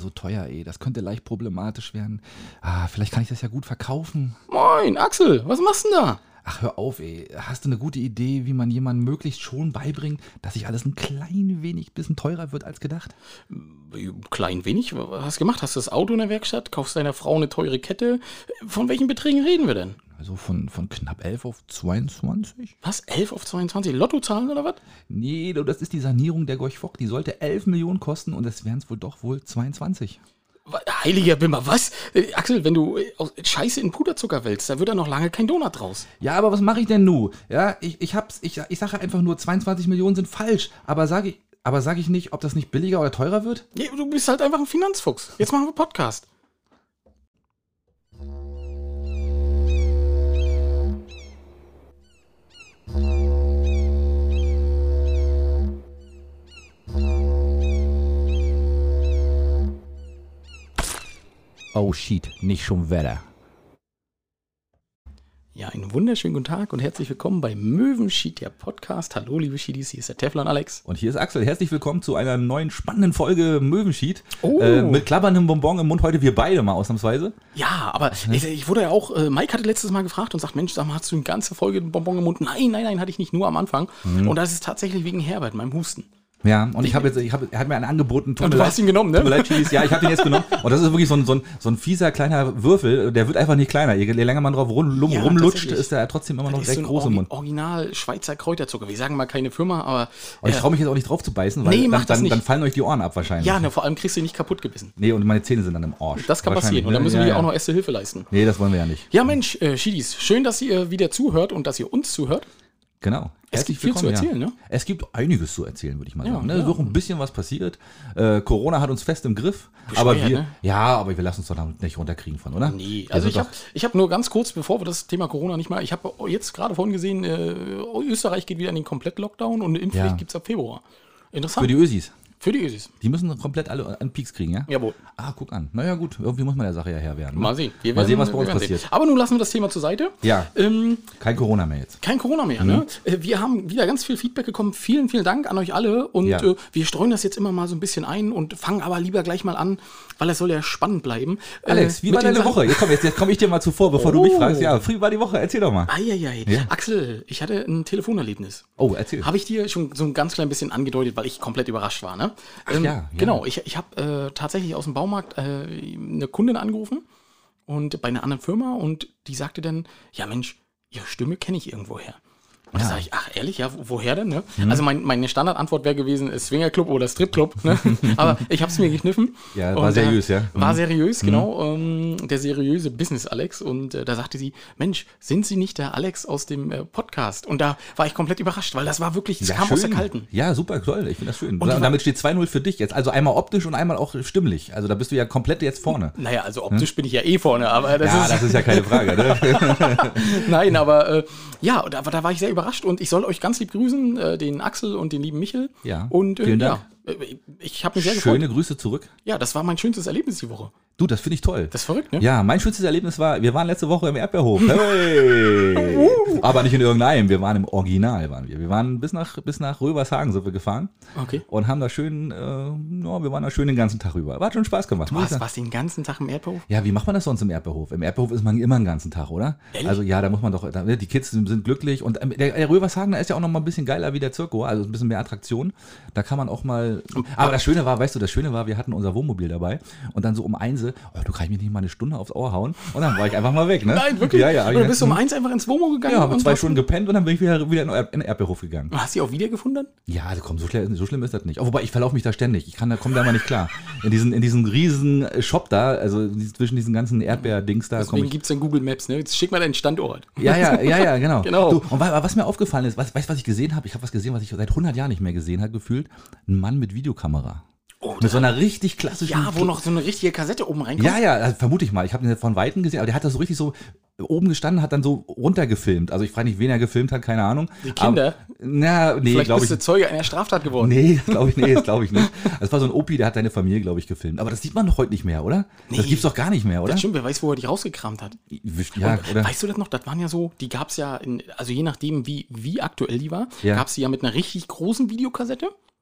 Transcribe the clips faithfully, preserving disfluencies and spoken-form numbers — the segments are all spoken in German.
so teuer, ey. Das könnte leicht problematisch werden. Ah, vielleicht kann ich das ja gut verkaufen. Moin, Axel, was machst du denn da? Ach, hör auf, ey. Hast du eine gute Idee, wie man jemandem möglichst schon beibringt, dass sich alles ein klein wenig bisschen teurer wird als gedacht? Klein wenig? Was hast du gemacht? Hast du das Auto in der Werkstatt? Kaufst deiner Frau eine teure Kette? Von welchen Beträgen reden wir denn? Also von, von knapp elf auf zweiundzwanzig? Was? elf auf zweiundzwanzig? Lottozahlen oder was? Nee, du, das ist die Sanierung der Gorch-Fock. Die sollte elf Millionen kosten und es wären es wohl doch wohl zweiundzwanzig. Heiliger Bimmer, was? Äh, Axel, wenn du äh, Scheiße in Puderzucker wälzt, da wird da noch lange kein Donut draus. Ja, aber was mache ich denn nun? Ja, ich, ich hab's, ich, ich sage einfach nur, zweiundzwanzig Millionen sind falsch. Aber sage ich, aber sag ich nicht, ob das nicht billiger oder teurer wird? Ja, du bist halt einfach ein Finanzfuchs. Jetzt machen wir Podcast. Oh shit, nicht schon Wetter. Ja, einen wunderschönen guten Tag und herzlich willkommen bei Möwenschied, der Podcast. Hallo, liebe Schiedis, hier ist der Teflon Alex. Und hier ist Axel. Herzlich willkommen zu einer neuen spannenden Folge Möwenschied. Oh. Äh, mit klapperndem Bonbon im Mund, heute wir beide mal ausnahmsweise. Ja, aber ich, ich wurde ja auch, äh, Mike hatte letztes Mal gefragt und sagt, Mensch, sag mal, hast du eine ganze Folge einen Bonbon im Mund? Nein, nein, nein, hatte ich nicht, nur am Anfang. Mhm. Und das ist tatsächlich wegen Herbert, meinem Husten. Ja, und ich habe jetzt, ich habe, er hat mir einen angeboten. Und du hast ihn genommen, ne? Tut mir leid, Chilis. Ja, ich habe ihn jetzt genommen. Und das ist wirklich so ein, so ein, so ein fieser kleiner Würfel. Der wird einfach nicht kleiner. Je länger man drauf rum, ja, rumlutscht, ist der trotzdem immer noch recht so groß im Mund. Original Schweizer Kräuterzucker. Wir sagen mal keine Firma, aber. Und ich traue mich jetzt auch nicht drauf zu beißen, weil nee, dann, dann, nicht. dann fallen euch die Ohren ab wahrscheinlich. Ja, ne, vor allem kriegst du ihn nicht kaputt gebissen. Nee, und meine Zähne sind dann im Arsch. Das kann passieren. Und dann müssen ja, wir dir ja. auch noch erste Hilfe leisten. Nee, das wollen wir ja nicht. Ja, Mensch, äh, Schiedis, schön, dass ihr wieder zuhört und dass ihr uns zuhört. Genau. Es gibt viel zu erzählen, ja. ne? Es gibt einiges zu erzählen, würde ich mal ja, sagen. Ne? Ja. So ein bisschen was passiert. Äh, Corona hat uns fest im Griff. Bescheuert, aber wir, ne? ja, aber wir lassen uns doch damit nicht runterkriegen von, oder? Nee, also ich habe ich hab nur ganz kurz, bevor wir das Thema Corona nicht mal, ich habe jetzt gerade vorhin gesehen, äh, Österreich geht wieder in den Komplett-Lockdown und eine Impfpflicht Ja. gibt es ab Februar. Interessant. Für die Ösis. Für die Ösis. Die müssen komplett alle einen Peaks kriegen, ja? Jawohl. Ah, guck an. Naja, gut. Irgendwie muss man der Sache ja Herr werden. Ne? Mal sehen. Wir Mal werden, sehen, was bei uns wir werden passiert. sehen. Aber nun lassen wir das Thema zur Seite. Ja. Ähm, Kein Corona mehr jetzt. Kein Corona mehr, mhm. ne? Wir haben wieder ganz viel Feedback bekommen. Vielen, vielen Dank an euch alle. Und Ja. äh, wir streuen das jetzt immer mal so ein bisschen ein und fangen aber lieber gleich mal an, weil es soll ja spannend bleiben. Alex, wie Mit war den deine Sachen- Woche? Jetzt komm, jetzt, jetzt komme ich dir mal zuvor, bevor du Oh. mich fragst. Ja, wie war die Woche? Erzähl doch mal. Eieiei. Ja. Axel, ich hatte ein Telefonerlebnis. Oh, erzähl. Habe ich dir schon so ein ganz klein bisschen angedeutet, weil ich komplett überrascht war, ne? Ach ja, ja. Genau, ich, ich habe äh, tatsächlich aus dem Baumarkt äh, eine Kundin angerufen und bei einer anderen Firma und die sagte dann, ja Mensch, ihre Stimme kenne ich irgendwoher. Und da Ja. sage ich, ach ehrlich, ja, wo- woher denn? Ne? Mhm. Also mein, meine Standardantwort wäre gewesen, ist Swingerclub oder Stripclub. Ne? Aber ich habe es mir gekniffen. Ja, war Und, seriös, äh, ja. War Mhm. seriös, genau. Ähm, der seriöse Business Alex. Und äh, da sagte sie, Mensch, sind Sie nicht der Alex aus dem äh, Podcast? Und da war ich komplett überrascht, weil das war wirklich, das Ja, kam aus der schön. Kalten. Ja, super, toll. Ich finde das schön. Und, die war- damit steht zwei null für dich jetzt. Also einmal optisch und einmal auch stimmlich. Also da bist du ja komplett jetzt vorne. Naja, also optisch bin ich ja eh vorne, aber das Ja, ist... das ist ja keine Frage. Ne? Nein, aber äh, ja, da, da war ich sehr überrascht und ich soll euch ganz lieb grüßen, äh, den Axel und den lieben Michel. Ja, und äh, vielen Dank. ja, äh, ich habe mich sehr Schöne gefreut. Grüße zurück. Ja, das war mein schönstes Erlebnis die Woche. Du, das finde ich toll. Das ist verrückt, ne? Ja, mein schönstes Erlebnis war, wir waren letzte Woche im Erdbeerhof. Hey! Aber nicht in irgendeinem, wir waren im Original, waren wir. Wir waren bis nach, bis nach Röbershagen sind wir gefahren Okay. und haben da schön, äh, ja, wir waren da schön den ganzen Tag rüber. Hat schon Spaß gemacht. Du muss ich warst, sagen. warst den ganzen Tag im Erdbeerhof? Ja, wie macht man das sonst im Erdbeerhof? Im Erdbeerhof ist man immer den ganzen Tag, oder? Ehrlich? Also ja, da muss man doch, da, die Kids sind, sind glücklich und ähm, der, der Röbershagen, da ist ja auch noch mal ein bisschen geiler wie der Zirko, also ein bisschen mehr Attraktion. Da kann man auch mal, aber das Schöne war, weißt du, das Schöne war, wir hatten unser Wohnmobil dabei und dann so um eins, oh, du kannst mich nicht mal eine Stunde aufs Ohr hauen und dann war ich einfach mal weg, ne? Nein, wirklich? Ja, ja. Und du bist um eins einfach ins Womo gegangen? Ja, habe und zwei hast- Stunden gepennt und dann bin ich wieder, wieder in den Erd- in den Erdbeerhof gegangen. Hast du sie auch wiedergefunden? Ja, also komm, so, schlimm, so schlimm ist das nicht. Oh, wobei, ich verlaufe mich da ständig. Ich kann da, komme da mal nicht klar. In diesen, in diesen riesen Shop da, also zwischen diesen ganzen Erdbeer-Dings da, komme Deswegen ich. gibt es dann Google Maps, ne? Jetzt schick mal deinen Standort. Ja, ja, ja, ja, genau. Genau. Du, und wa- was mir aufgefallen ist, was, weißt du, was ich gesehen habe? Ich habe was gesehen, was ich seit hundert Jahren nicht mehr gesehen habe, gefühlt. Ein Mann mit Videokamera. Oh, Mit so einer richtig klassischen... ja, wo noch so eine richtige Kassette oben reinkommt. Ja, ja, also vermute ich mal. Ich habe den von Weitem gesehen, aber der hat da so richtig so oben gestanden, hat dann so runtergefilmt. Also ich frage nicht, wen er gefilmt hat, keine Ahnung. Die Kinder? Aber, na, nee, Vielleicht glaube bist ich du Zeuge einer Straftat geworden. Nee, glaube ich, nee, das glaube ich nicht. Das war so ein Opi, der hat deine Familie, glaube ich, gefilmt. Aber das sieht man doch heute nicht mehr, oder? Nee. Das gibt's doch gar nicht mehr, oder? Das stimmt, wer weiß, wo er die rausgekramt hat. Ja, Und oder? weißt du das noch? Das waren ja so, die gab es ja, in, also je nachdem, wie, wie aktuell die war, Ja. gab es die ja mit einer richtig großen Videokassette.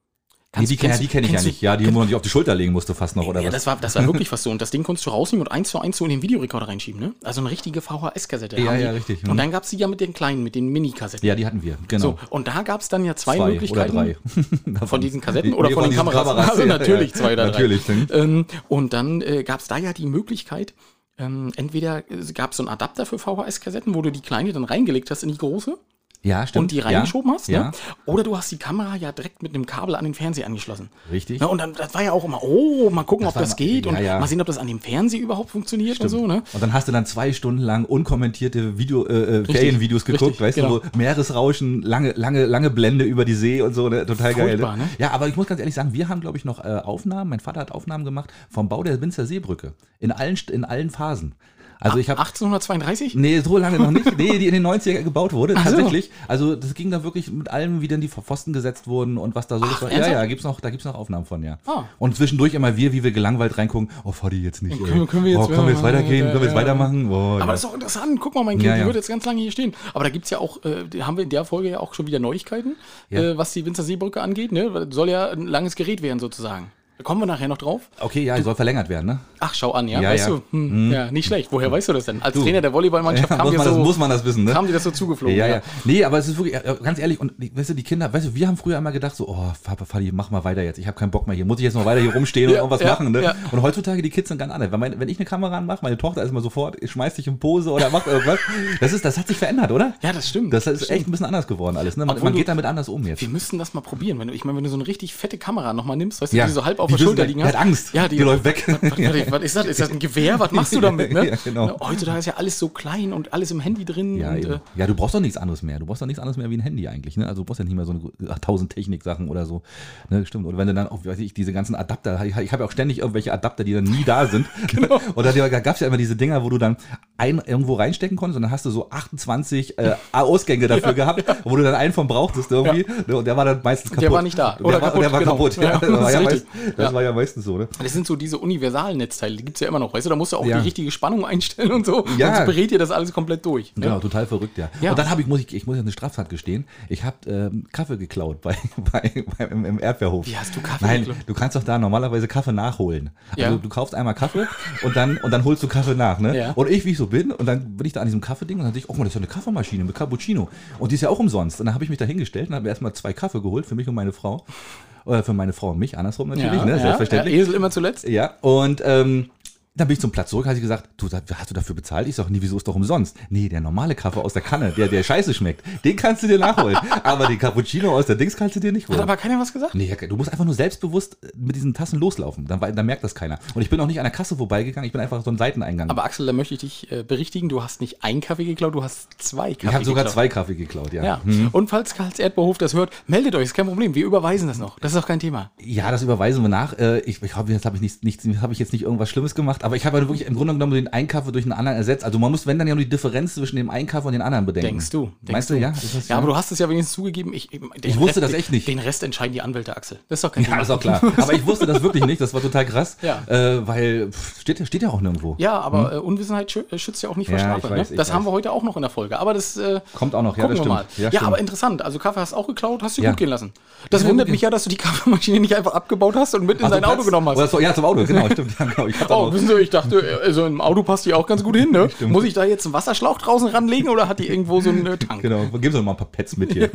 Nee, die kenn- kennst die du- kenne ich ja kennst du- nicht. Ja, die wo man sich auf die Schulter legen musste fast noch, oder Ja, was? das war, das war wirklich fast so. Und das Ding konntest du rausnehmen und eins zu eins so in den Videorekorder reinschieben, ne? Also eine richtige V H S-Kassette. Ja, haben die. ja, richtig. Und dann gab es die ja mit den kleinen, mit den Mini-Kassetten. Ja, die hatten wir, genau. So, und da gab es dann ja zwei, Zwei oder Möglichkeiten. drei. Von diesen Kassetten Nee, oder von den diesen Kameras. Kameras, Also ja, natürlich ja. zwei oder drei. Natürlich. Ähm, und dann äh, gab es da ja die Möglichkeit, ähm, entweder gab es so einen Adapter für V H S-Kassetten, wo du die kleine dann reingelegt hast in die große. Ja, stimmt. Und die reingeschoben ja. hast, ne? Ja, Oder du hast die Kamera ja direkt mit einem Kabel an den Fernseher angeschlossen. richtig. Ne? Und dann, das war ja auch immer, oh, mal gucken, Das ob war das mal- geht ja, und ja. mal sehen, ob das an dem Fernseher überhaupt funktioniert und so, ne? Und dann hast du dann zwei Stunden lang unkommentierte Video, äh, Ferienvideos geguckt, richtig, weißt genau. du, wo Meeresrauschen, lange, lange, lange Blende über die See und so, ne? Total geil. Furchtbar, ne? Ja, aber ich muss ganz ehrlich sagen, wir haben, glaube ich, noch äh, Aufnahmen, mein Vater hat Aufnahmen gemacht vom Bau der Winzer Seebrücke. In allen, St- in allen Phasen. Also ich habe achtzehnhundertzweiunddreißig? Nee, so lange noch nicht. Nee, die in den neunziger gebaut wurde, Ach so. tatsächlich. Also das ging da wirklich mit allem, wie dann die Pfosten gesetzt wurden und was da so Ach, war. Ja, ernsthaft? ja, gibt's noch, da gibt's noch Aufnahmen von, ja. Ah. Und zwischendurch immer wir, wie wir gelangweilt reingucken, oh, Fadi, jetzt nicht. Können- ey. können wir jetzt- oh, können wir jetzt ja, weitergehen? ja, Können wir jetzt ja. weitermachen? Oh, Aber ja. das ist auch interessant. Guck mal, mein Kind, Ja, ja. die wird jetzt ganz lange hier stehen. Aber da gibt es ja auch, äh, die haben wir in der Folge ja auch schon wieder Neuigkeiten, Ja. äh, was die Winzer Seebrücke angeht. Ne? Weil das soll ja ein langes Gerät werden, sozusagen. Da kommen wir nachher noch drauf. Okay, ja, die soll verlängert werden, ne? Ach, schau an, ja, Ja, weißt ja. du? Hm, ja, nicht schlecht. Woher weißt du das denn? Als Du. Trainer der Volleyballmannschaft Ja, kam, muss, dir man das, so, muss man das wissen, ne? kam dir das so zugeflogen. Ja, ja. Nee, aber es ist wirklich, äh, ganz ehrlich, und weißt du, die Kinder, weißt du, wir haben früher immer gedacht so, oh, Papa, Fadi, mach mal weiter jetzt. Ich habe keinen Bock mehr hier. Muss ich jetzt noch weiter hier rumstehen und Ja, irgendwas ja, machen, ne? ja. Und heutzutage, die Kids sind ganz anders. Wenn, mein, wenn ich eine Kamera anmache, meine Tochter ist immer sofort, schmeißt sich in Pose oder macht irgendwas. Das ist, das hat sich verändert, oder? Ja, das stimmt. Das ist stimmt. echt ein bisschen anders geworden alles, ne? Man, Obwohl man du- geht damit anders um jetzt. Wir müssten das mal probieren. Wenn du, ich meine, wenn du so eine richtig fette Kamera nochmal nimmst, weißt du, Ja. die so halb auf Die der Schulter wissen, liegen der hat Angst. Ja, Die läuft weg. Was, was, was ist das? Ist das ein Gewehr? Was machst du damit? Ne? Ja, genau. Ne, heutzutage ist ja alles so klein und alles im Handy drin. Ja, und, eben. äh, ja, du brauchst doch nichts anderes mehr. Du brauchst doch nichts anderes mehr wie ein Handy eigentlich. Ne? Also du brauchst ja nicht mehr so eine ach, tausend Technik-Sachen oder so. Ne, stimmt. Oder wenn du dann auch, weiß ich, diese ganzen Adapter, ich, ich habe ja auch ständig irgendwelche Adapter, die dann nie da sind. Genau. Oder da gab es ja immer diese Dinger, wo du dann einen irgendwo reinstecken konntest und dann hast du so achtundzwanzig äh, Ausgänge dafür gehabt, wo du dann einen von brauchtest irgendwie. Ne? Und der war dann meistens kaputt. Der war nicht da. Und Oder der war, kaputt, der war genau. kaputt. Ja, Ja, das war das ja, ist meist, richtig. das Ja. war ja meistens so. Ne? Das sind so diese universalen Netzteile, die gibt es ja immer noch, weißt du, da musst du auch Ja. die richtige Spannung einstellen und so. Ja. Sonst berät dir das alles komplett durch. Ne? Genau, total verrückt, ja. Ja. Und dann habe ich, muss ich, ich muss jetzt eine Straftat gestehen, ich habe ähm, Kaffee geklaut bei, bei, bei, im, im Erdbeerhof. Wie hast du Kaffee Nein, geklaut? du kannst doch da normalerweise Kaffee nachholen. Ja. Also du kaufst einmal Kaffee und dann, und dann holst du Kaffee nach, ne? Ja. Und ich, wie ich so bin, und dann bin ich da an diesem Kaffeeding und dann sehe ich, oh man, das ist ja eine Kaffeemaschine mit Cappuccino. Und die ist ja auch umsonst. Und dann habe ich mich da hingestellt und habe mir erstmal zwei Kaffee geholt für mich und meine Frau. Oder für meine Frau und mich, andersrum natürlich, Ja, ne? ja, Selbstverständlich. ja, Esel immer zuletzt. Ja, und ähm, dann bin ich zum Platz zurück, hat sie gesagt, du, da- hast du dafür bezahlt? Ich sag, nee, wieso ist doch umsonst? Nee, der normale Kaffee aus der Kanne, der, der scheiße schmeckt, den kannst du dir nachholen. Aber den Cappuccino aus der Dings kannst du dir nicht Hat holen. aber keiner was gesagt? Nee, du musst einfach nur selbstbewusst mit diesen Tassen loslaufen, dann, dann merkt das keiner. Und ich bin auch nicht an der Kasse vorbeigegangen, ich bin einfach so einen Seiteneingang. Aber Axel, da möchte ich dich äh, berichtigen, du hast nicht einen Kaffee geklaut, du hast zwei Kaffee ich habe sogar geklaut. zwei Kaffee geklaut, ja. Ja, Hm. und falls Karls Erdbeerhof das hört, meldet euch, ist kein Problem, wir überweisen das noch. Das ist doch kein Thema. Ja, das überweisen wir nach. Äh, Ich, ich hoffe, jetzt habe ich, nicht, nicht, hab ich jetzt nicht irgendwas Schlimmes gemacht, aber ich habe halt wirklich im Grunde genommen den einen Kaffee durch einen anderen ersetzt. Also man muss, wenn dann ja nur die Differenz zwischen dem einen Kaffee und den anderen bedenken. Denkst du? Denkst Meinst du, ja? Ist das Ja, aber du hast es ja wenigstens zugegeben. Ich, den Ich wusste Rest, das echt nicht. Den Rest entscheiden die Anwälte, Axel. Das ist doch kein Ja, Thema. ist auch klar. Aber ich wusste das wirklich nicht. Das war total krass. Ja. Äh, weil pff, steht, ja- steht ja auch nirgendwo. Ja, aber äh, Unwissenheit schü äh, schützt ja auch nicht vor Ja, Strafe. ich weiß, ne? ich Das weiß. haben wir heute auch noch in der Folge. Aber das äh, Kommt auch noch, ja, gucken das wir stimmt. mal. Ja, Ja, stimmt. aber interessant. Also Kaffee hast du auch geklaut, hast du Ja. gut gehen lassen. Das Ja, wundert gut mich ja, dass du die Kaffeemaschine nicht einfach abgebaut hast und mit in Hast du sein Auto Platz? genommen hast. Oder so, ja, zum Auto, genau, stimmt. Ja, genau. Ich hatte Oh, auch- wissen Sie, ich dachte, also im Auto passt die auch ganz gut hin, ne? Muss ich da jetzt einen Wasserschlauch draußen ranlegen oder hat die irgendwo so einen äh, Tank? Genau, geben Sie doch mal ein paar Pets mit hier.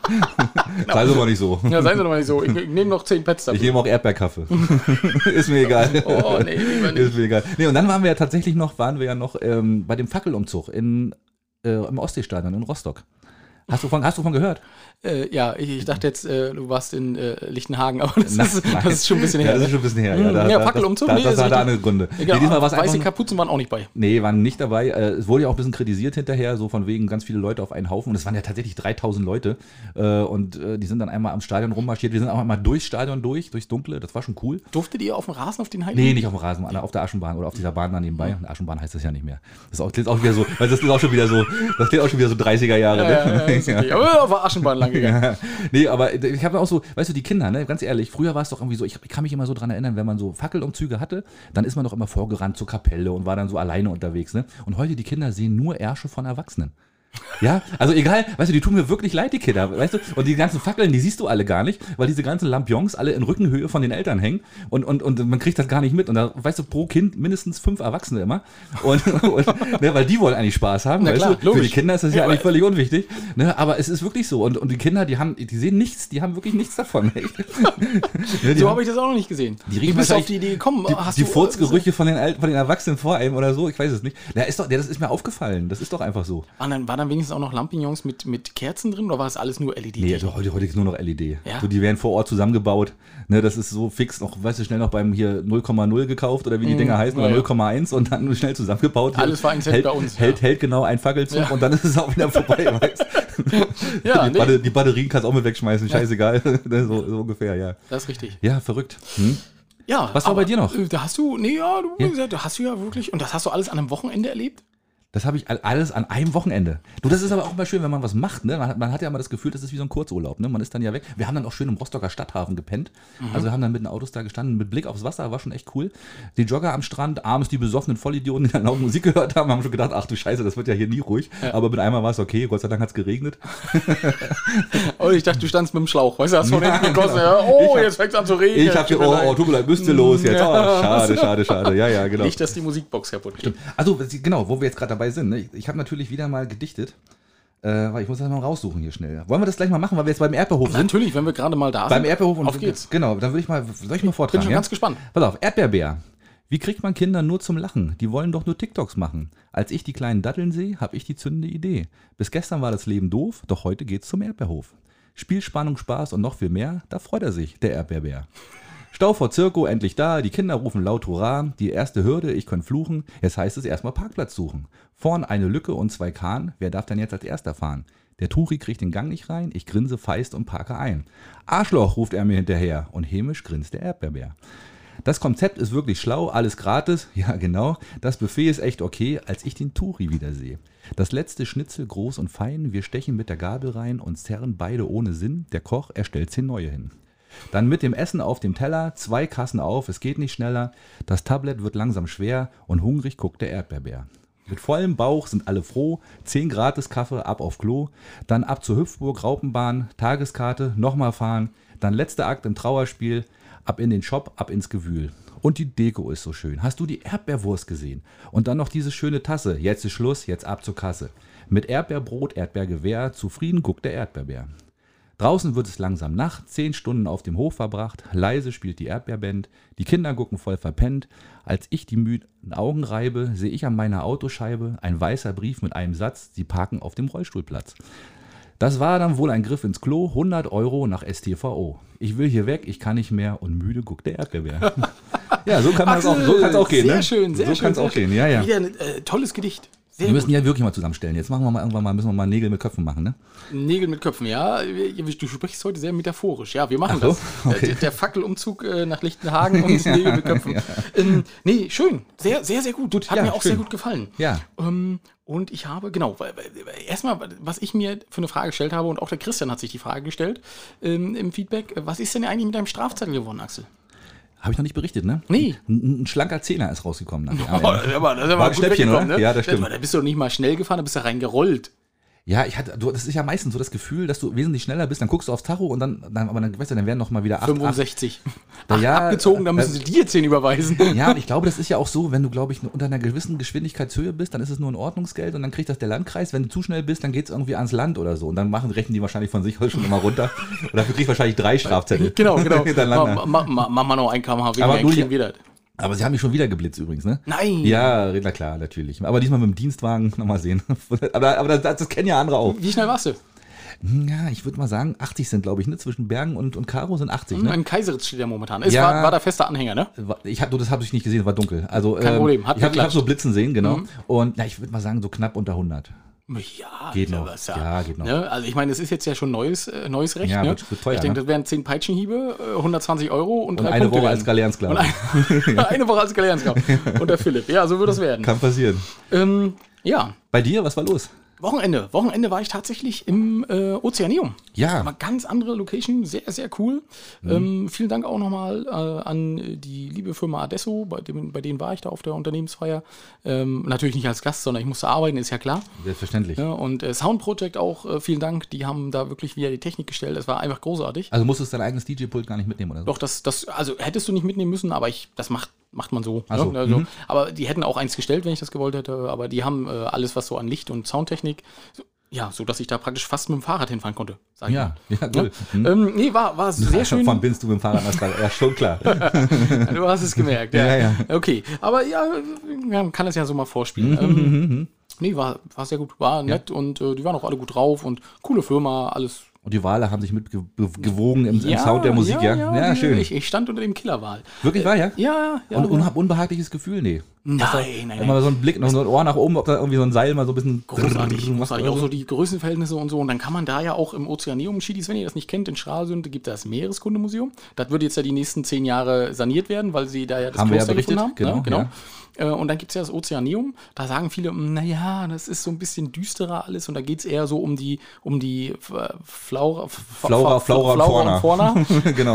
Sei so mal nicht so. Ja, seien Sie doch mal nicht so. Ich, ich nehme noch zehn Pets Ich dafür. nehme auch Erdbeerkaffee. Ist mir egal. Oh, nee, lieber nicht. Ist mir egal. Nee, und dann waren wir ja tatsächlich noch, waren wir ja noch ähm, bei dem Fackelumzug in, äh, im Ostseestadion in Rostock. Hast du von, hast du von gehört? Äh, ja, ich, ich dachte jetzt, äh, du warst in äh, Lichtenhagen, aber das, Na, ist, nein. das ist schon ein bisschen Ja, her. das ist ne? schon ein bisschen her. Mhm. Ja, da, Ja, da, Fackelumzug, das, nee, das, ist das hatte richtig. andere Gründe. Ja, genau, Nee, diesmal war's weiße einfach nur- Kapuzen waren auch nicht bei. Nee, waren nicht dabei. Äh, Es wurde ja auch ein bisschen kritisiert hinterher, so von wegen ganz viele Leute auf einen Haufen. Und es waren ja tatsächlich dreitausend Leute. Äh, Und äh, die sind dann einmal am Stadion rummarschiert. Wir sind auch einmal durchs Stadion durch, durchs Dunkle. Das war schon cool. Durftet ihr auf dem Rasen auf den Heiligen? Nee, nicht auf dem Rasen, auf der Aschenbahn oder auf dieser Bahn da nebenbei. Aschenbahn heißt das ja nicht mehr. Das ist auch, das ist auch wieder so, weil das ist auch schon wieder so, das klingt auch schon wieder so dreißiger Jahre. Ja, ja, ja, Ne? ist okay. Aber auf der Aschenbahn lang gegangen. Ja. Nee, aber ich habe auch so, weißt du, die Kinder, ne, ganz ehrlich, früher war es doch irgendwie so, ich, ich kann mich immer so dran erinnern, wenn man so Fackelumzüge hatte, dann ist man doch immer vorgerannt zur Kapelle und war dann so alleine unterwegs, ne? Und heute die Kinder sehen nur Ärsche von Erwachsenen. Ja, also egal, weißt du, die tun mir wirklich leid, die Kinder, weißt du, und die ganzen Fackeln, die siehst du alle gar nicht, weil diese ganzen Lampions alle in Rückenhöhe von den Eltern hängen und, und, und man kriegt das gar nicht mit und da, weißt du, pro Kind mindestens fünf Erwachsene immer und, und ne, weil die wollen eigentlich Spaß haben, Na weißt klar, du, logisch. für die Kinder ist das ja, Ja, eigentlich aber- völlig unwichtig, ne, aber es ist wirklich so und, und die Kinder, die haben, die sehen nichts, die haben wirklich nichts davon, echt. Ne, die So haben- habe ich das auch noch nicht gesehen. Die Wie riechen bist du auf wahrscheinlich- die Idee gekommen? Die, Hast die du, Furzgerüche von den, Al- von den Erwachsenen vor einem oder so, ich weiß es nicht. Der ist doch, der, das ist mir aufgefallen, das ist doch einfach so. War dann, war dann wenigstens auch noch Lampignons mit, mit Kerzen drin oder war es alles nur L E D? Nee, also heute, heute ist nur noch L E D. Ja. So, die werden vor Ort zusammengebaut. Ne, das ist so fix noch, weißt du, schnell noch beim hier null Komma null gekauft oder wie die Dinger heißen, ja, oder ja. null Komma eins und dann schnell zusammengebaut. Alles war ein Cent hält, bei uns, Hält, ja. hält genau ein Fackelzug Ja. und dann ist es auch wieder vorbei, weißt du. Ja, die, nee. Batter- die Batterien kannst du auch mit wegschmeißen, scheißegal. Ne, so, so ungefähr, ja. Das ist richtig. Ja, verrückt. Hm? Ja, Was war aber, bei dir noch? äh, Da hast du, nee, ja, du, wie Ja. gesagt, da hast du ja wirklich, und das hast du alles an einem Wochenende erlebt? Das habe ich all- alles an einem Wochenende. Du, das ist aber auch mal schön, wenn man was macht. Ne? Man, hat, man hat ja immer das Gefühl, das ist wie so ein Kurzurlaub. Ne? Man ist dann ja weg. Wir haben dann auch schön im Rostocker Stadthafen gepennt. Also wir haben dann mit den Autos da gestanden, mit Blick aufs Wasser, war schon echt cool. Die Jogger am Strand, abends die besoffenen Vollidioten, die dann laut Musik gehört haben, haben schon gedacht, ach du Scheiße, das wird ja hier nie ruhig. Aber mit einmal war es okay, Gott sei Dank hat es geregnet. Oh, ich dachte, du standst mit dem Schlauch, weißt du, hast von Ja, hinten gegossen, genau. ja, oh, Ich hab- jetzt fängt es an zu regnen. Ich habe hier, Tut mir oh, leid. oh, tut mir leid, müsste los jetzt. Oh, schade, schade, schade. Ja, ja, genau. Nicht, dass die Musikbox kaputt geht. Also, genau, wo wir jetzt gerade dabei sind. Ne? Ich, ich habe natürlich wieder mal gedichtet. Äh, warte, ich muss das mal raussuchen hier schnell. Wollen wir das gleich mal machen, weil wir jetzt beim Erdbeerhof sind? Natürlich, wenn wir gerade mal da Beim sind. Erdbeerhof und Auf geht's. Genau, dann würde ich mal, soll ich mal vortragen? Bin schon ja? ganz gespannt. Pass auf, Erdbeerbär. Wie kriegt man Kinder nur zum Lachen? Die wollen doch nur TikToks machen. Als ich die kleinen Datteln sehe, habe ich die zündende Idee. Bis gestern war das Leben doof, doch heute geht's zum Erdbeerhof. Spielspannung, Spaß und noch viel mehr, da freut er sich, der Erdbeerbär. Stau vor Zirko, endlich da, die Kinder rufen laut Hurra, die erste Hürde, ich kann fluchen, jetzt heißt es erstmal Parkplatz suchen. Vorn eine Lücke und zwei Kahn, wer darf denn jetzt als erster fahren? Der Turi kriegt den Gang nicht rein, ich grinse feist und parke ein. Arschloch, ruft er mir hinterher und hämisch grinst der Erdbeerbär. Das Konzept ist wirklich schlau, alles gratis, ja genau, das Buffet ist echt okay, als ich den Turi wiedersehe. Das letzte Schnitzel groß und fein, wir stechen mit der Gabel rein und zerren beide ohne Sinn, der Koch, er stellt zehn neue hin. Dann mit dem Essen auf dem Teller, zwei Kassen auf, es geht nicht schneller, das Tablett wird langsam schwer und hungrig guckt der Erdbeerbär. Mit vollem Bauch sind alle froh, zehn gratis Kaffee, ab auf Klo, dann ab zur Hüpfburg, Raupenbahn, Tageskarte, nochmal fahren, dann letzter Akt im Trauerspiel, ab in den Shop, ab ins Gewühl. Und die Deko ist so schön. Hast du die Erdbeerwurst gesehen? Und dann noch diese schöne Tasse. Jetzt ist Schluss, jetzt ab zur Kasse. Mit Erdbeerbrot, Erdbeergewehr, zufrieden guckt der Erdbeerbär. Draußen wird es langsam Nacht, zehn Stunden auf dem Hof verbracht, leise spielt die Erdbeerband, die Kinder gucken voll verpennt. Als ich die müden Augen reibe, sehe ich an meiner Autoscheibe ein weißer Brief mit einem Satz, sie parken auf dem Rollstuhlplatz. Das war dann wohl ein Griff ins Klo, hundert Euro nach S T V O. Ich will hier weg, ich kann nicht mehr und müde guckt der Erdbeerbär. Ja, so kann man das auch, so kann es auch gehen. Sehr ne? schön, sehr so schön. kann es auch sehr gehen, schön. ja, ja. Wieder ein äh, tolles Gedicht. Sehr Wir müssen gut. ja wirklich mal zusammenstellen. Jetzt machen wir mal irgendwann mal, müssen wir mal Nägel mit Köpfen machen, ne? Nägel mit Köpfen, ja. Du sprichst heute sehr metaphorisch. Ja, wir machen Ach so, das. okay. Der, der Fackelumzug äh, nach Lichtenhagen und Nägel mit Köpfen. Ja. Ähm, nee, schön. Sehr, sehr, sehr gut. Hat ja, mir auch schön. sehr gut gefallen. Ja. Ähm, und ich habe, genau, weil, weil, weil, erstmal, was ich mir für eine Frage gestellt habe, und auch der Christian hat sich die Frage gestellt ähm, im Feedback, was ist denn eigentlich mit deinem Strafzettel geworden, Axel? Habe ich noch nicht berichtet, ne? Nee. Ein, ein schlanker Zehner ist rausgekommen. Nachher. Oh, das ist aber, das ist aber War ein gut Schnäppchen, weggekommen, oder? ne? Ja, das stimmt. Da bist du doch nicht mal schnell gefahren, da bist du reingerollt. Ja, ich hatte, du, das ist ja meistens so das Gefühl, dass du wesentlich schneller bist. Dann guckst du aufs Tacho und dann, dann aber dann, weißt du, dann werden noch mal wieder acht, fünfundsechzig. acht, Ach, ja, abgezogen, dann müssen äh, sie dir zehn überweisen. Ja, und ich glaube, das ist ja auch so, wenn du, glaube ich, unter einer gewissen Geschwindigkeitshöhe bist, dann ist es nur ein Ordnungsgeld und dann kriegt das der Landkreis. Wenn du zu schnell bist, dann geht es irgendwie ans Land oder so. Und dann machen, rechnen die wahrscheinlich von sich aus schon immer runter. Und dafür kriegst du wahrscheinlich drei Strafzettel. Genau, genau. hintereinander. Ma, ma, ma, mach mal noch ein Kilometer weniger, Aber dann nur kriegen die- wir das. Aber sie haben mich schon wieder geblitzt übrigens, ne? Nein. Ja, na klar, natürlich. Aber diesmal mit dem Dienstwagen, nochmal sehen. aber aber das, das kennen ja andere auch. Wie schnell warst du? Ja, ich würde mal sagen, achtzig sind, glaube ich, ne? Zwischen Bergen und, und Karo sind achtzig, ne? In Kaiseritz steht ja momentan. Es Ja. war, war der fester Anhänger, ne? Ich hab, das habe ich nicht gesehen, war dunkel. Also, Kein ähm, Problem, hat ich habe geklappt. hab so Blitzen sehen, genau. Mhm. Und ja, ich würde mal sagen, so knapp unter hundert. Ja, Geht ist ja noch. was, Ja, geht noch. Ne? Also ich meine, es ist jetzt ja schon neues, äh, neues Recht. Ja, ne? wird- wird teuer, ich denke, ne? das wären zehn Peitschenhiebe, äh, hundertzwanzig Euro und, Und drei eine Punkte Woche werden. als Galeerensklave. Und ein, eine Woche als Galeerensklave. Und der Philipp. Ja, so wird das werden. Kann passieren. Ähm, ja, Bei dir, was war los? Wochenende. Wochenende war ich tatsächlich im äh, Ozeaneum. Ja. War ganz andere Location, sehr, sehr cool. Mhm. Ähm, vielen Dank auch nochmal äh, an die liebe Firma Adesso, bei, dem, bei denen war ich da auf der Unternehmensfeier. Ähm, natürlich nicht als Gast, sondern ich musste arbeiten, ist ja klar. Selbstverständlich. Ja, und äh, Sound Project auch, äh, vielen Dank. Die haben da wirklich wieder die Technik gestellt. Es war einfach großartig. Also musstest du dein eigenes D J-Pult gar nicht mitnehmen, oder so? Doch, das, das, also hättest du nicht mitnehmen müssen, aber ich, das macht, macht man so. Ach so. Ne? Also, Mhm. Aber die hätten auch eins gestellt, wenn ich das gewollt hätte. Aber die haben äh, alles, was so an Licht und Soundtechnik, so, ja, so dass ich da praktisch fast mit dem Fahrrad hinfahren konnte. Sag ich Ja, mal. ja, cool. Ja? Mhm. Ähm, nee, war, war sehr schön. Wann bist du mit dem Fahrrad nach Strasbourg? Ja, schon klar. Du hast es gemerkt. Ja, Ja, ja. Okay, aber ja, man kann das ja so mal vorspielen. Mhm, ähm, mhm. nee, war, war sehr gut. War nett und äh, die waren auch alle gut drauf und coole Firma, alles. Und die Wale haben sich mitgewogen im, im Sound der Musik, ja? Ja, ja, schön. Ich, ich stand unter dem Killerwal. Wirklich wahr, ja? Ja, ja. Und, und hab unbehagliches Gefühl? Nee. Nein, nein, Immer nein. so ein Blick, noch so ein Ohr nach oben, ob da irgendwie so ein Seil mal so ein bisschen... Großartig, macht großartig. oder Auch so. so die Größenverhältnisse und so. Und dann kann man da ja auch im Ozeaneum, Schiedis, wenn ihr das nicht kennt, in Stralsund gibt es das Meereskundemuseum. Das wird jetzt ja die nächsten zehn Jahre saniert werden, weil sie da ja das Haben wir ja Kloster berichtet, gefunden haben. genau, Ja, genau. ja. Äh, Und dann gibt es ja das Ozeaneum. Da sagen viele, naja, das ist so ein bisschen düsterer alles. Und da geht es eher so um die, um die äh, Flora, Flora, Flora und Flora Fauna. und Fauna. Genau.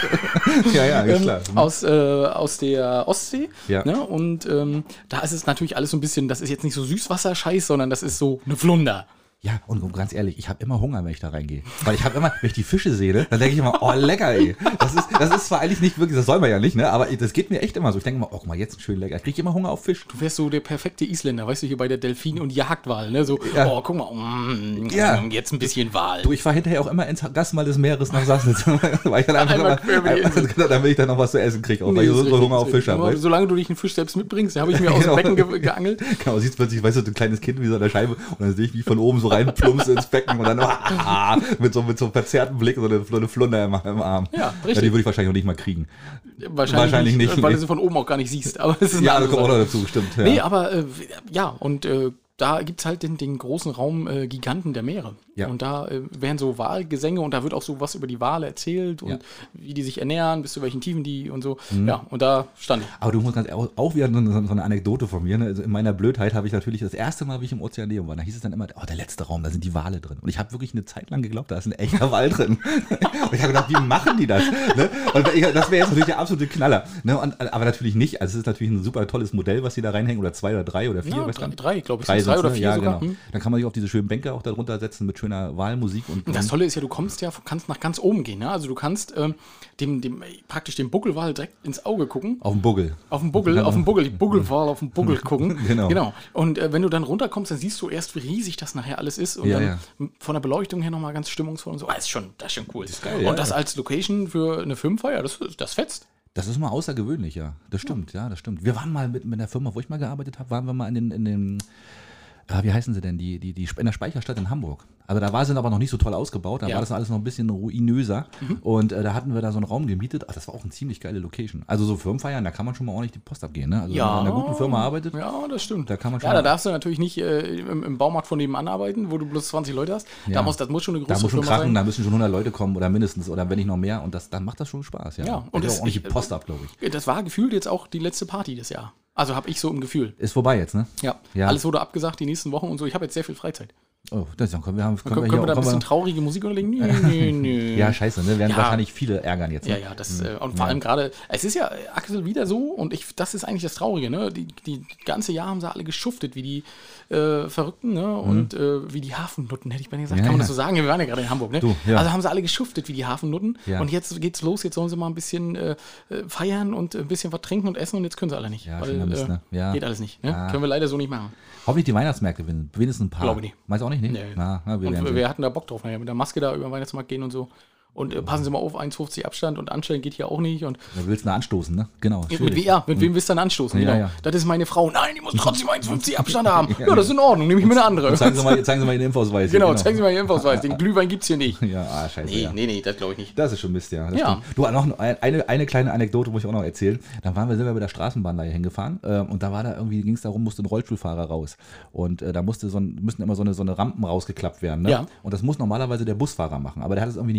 ja, ja, ist ähm, klar. aus, äh, aus der Ostsee. Ja. Ne? Und ähm, da ist es natürlich alles so ein bisschen, das ist jetzt nicht so Süßwasser-Scheiß, sondern das ist so eine Flunder. Ja, und ganz ehrlich, ich habe immer Hunger, wenn ich da reingehe. Weil ich habe immer, wenn ich die Fische sehe, ne, dann denke ich immer, oh, lecker, ey. Das ist, das ist zwar eigentlich nicht wirklich, das soll man ja nicht, ne, aber das geht mir echt immer so. Ich denke immer, oh, guck mal, jetzt ein schön lecker. Ich kriege immer Hunger auf Fisch. Du wärst so der perfekte Isländer, weißt du, hier bei der Delfin- und Jagdwal, ne? So, Ja. oh, guck mal, mm, Ja. jetzt ein bisschen Wal. Du, ich fahre hinterher auch immer ins Gastmahl des Meeres nach Sassnitz. Weil ich dann einfach Einmal immer, quer über die Insel. genau, damit ich dann noch was zu essen kriege, auch weil ich ist so richtig, Hunger ist auf Fisch richtig. habe. Aber weißt? solange du dich einen Fisch selbst mitbringst, den habe ich mir aus Genau. dem Becken ge geangelt. Genau, siehst plötzlich, weißt du, so ein kleines Kind wie so an der Scheibe und dann sehe ich, wie ich von oben so reinplumpse ins Becken und dann ah, mit, so, mit so einem verzerrten Blick so eine, so eine Flunder im, im Arm. Ja, richtig. Ja, die würde ich wahrscheinlich noch nicht mal kriegen. Wahrscheinlich, Wahrscheinlich nicht, weil nee. du sie von oben auch gar nicht siehst. Aber das ist eine Ja, das andere kommt auch Sache. noch dazu, stimmt. Ja. Nee, aber äh, ja, und äh, da gibt es halt den, den großen Raum äh, Giganten der Meere. Ja. Und da äh, werden so Walgesänge und da wird auch so was über die Wale erzählt und Ja. wie die sich ernähren, bis zu welchen Tiefen die und so. Ja, und da stand ich. Aber du musst ganz auch, auch wieder so eine, so eine Anekdote von mir. Ne? Also in meiner Blödheit habe ich natürlich das erste Mal, wie ich im Ozeaneum war, da hieß es dann immer, oh, der letzte Raum, da sind die Wale drin. Und ich habe wirklich eine Zeit lang geglaubt, da ist ein echter Wal drin. Und ich habe gedacht, wie machen die das? Ne? Und ich, das wäre jetzt natürlich der absolute Knaller. Ne? Und, aber natürlich nicht. Also es ist natürlich ein super tolles Modell, was die da reinhängen. Oder zwei oder drei oder vier. Ja, weiß drei, gar nicht. drei glaube ich. Drei, Drei, drei oder sind's, vier ne? Ja, sogar. genau. Hm. Dann kann man sich auf diese schönen Bänke auch darunter setzen mit schöner Wahlmusik. Und, Und das Tolle ist ja, du kommst ja, kannst nach ganz oben gehen. Ne? Also du kannst ähm, dem, dem, praktisch dem Buckelwal direkt ins Auge gucken. auf dem Buggel. Auf dem Buckel, auf dem Buckel, die Buckelwal auf dem Buckel gucken. Genau. genau. Und äh, wenn du dann runterkommst, dann siehst du erst, wie riesig das nachher alles ist. Und Ja, dann ja. von der Beleuchtung her nochmal ganz stimmungsvoll und so. Ah, ist schon, das ist schon cool. geil, und ja. das als Location für eine Filmfeier, das, das fetzt. Das ist mal außergewöhnlich, ja. Das stimmt, ja, das stimmt. Wir waren mal mit, mit der Firma, wo ich mal gearbeitet habe, waren wir mal in den, in den ah, wie heißen sie denn, die, die, die in der Speicherstadt in Hamburg. Also da war sie aber noch nicht so toll ausgebaut, da Ja. war das alles noch ein bisschen ruinöser. Mhm. Und äh, da hatten wir da so einen Raum gemietet. Ach, das war auch eine ziemlich geile Location. Also so Firmenfeiern, da kann man schon mal ordentlich die Post abgehen. Ne? Also wenn man in einer guten Firma arbeitet, Ja, das stimmt. da kann man schon Ja, da mal- darfst du natürlich nicht äh, im, im Baumarkt von nebenan arbeiten, wo du bloß zwanzig Leute hast. Ja. Da muss, das muss schon eine da große muss schon Firma krachen, sein. da müssen schon hundert Leute kommen oder mindestens oder wenn nicht noch mehr. Und das, dann macht das schon Spaß. Ja, Ja, und und das das- auch ordentlich ich- Post ab, glaube ich. Das war gefühlt jetzt auch die letzte Party des Jahres. Also habe ich so im Gefühl. Ist vorbei jetzt, ne? Ja. Ja. Alles wurde abgesagt die nächsten Wochen und so. Ich habe jetzt sehr viel Freizeit. Oh, das, dann können wir, haben, können Können, wir können hier wir da ein können bisschen wir- traurige Musik unterlegen? Nö, nö, nö. Ja, scheiße, ne? Werden Ja. wahrscheinlich viele ärgern jetzt. Ne? Ja, ja, das, äh, und vor allem gerade, es ist ja Axel wieder so und ich, das ist eigentlich das Traurige, ne? Die, die ganze Jahr haben sie alle geschuftet, wie die äh, Verrückten, ne? Und äh, wie die Hafennutten, hätte ich bei dir gesagt. Ja, Kann man ja. das so sagen? Wir waren ja gerade in Hamburg, ne? Du, ja. Also haben sie alle geschuftet wie die Hafennutten Ja. und jetzt geht's los, jetzt sollen sie mal ein bisschen äh, äh, feiern und ein bisschen was trinken und essen und jetzt können sie alle nicht. Ja, weil, schöner Mist, ne? Ja. Geht alles nicht, ne? Ja. Können wir leider so nicht machen. Hoffentlich die Weihnachtsmärkte gewinnen. Wenigstens ein paar. Glaube nicht. Meinst du auch nicht? Nee. Nee. Na, na, wir Und werden wir, sehen. wir hatten da Bock drauf, nachher mit der Maske da über den Weihnachtsmarkt gehen und so. Und äh, passen Sie mal auf, eins Komma fünfzig Abstand und anstellen geht hier auch nicht. Und Da willst du eine anstoßen, ne? Genau. mit, schwierig. we- ja, mit wem willst du dann anstoßen? Ja, Genau. ja. Das ist meine Frau. Nein, die muss trotzdem eins Komma fünfzig Abstand haben. Ja, das ist in Ordnung. Nehme ich mir eine andere. Zeigen Sie mal, zeigen Sie mal Ihren Impfausweis. genau, zeigen Sie mal Ihren Impfausweis. Den Glühwein gibt es hier nicht. Ja, ah, scheiße. Nee, ja. nee, nee, das glaube ich nicht. Das ist schon Mist, ja. Das Ja. stimmt. Du, noch eine, eine kleine Anekdote muss ich auch noch erzählen. Dann waren wir, sind wir mit der Straßenbahn da hier hingefahren äh, und da war da irgendwie, ging es darum, musste ein Rollstuhlfahrer raus. Und äh, da musste so ein, müssten immer so eine, so eine Rampen rausgeklappt werden. Ne? Ja. Und das muss normalerweise der Busfahrer machen. Aber der hat es irgendwie nicht mitgekriegt.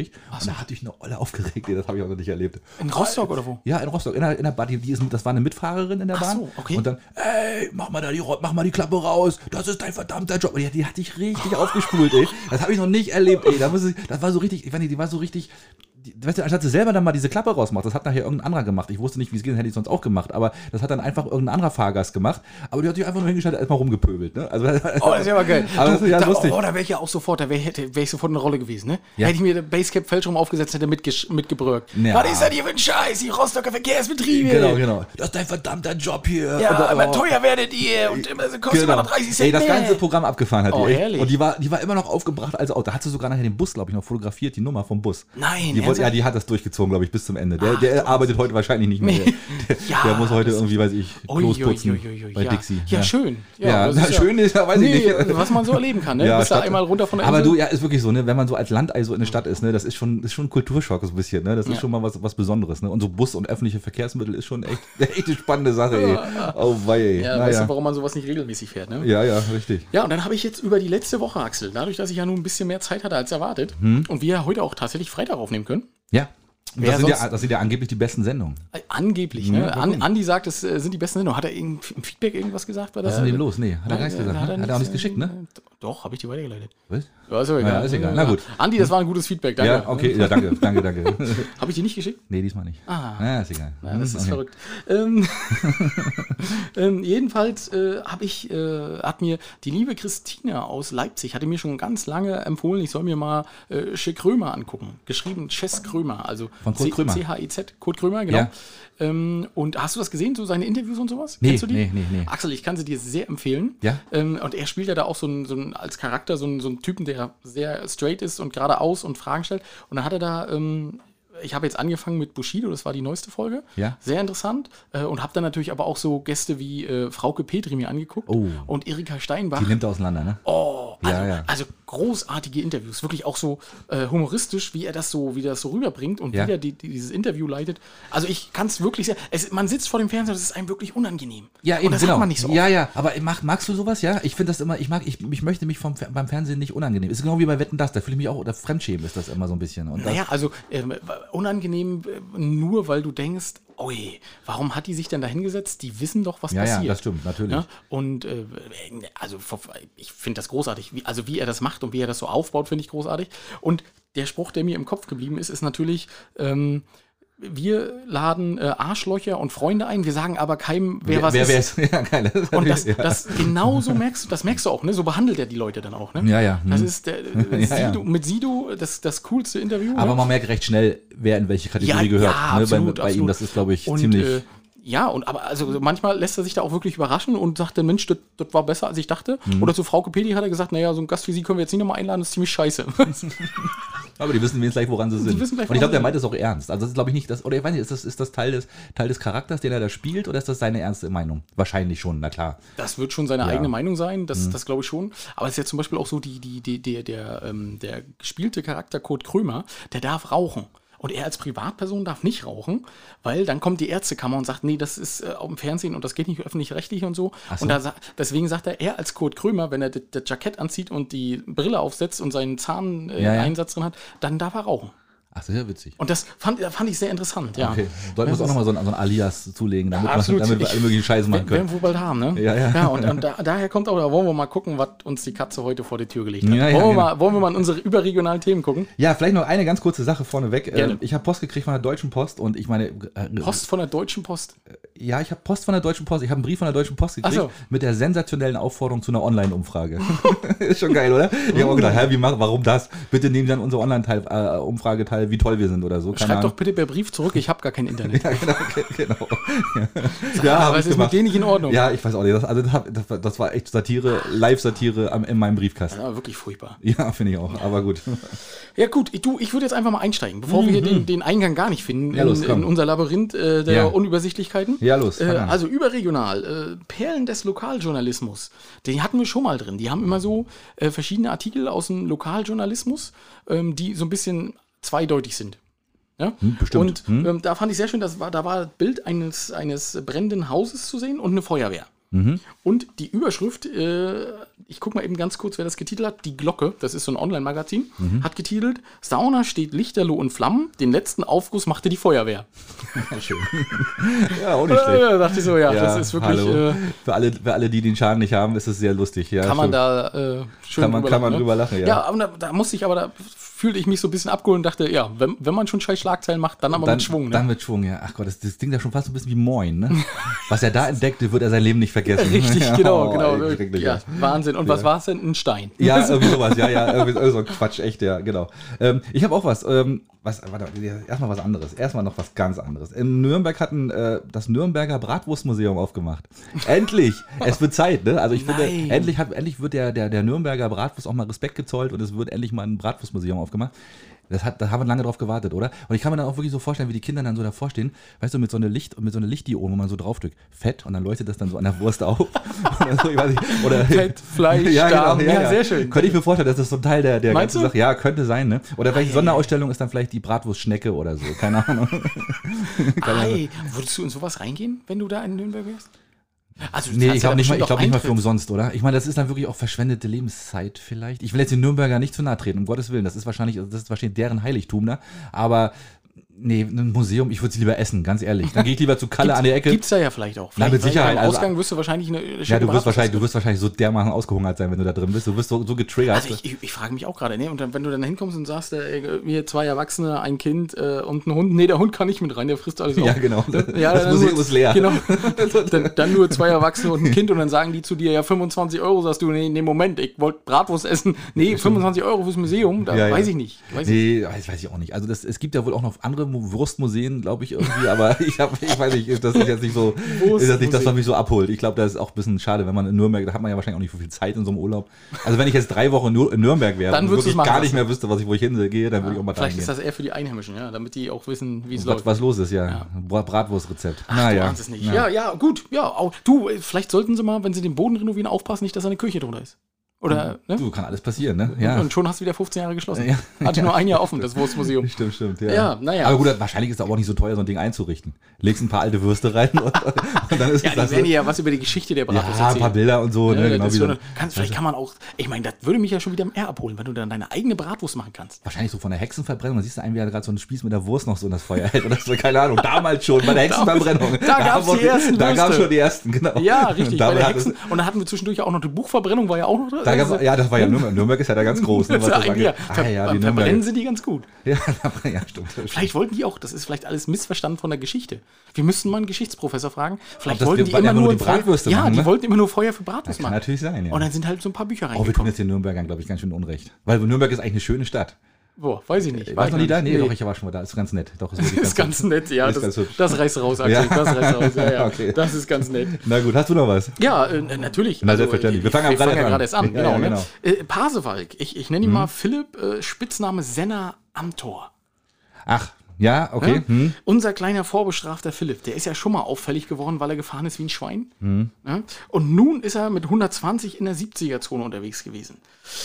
gekriegt. Und da hatte ich eine Olle aufgeregt, ey, das habe ich auch noch nicht erlebt. In Rostock oder wo? Ja, in Rostock, in der, in der Bahn, die, die ist, das war eine Mitfahrerin in der Ach Bahn. so, okay. Und dann, ey, mach mal da die, mach mal die Klappe raus, das ist dein verdammter Job. Und die, die hat dich richtig aufgespult, ey. Das habe ich noch nicht erlebt, ey. Da muss ich, das war so richtig, ich weiß nicht, die war so richtig, die, weißt du, anstatt sie selber dann mal diese Klappe rausmacht, das hat nachher irgendein anderer gemacht. Ich wusste nicht, wie es geht, das hätte ich sonst auch gemacht, aber das hat dann einfach irgendein anderer Fahrgast gemacht. Aber die hat sich einfach nur hingestellt, erstmal rumgepöbelt, ne? Also, Oh, das ist ja mal geil. aber das ist ja da, lustig. Oh, da wäre ich ja auch sofort, da wäre wär ich sofort eine Rolle gewesen, ne? Ja. Hätte ich mir Basecap falsch rum aufgesetzt, hätte mitgesch- mitgebrüllt. Ja. Was ist das hier für ein Scheiß, die Rostocker Verkehrsbetriebe? Genau, genau. Das ist dein verdammter Job hier. Ja, Und dann- aber oh. teuer werdet ihr und immer so kostet Genau. immer noch dreißig Cent Ey, das mehr. ganze Programm abgefahren hat Oh, die. Echt. herrlich. Und die war, die war immer noch aufgebracht als Auto. Da hat sie sogar nachher den Bus, glaube ich, noch fotografiert, die Nummer vom Bus. Nein, Die wollte, ernsthaft? ja, die hat das durchgezogen, glaube ich, bis zum Ende. Der, der arbeitet heute wahrscheinlich nicht mehr. Der, Ja, der muss heute das- irgendwie, weiß ich, Klos putzen Ui, ui, ui, ui, bei ja. Dixie. Ja, schön. Ja, das na, schön ist ja, weiß nee, ich nicht. was man so erleben kann, ne? Ja, Bist da Stadt- einmal runter von der Aber Insel. du, ja, ist wirklich so, ne, wenn man so als Landei so in der Stadt ist, ne, das ist schon, ist schon ein Kulturschock so ein bisschen, ne, das ist Ja. schon mal was, was Besonderes, ne, und so Bus und öffentliche Verkehrsmittel ist schon echt, echt eine spannende Sache, ey. Oh, wei, ey. ja, naja. weißt du, warum man sowas nicht regelmäßig fährt, ne? Ja, ja, richtig. Ja, und dann habe ich jetzt über die letzte Woche, Axel, dadurch, dass ich ja nun ein bisschen mehr Zeit hatte als erwartet und wir ja heute auch tatsächlich Freitag aufnehmen können, Ja. Und Wer das sind ja, sonst- das sind ja angeblich die besten Sendungen. äh, angeblich, Ja, ne? mal An, gucken. Andi sagt, es äh, sind die besten Sendungen. Hat er im im Feedback irgendwas gesagt? Bei der, Was ist denn mit dem los? Nee, hat er gar nichts gesagt. Hat Ne? er, Hat er auch nichts geschickt, ne? Doch, habe ich die weitergeleitet. Was? Ja, ist, ja egal. Ja, ist egal. Na gut. Andi, das war ein gutes Feedback, danke. Ja, okay, ja, danke, danke, danke. Habe ich die nicht geschickt? Nee, diesmal nicht. Ah. Ja, ist egal. Ja, das ist Okay. verrückt. Ähm, ähm, jedenfalls äh, habe ich, äh, hat mir die liebe Christine aus Leipzig, hatte mir schon ganz lange empfohlen, ich soll mir mal äh, Che Krömer angucken. Geschrieben Chess Krömer, also Von Kurt Krömer. C H I Z, Kurt Krömer, genau. Ja. Ähm, und hast du das gesehen, so seine Interviews und sowas? Nee, Kennst du die? nee, nee, nee. Axel, ich kann sie dir sehr empfehlen. Ja? Ähm, und er spielt ja da auch so einen, so einen als Charakter, so einen, so einen Typen, der sehr straight ist und geradeaus und Fragen stellt. Und dann hat er da, ähm, ich habe jetzt angefangen mit Bushido, das war die neueste Folge. Ja. Sehr interessant. Äh, und habe dann natürlich aber auch so Gäste wie äh, Frauke Petri mir angeguckt Oh. und Erika Steinbach. Die nimmt er auseinander, ne? Oh, also, Ja, ja. also großartige Interviews, wirklich auch so äh, humoristisch, wie er das so, wie er das so rüberbringt und Ja. wie er die, die, dieses Interview leitet. Also ich kann es wirklich sehr, es, man sitzt vor dem Fernseher, das ist einem wirklich unangenehm. Ja, eben, und das genau. hat man nicht so oft. Ja, ja, aber mag, magst du sowas, ja? Ich finde das immer, ich mag, ich, ich möchte mich vom, Fer- beim Fernsehen nicht unangenehm. Ist genau wie bei Wetten, das, da fühle ich mich auch, oder Fremdschämen ist das immer so ein bisschen. Und das, Naja, also ähm, unangenehm äh, nur, weil du denkst, oi, warum hat die sich denn da hingesetzt? Die wissen doch, was ja, passiert. ja, das stimmt, natürlich. Ja? Und äh, also ich finde das großartig. Wie, also wie er das macht und wie er das so aufbaut, finde ich großartig. Und der Spruch, der mir im Kopf geblieben ist, ist natürlich, ähm, wir laden äh, Arschlöcher und Freunde ein, wir sagen aber keinem, wer, was wer, ist. wer ist. Ja, geil. Das ist Und das, natürlich- ja. das genauso merkst du, das merkst du auch, ne? So behandelt er die Leute dann auch, ne? Ja, ja. Das hm. ist der, Ja, ja. Sido, mit Sido das, das coolste Interview. Aber ne? man merkt recht schnell, wer in welche Kategorie Ja, gehört. ja, ne? absolut, bei, bei ihm, absolut. das ist, glaube ich, Und, ziemlich. Äh, ja, und aber also manchmal lässt er sich da auch wirklich überraschen und sagt dann, Mensch, das das war besser, als ich dachte. Mhm. Oder zu Frau Pedi hat er gesagt, naja, so einen Gast wie Sie können wir jetzt nicht nochmal einladen, das ist ziemlich scheiße. aber die wissen wenigstens gleich, woran sie sind. wissen gleich, und ich woran glaube, der sie meint das auch ernst. Also, das ist, glaube ich, nicht das. Oder ich weiß nicht, ist das, ist das Teil, des, Teil des Charakters, den er da spielt, oder ist das seine ernste Meinung? Wahrscheinlich schon, na klar. Das wird schon seine Ja. eigene Meinung sein, Mhm. das, das glaube ich schon. Aber es ist ja zum Beispiel auch so, die, die, die, der, der, ähm, der gespielte Charakter Kurt Krömer, der darf rauchen. Und er als Privatperson darf nicht rauchen, weil dann kommt die Ärztekammer und sagt, nee, das ist äh, auf dem Fernsehen und das geht nicht öffentlich-rechtlich und so. Ach so. Und da, sa- deswegen sagt er, er als Kurt Krömer, wenn er das das Jackett anzieht und die Brille aufsetzt und seinen Zahneinsatz äh, Ja, ja. Einsatz drin hat, dann darf er rauchen. Ach, sehr witzig. Und das fand, fand ich sehr interessant, ja. Okay. Sollten wir uns auch nochmal so, ein- so ein Alias zulegen, damit, Ja, wir- absolut. damit wir Ich- alle möglichen Scheiße machen Werden werden können. wir bald haben, ne? Ja, ja. ja und und da, daher kommt auch, da wollen wir mal gucken, was uns die Katze heute vor die Tür gelegt hat. Ja, ja, wollen, wir genau. mal, wollen wir mal in unsere überregionalen Themen gucken? Ja, vielleicht noch eine ganz kurze Sache vorneweg. Gerne. Ähm, Ich habe Post gekriegt von der Deutschen Post und ich meine, äh, Post von der Deutschen Post. ja, ich habe Post von der Deutschen Post. Ich habe einen Brief von der Deutschen Post gekriegt Ach so. mit der sensationellen Aufforderung zu einer Online-Umfrage. Ist schon geil, oder? Ich habe auch gedacht, hä, wie mach, warum das? Bitte nehmen Sie an unsere Online-Umfrage teil, wie toll wir sind oder so. Keine Schreibt Ahnung. doch bitte per Brief zurück, ich habe gar kein Internet. Ja, genau, ge- genau. Ja, Ja, hab aber ich es ist gemacht. mit denen nicht in Ordnung. Ja, ich weiß auch nicht. Das, also das, hab- das, war- das war echt Satire, Live-Satire am- in meinem Briefkasten. Ja, wirklich furchtbar. Ja, finde ich auch. Aber gut. Ja gut, ich, du, ich würde jetzt einfach mal einsteigen, bevor wir hier den, den Eingang gar nicht finden Mhm. Ja, los, in, komm. in unser Labyrinth äh, der Ja. Unübersichtlichkeiten. Ja, los, fang Äh, an. also überregional, äh, Perlen des Lokaljournalismus, die hatten wir schon mal drin. Die haben immer so äh, verschiedene Artikel aus dem Lokaljournalismus, ähm, die so ein bisschen zweideutig sind. Ja? Hm, bestimmt. Und Hm. ähm, da fand ich sehr schön, das war, da war das Bild eines, eines brennenden Hauses zu sehen und eine Feuerwehr. Mhm. Und die Überschrift, äh, ich gucke mal eben ganz kurz, wer das getitelt hat. Die Glocke, das ist so ein Online-Magazin, mhm. hat getitelt, Sauna steht lichterloh in Flammen, den letzten Aufguss machte die Feuerwehr. Schön. Ja, auch nicht schlecht. Da dachte ich so, ja, ja das ist wirklich... Hallo. Äh, für, alle, für alle, die den Schaden nicht haben, ist es sehr lustig. Ja, kann man schön. da äh, schön kann man, drüber kann man lachen, drüber ne? lachen, ja. Ja, aber da, da musste ich aber, da fühlte ich mich so ein bisschen abgeholt und dachte, ja, wenn, wenn man schon scheiß Schlagzeilen macht, dann aber dann, mit Schwung. Ne? Dann mit Schwung, ja. Ach Gott, das, das klingt ja schon fast so ein bisschen wie Moin, ne? Was er da entdeckte, wird er sein Leben nicht vergessen. Richtig, ja, genau, oh, genau. Ey, ja, Wahnsinn. Und ja. was war es denn? Ein Stein. Ja, irgendwie sowas, ja, ja, irgendwie, irgendwie so ein Quatsch, echt, ja, genau. Ähm, ich habe auch was, ähm, was, warte, erstmal was anderes, erstmal noch was ganz anderes. In Nürnberg hat ein, äh, das Nürnberger Bratwurstmuseum aufgemacht. Endlich! Es wird Zeit, ne? Also ich Nein. finde, endlich, hat, endlich wird der, der, der Nürnberger Bratwurst auch mal Respekt gezollt und es wird endlich mal ein Bratwurstmuseum aufgemacht. Das hat, da haben wir lange drauf gewartet, oder? Und ich kann mir dann auch wirklich so vorstellen, wie die Kinder dann so davor stehen, weißt du, mit so einer Licht mit so einer Lichtdiode, wo man so draufdrückt, Fett, und dann leuchtet das dann so an der Wurst auf. Oder so, ich weiß nicht. Oder Fett, Fleisch, ja, genau, Darm, ja, ja, ja, sehr schön. Könnte ich mir vorstellen, dass das so ein Teil der, der Meinst ganzen du? Sache, ja, könnte sein, ne? Oder vielleicht Ei. Sonderausstellung ist dann vielleicht die Bratwurstschnecke oder so, keine Ahnung. keine Ahnung. Ei, würdest du in sowas reingehen, wenn du da in Nürnberg wärst? Also, Nee, ich glaube nicht, mal, ich bestimmt glaub auch nicht mal für Eintritt. umsonst, oder? Ich meine, das ist dann wirklich auch verschwendete Lebenszeit vielleicht. Ich will jetzt den Nürnberger nicht zu nahe treten, um Gottes Willen. Das ist wahrscheinlich, das ist wahrscheinlich deren Heiligtum da. Aber nee, ein Museum, ich würde es lieber essen, ganz ehrlich. Dann gehe ich lieber zu Kalle Gibt's- an die Ecke. Gibt's da ja vielleicht auch. Na, Vielleicht, mit Sicherheit, Beim also- Ausgang wirst du wahrscheinlich eine schöne Ja, du wirst, Bratwurst wahrscheinlich, du essen. wirst wahrscheinlich so dermaßen ausgehungert sein, wenn du da drin bist. Du wirst so, so getriggert. Also ich, ich, ich frage mich auch gerade, ne? Und dann, wenn du dann hinkommst und sagst, äh, wir zwei Erwachsene, ein Kind äh, und ein Hund, nee, der Hund kann nicht mit rein, der frisst alles auf. ja, genau. Ja, das dann Museum nur- ist leer. Genau. dann, dann nur zwei Erwachsene und ein Kind und dann sagen die zu dir, ja, fünfundzwanzig Euro, sagst du, nee, nee, Moment, ich wollte Bratwurst essen. Nee, fünfundzwanzig Euro fürs Museum, da Ja, ja. weiß ich nicht. Weiß ich Nee, das weiß ich auch nicht. Also das, es gibt ja wohl auch noch andere Mu- Wurstmuseen, glaube ich, irgendwie, aber ich, hab, ich weiß nicht, das ist jetzt nicht so, ist das nicht das, was mich so abholt. Ich glaube, das ist auch ein bisschen schade, wenn man in Nürnberg, da hat man ja wahrscheinlich auch nicht so viel Zeit in so einem Urlaub. Also wenn ich jetzt drei Wochen nur in Nürnberg wäre Dann und würdest wirklich du's machen gar nicht lassen. mehr wüsste, was ich, wo ich hingehe, dann würde ich auch mal da Vielleicht ist hingehen. das eher für die Einheimischen, ja, damit die auch wissen, wie es Was, läuft. was los ist, ja. Ja. Bra- Bratwurstrezept. Ach, naja. du ahnst es nicht. Ja, ja, gut. Ja, auch, du, äh, vielleicht sollten sie mal, wenn sie den Boden renovieren, aufpassen, nicht, dass eine Küche drunter ist. Oder, ne? Du, kann alles passieren, ne? Ja. Und schon hast du wieder fünfzehn Jahre geschlossen. Ja. Hatte nur ein Jahr offen, das Wurstmuseum. Stimmt, stimmt, ja. Ja, naja. Aber gut, wahrscheinlich ist es aber auch nicht so teuer, so ein Ding einzurichten. Legst ein paar alte Würste rein und, und dann ist Ja, es die das. werden ja was über die Geschichte der Bratwurst Ja, ein paar Bilder und so, Ja, ne? das Genau ist wie so so, eine, kannst, vielleicht kann man auch, ich meine, das würde mich ja schon wieder mehr abholen, wenn du dann deine eigene Bratwurst machen kannst. wahrscheinlich so von der Hexenverbrennung, da siehst du einen, wie er gerade so einen Spieß mit der Wurst noch so in das Feuer hält. Oder so, keine Ahnung, damals schon, bei der Hexenverbrennung. Da gab's die ersten Da gab es Würste. schon die ersten, genau. Ja, richtig, Da bei der hat es- Hexen. Und dann hatten wir zwischendurch auch noch die Buchverbrennung, war ja auch noch drin. Da gab's, ja, das war ja Nürnberg. Nürnberg ist ja da ganz groß. Ne, Das was ist das ja eigentlich, angeht. ja, Ah, ja, die verbrennen Nürnberger. sie die ganz gut. Ja, ja, stimmt. Vielleicht wollten die auch, das ist vielleicht alles missverstanden von der Geschichte. Wir müssten mal einen Geschichtsprofessor fragen. Vielleicht das wollten die- die weil immer einfach nur nur die ein Feuer- Bratwürste Ja, machen, die ne? wollten immer nur Feuer für Bratwurst Kann machen. natürlich sein, ja. Und dann sind halt so ein paar Bücher Oh, wir tun reingekommen. jetzt den Nürnbergern, glaube ich, ganz schön Unrecht. Weil Nürnberg ist eigentlich eine schöne Stadt. Boah, weiß ich nicht. Warst du noch nie da? Nee, Nee. doch, ich war schon mal da. Ist ganz nett. Doch, ist wirklich Das ist ganz nett, ja. Ist Das, ganz hübsch. das reißt raus, Axel. Ja. Das reißt raus, ja, ja. Okay. Das ist ganz nett. Na gut, hast du noch was? Ja, äh, natürlich. Na, selbstverständlich. Wir fangen wir gerade fangen ja erst an. gerade erst an. Ja, Genau, ja, ne? genau. Äh, Pasewalk. Ich, ich nenne ihn mal Philipp, äh, Spitzname Senna am Tor. Ach, ja, okay. Ja? Hm. Unser kleiner vorbestrafter Philipp, der ist ja schon mal auffällig geworden, weil er gefahren ist wie ein Schwein. Hm. Ja? Und nun ist er mit hundertzwanzig in der siebziger-Zone unterwegs gewesen.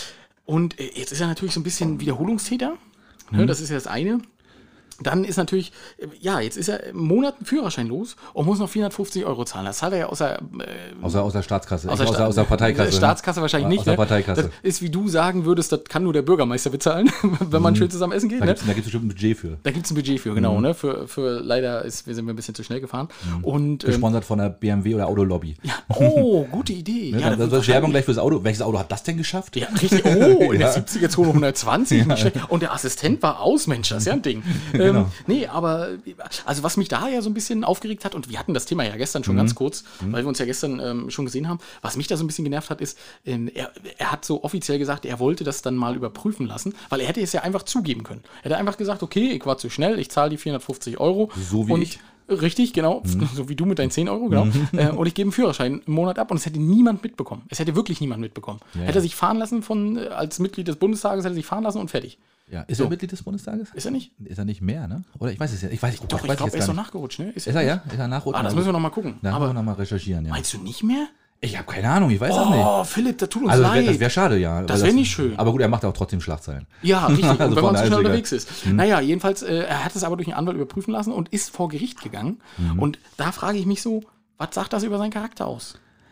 Und äh, jetzt ist er natürlich so ein bisschen Wiederholungstäter. Ne? Das ist ja das eine. Dann ist natürlich, äh, ja, jetzt ist er im Monat einen Führerschein los und muss noch vierhundertfünfzig Euro zahlen. Das zahlt er ja aus der, äh, Aus der, aus der Staatskasse. aus aus, der, der, aus der Parteikasse. Staatskasse wahrscheinlich Aus nicht. der ne? Parteikasse. Das ist, wie du sagen würdest, das kann nur der Bürgermeister bezahlen, wenn man schön zusammen essen geht. Da Ne? gibt es da gibt's bestimmt ein Budget für. Da gibt es ein Budget für, genau. Ne? Für, für leider ist, wir sind wir ein bisschen zu schnell gefahren. Und ähm, Gesponsert von der B M W oder Autolobby. ja, oh, gute Idee. Ne? Ja, das, wird das ist Werbung wahrscheinlich- gleich fürs Auto. Welches Auto hat das denn geschafft? Ja, richtig. Oh, in der Ja. siebziger-Zone hundertzwanzig. Nicht schlecht. Und der Assistent war aus, Mensch, das ist ja ein Ding. Genau. Ähm, nee, aber also was mich da ja so ein bisschen aufgeregt hat, und wir hatten das Thema ja gestern schon ganz kurz, weil wir uns ja gestern ähm, schon gesehen haben, was mich da so ein bisschen genervt hat, ist, ähm, er, er hat so offiziell gesagt, er wollte das dann mal überprüfen lassen, weil er hätte es ja einfach zugeben können. Er hätte einfach gesagt, okay, ich war zu schnell, ich zahle die vierhundertfünfzig Euro. So wie und ich. Richtig, genau. So wie du mit deinen zehn Euro, genau. Äh, und ich gebe einen Führerschein im Monat ab und es hätte niemand mitbekommen. Es hätte wirklich niemand mitbekommen. Ja, hätte er sich fahren lassen von, äh, als Mitglied des Bundestages, hätte er sich fahren lassen und fertig. Ja. Ist So. er Mitglied des Bundestages? Ist er nicht? Ist er nicht mehr, ne? Oder ich weiß es ja. Ich weiß, oh, Doch, weiß ich glaube, jetzt er ist gar noch nicht. nachgerutscht, ne? Ist er ja? Ist er nachrutschen? Ah, das müssen wir noch mal gucken. Da müssen Aber wir noch mal recherchieren, ja. meinst du nicht mehr? Ich habe keine Ahnung, ich weiß das nicht. Oh, Philipp, das tut uns Also das wäre leid. wär schade, ja. Das weil wär nicht schön. Aber gut, er macht auch trotzdem Schlagzeilen. Ja, richtig. Und Also wenn von man zu schnell Einziger. unterwegs ist. Naja, jedenfalls, äh, er hat es aber durch einen Anwalt überprüfen lassen und ist vor Gericht gegangen. Und da frage ich mich so, was sagt das über seinen Charakter aus?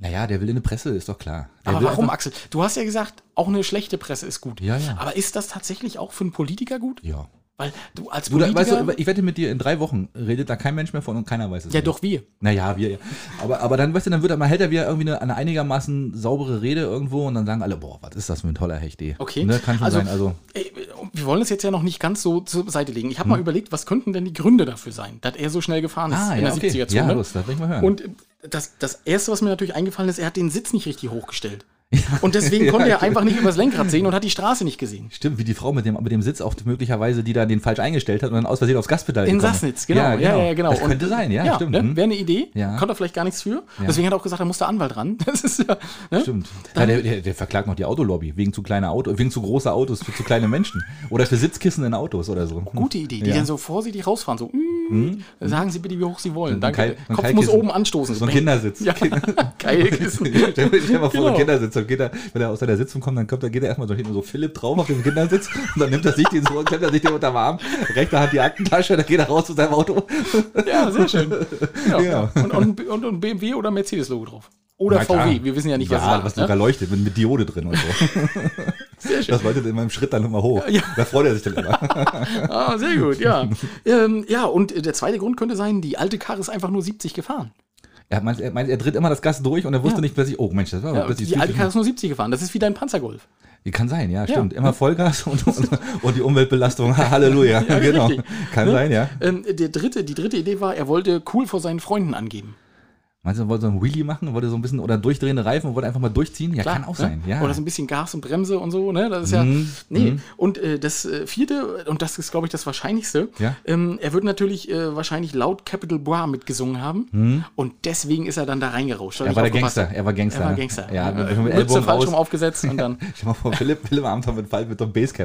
Naja, der will in eine Presse, ist doch klar. Der Aber will warum, einfach- Axel? Du hast ja gesagt, auch eine schlechte Presse ist gut. Ja, ja. Aber ist das tatsächlich auch für einen Politiker gut? Ja. Weil du als Du, da, Politiker... weißt du, ich wette mit dir, in drei Wochen redet da kein Mensch mehr von und keiner weiß es ja, mehr. doch wir. Naja, wir, ja. Aber, aber dann, weißt du, dann wird er mal, hält er wieder irgendwie eine, eine einigermaßen saubere Rede irgendwo und dann sagen alle, boah, was ist das für ein toller Hecht, ey. Okay. Ne, kann schon Also- sein, also. Ey, wir wollen das jetzt ja noch nicht ganz so zur Seite legen. Ich habe Hm. mal überlegt, was könnten denn die Gründe dafür sein, dass er so schnell gefahren ist Ah, in ja, der okay. siebziger-Zone. Ja, los, das will ich mal hören. Und das, das Erste, was mir natürlich eingefallen ist, er hat den Sitz nicht richtig hochgestellt. Und deswegen Ja, konnte er okay. einfach nicht übers Lenkrad sehen und hat die Straße nicht gesehen. Stimmt, wie die Frau mit dem, mit dem Sitz auch möglicherweise, die da den falsch eingestellt hat und dann aus Versehen aufs Gaspedal In gekommen ist. Sassnitz, genau. Ja, ja, ja, genau. Das Und- könnte sein, ja, stimmt. Ne? hm. Wäre eine Idee. Ja. Konnte er vielleicht gar nichts für. Ja. Deswegen hat er auch gesagt, da muss der Anwalt ran. Das ist ja. Ne? Stimmt. Ja, der, der, der verklagt noch die Autolobby wegen zu kleiner Auto, wegen zu großer Autos für zu kleine Menschen. Oder für Sitzkissen in Autos oder so. Gute Idee, die Ja. dann so vorsichtig rausfahren. So, mm, sagen Sie bitte, wie hoch Sie wollen. So ein Danke. Keil- so ein Kopf Keilkissen. muss oben anstoßen. So ein Bang. Kindersitz. Ja, geil Kissen. Stell dir stell dir mal vor, so Genau. ein Kindersitz, dann geht er, wenn er aus seiner Sitzung kommt, dann kommt, da geht er erstmal so hinten so Philipp drauf auf den Kindersitz und dann nimmt er sich den so, klemmt er sich den unterm Arm, rechter Hand die Aktentasche, dann geht er raus zu seinem Auto. Ja, sehr schön. Ja. Ja. Und, und, und, und B M W oder Mercedes-Logo drauf. Oder Na V W, klar. wir wissen ja nicht, was Ja, es was war. sogar Ne? leuchtet, mit, mit Diode drin und so. Sehr schön. Das leuchtet in meinem Schritt dann immer hoch. Ja. Da freut er sich dann immer. Ah, sehr gut, ja. ähm, ja, und der zweite Grund könnte sein, die alte Karre ist einfach nur siebzig gefahren. Er meint, er, meint, er tritt immer das Gas durch und er wusste Ja. nicht plötzlich, oh Mensch, das war Ja, plötzlich die alte viel- Karre ist nur siebzig gefahren. Das ist wie dein Panzergolf. Kann sein, ja, stimmt. Ja. Immer Vollgas und, und, und die Umweltbelastung, Halleluja. Ja, genau. richtig. Kann Ne? sein, ja. Ähm, der dritte, die dritte Idee war, er wollte cool vor seinen Freunden angeben. Meinst du, er wollte so einen Wheelie machen, wollte so ein bisschen, oder durchdrehende Reifen und wollte einfach mal durchziehen? Ja, Klar, kann auch ne? sein, ja. Oder so ein bisschen Gas und Bremse und so, ne? Das ist ja. Mhm, Nee. mhm. Und äh, das äh, vierte, und das ist, glaube ich, das Wahrscheinlichste, Ja. ähm, er wird natürlich äh, wahrscheinlich laut Capital Bra mitgesungen haben. Und deswegen ist er dann da reingerauscht. Hat Er nicht war der aufgepasst. Gangster, er war Gangster. Er war ne? Gangster. Ja, mit, mit, Mütze mit Ellbogen falsch raus. rum aufgesetzt und dann. Ich mal vor, Philipp, Philipp abends mit, Fall- mit so einem Basecap.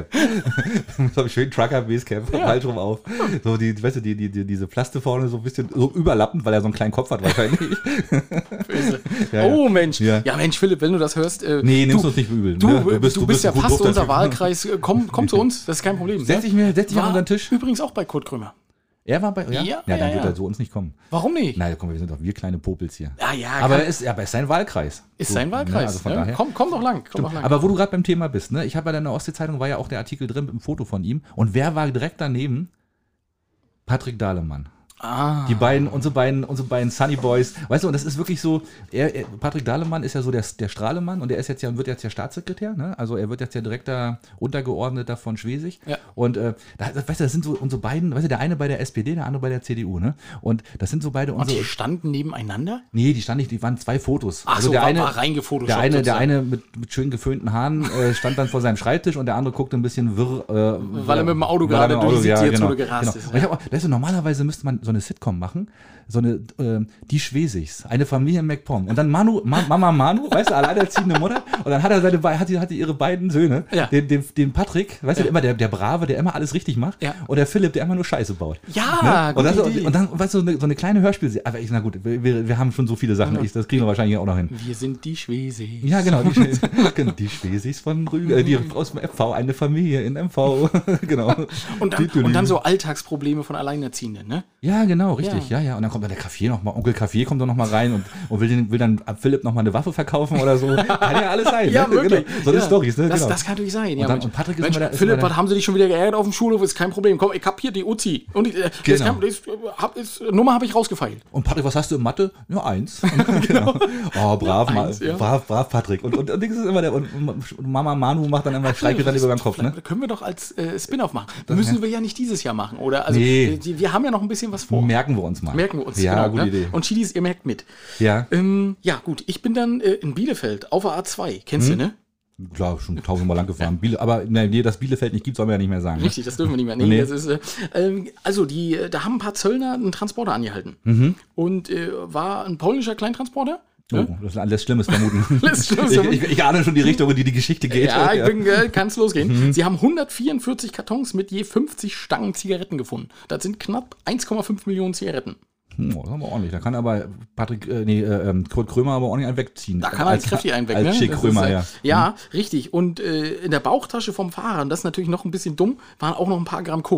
mit so einem schönen Trucker-Basecap, Ja. falsch rum auf. So die, weißt du, die, die, die, diese Plaste vorne so ein bisschen so überlappend, weil er so einen kleinen Kopf hat wahrscheinlich. Böse. Ja, ja. Oh Mensch. Ja. Ja. Mensch, Philipp, wenn du das hörst. Äh, Nee, nimmst du, uns nicht übel. Du, ne? du bist, du bist ja ein gut fast dufter unser Typ. Wahlkreis. Äh, Komm, komm zu uns, das ist kein Problem. Setz dich, mir, setz dich an War unseren Tisch. Übrigens auch bei Kurt Krömer. Er war bei, ja? Ja, Ja, ja, dann ja. wird er zu uns nicht kommen. Warum nicht? Nein, komm, wir sind doch wir kleine Popels hier. Ja, ja. Aber kann- er ist, ja, aber er ist sein Wahlkreis. ist So, sein ne, Wahlkreis. also von ne? daher. Komm, komm doch lang. Komm doch lang. Aber wo du gerade beim Thema bist, ne? Ich habe ja in der Ostsee-Zeitung, war ja auch der Artikel drin mit dem Foto von ihm. Und wer war direkt daneben? Patrick Dahlemann. ah. Die beiden, unsere beiden, unsere beiden Sunny Boys. Weißt du, und das ist wirklich so, er, er, Patrick Dahlemann ist ja so der, der Strahlemann und er ist jetzt ja, wird jetzt ja Staatssekretär, ne? Also er wird jetzt ja direkter Untergeordneter von Schwesig. Ja. Und äh, da, weißt du, das sind so unsere beiden, weißt du, der eine bei der S P D, der andere bei der C D U, ne? Und das sind so beide Und unsere. die standen nebeneinander? Nee, die standen nicht, die waren zwei Fotos. Ach so, der war- eine, war reingefotoshoppt der eine, der sozusagen. eine mit, mit schön geföhnten Haaren äh, stand dann vor seinem Schreibtisch und der andere guckte ein bisschen wirr. Äh, Weil er mit dem Auto weil er gerade mit dem durch die ja, Siebziger-Zone genau, gerast genau. ist, Und ich hab auch, weißt du, normalerweise müsste man so eine Sitcom machen, so eine, äh, die Schwesigs, eine Familie in MacPom. Und dann Manu, Ma, Mama Manu, weißt du, alleinerziehende Mutter. Und dann hat er seine, be- hat, die, hat die ihre beiden Söhne, Ja. den, den, den Patrick, weißt Ja. du, immer der, der Brave, der immer alles richtig macht. Ja. Und der Philipp, der immer nur Scheiße baut. Ja, Und, gute das, Idee. und dann, weißt du, so eine, so eine kleine Hörspielserie. Aber ich, na gut, wir, wir, wir haben schon so viele Sachen, ich, das kriegen wir wahrscheinlich auch noch hin. Wir sind die Schwesi. Ja, genau, die, Schwe- genau, die Schwesigs von Rügen, äh, die aus dem M V, eine Familie in M V, genau. Und dann, und dann so Alltagsprobleme von Alleinerziehenden, ne? Ja, genau, richtig, Ja. ja, ja. Und dann kommt dann der Kaffee noch mal, Onkel Kaffee kommt doch noch mal rein und, und will, den, will dann ab Philipp noch mal eine Waffe verkaufen oder so. Kann ja alles sein. Ja, ne? wirklich. Genau. So eine ja. Storys, ne? Das, genau. das kann natürlich sein. Und Ja, dann- Mensch. und Patrick ist Mensch, immer der- ist Philipp, immer der- was haben sie dich schon wieder geärgert auf dem Schulhof? Ist kein Problem. Komm, ich hab hier die Uzi. Und die, äh, das Genau. kann, das, hab, ist, Nummer habe ich rausgefeilt. Und Patrick, was hast du in Mathe? Ja, eins. genau. Oh, brav, Ja, Ma- eins, ja. brav, brav, Patrick. Und, und, und Dings ist immer der, und Mama Manu macht dann immer Streichel dann über den Kopf, ne? Das können wir doch als äh, Spin-off machen. Müssen wir ja nicht dieses Jahr machen, oder? Also, Nee. äh, die, wir haben ja noch ein bisschen was vor. Merken wir uns mal. Merken wir uns. Ja, genau, gute ne? Idee. Und Chidis, ihr merkt mit. Ja, Ähm, ja, gut. Ich bin dann äh, in Bielefeld auf der A zwei. Kennst Hm? du, ne? klar, schon tausendmal lang gefahren. Biele, aber ne, nee, dass Bielefeld nicht gibt, sollen wir ja nicht mehr sagen. Ne? Richtig, das dürfen wir nicht mehr. Nee, Nee. Das ist, äh, ähm, also, die, äh, da haben ein paar Zöllner einen Transporter angehalten. Mhm. Und äh, war ein polnischer Kleintransporter. Oh, das lässt Schlimmes vermuten. Lässt Schlimmes ich, vermuten. ich, ich ahne schon die Richtung, in die die Geschichte geht. Ja, ich bin, äh, kann es losgehen. Mhm. Sie haben hundertvierundvierzig Kartons mit je fünfzig Stangen Zigaretten gefunden. Das sind knapp eins Komma fünf Millionen Zigaretten. Hm, oh, das haben wir ordentlich. Da kann aber Patrick, äh, nee, äh, ähm, Kurt Krömer aber ordentlich einen wegziehen. Da kann er als, kräftig einen weg, als ne? Schick Das Krömer, ist, äh, ja. Ja, richtig. Und äh, in der Bauchtasche vom Fahrer, und das ist natürlich noch ein bisschen dumm, waren auch noch ein paar Gramm Koks.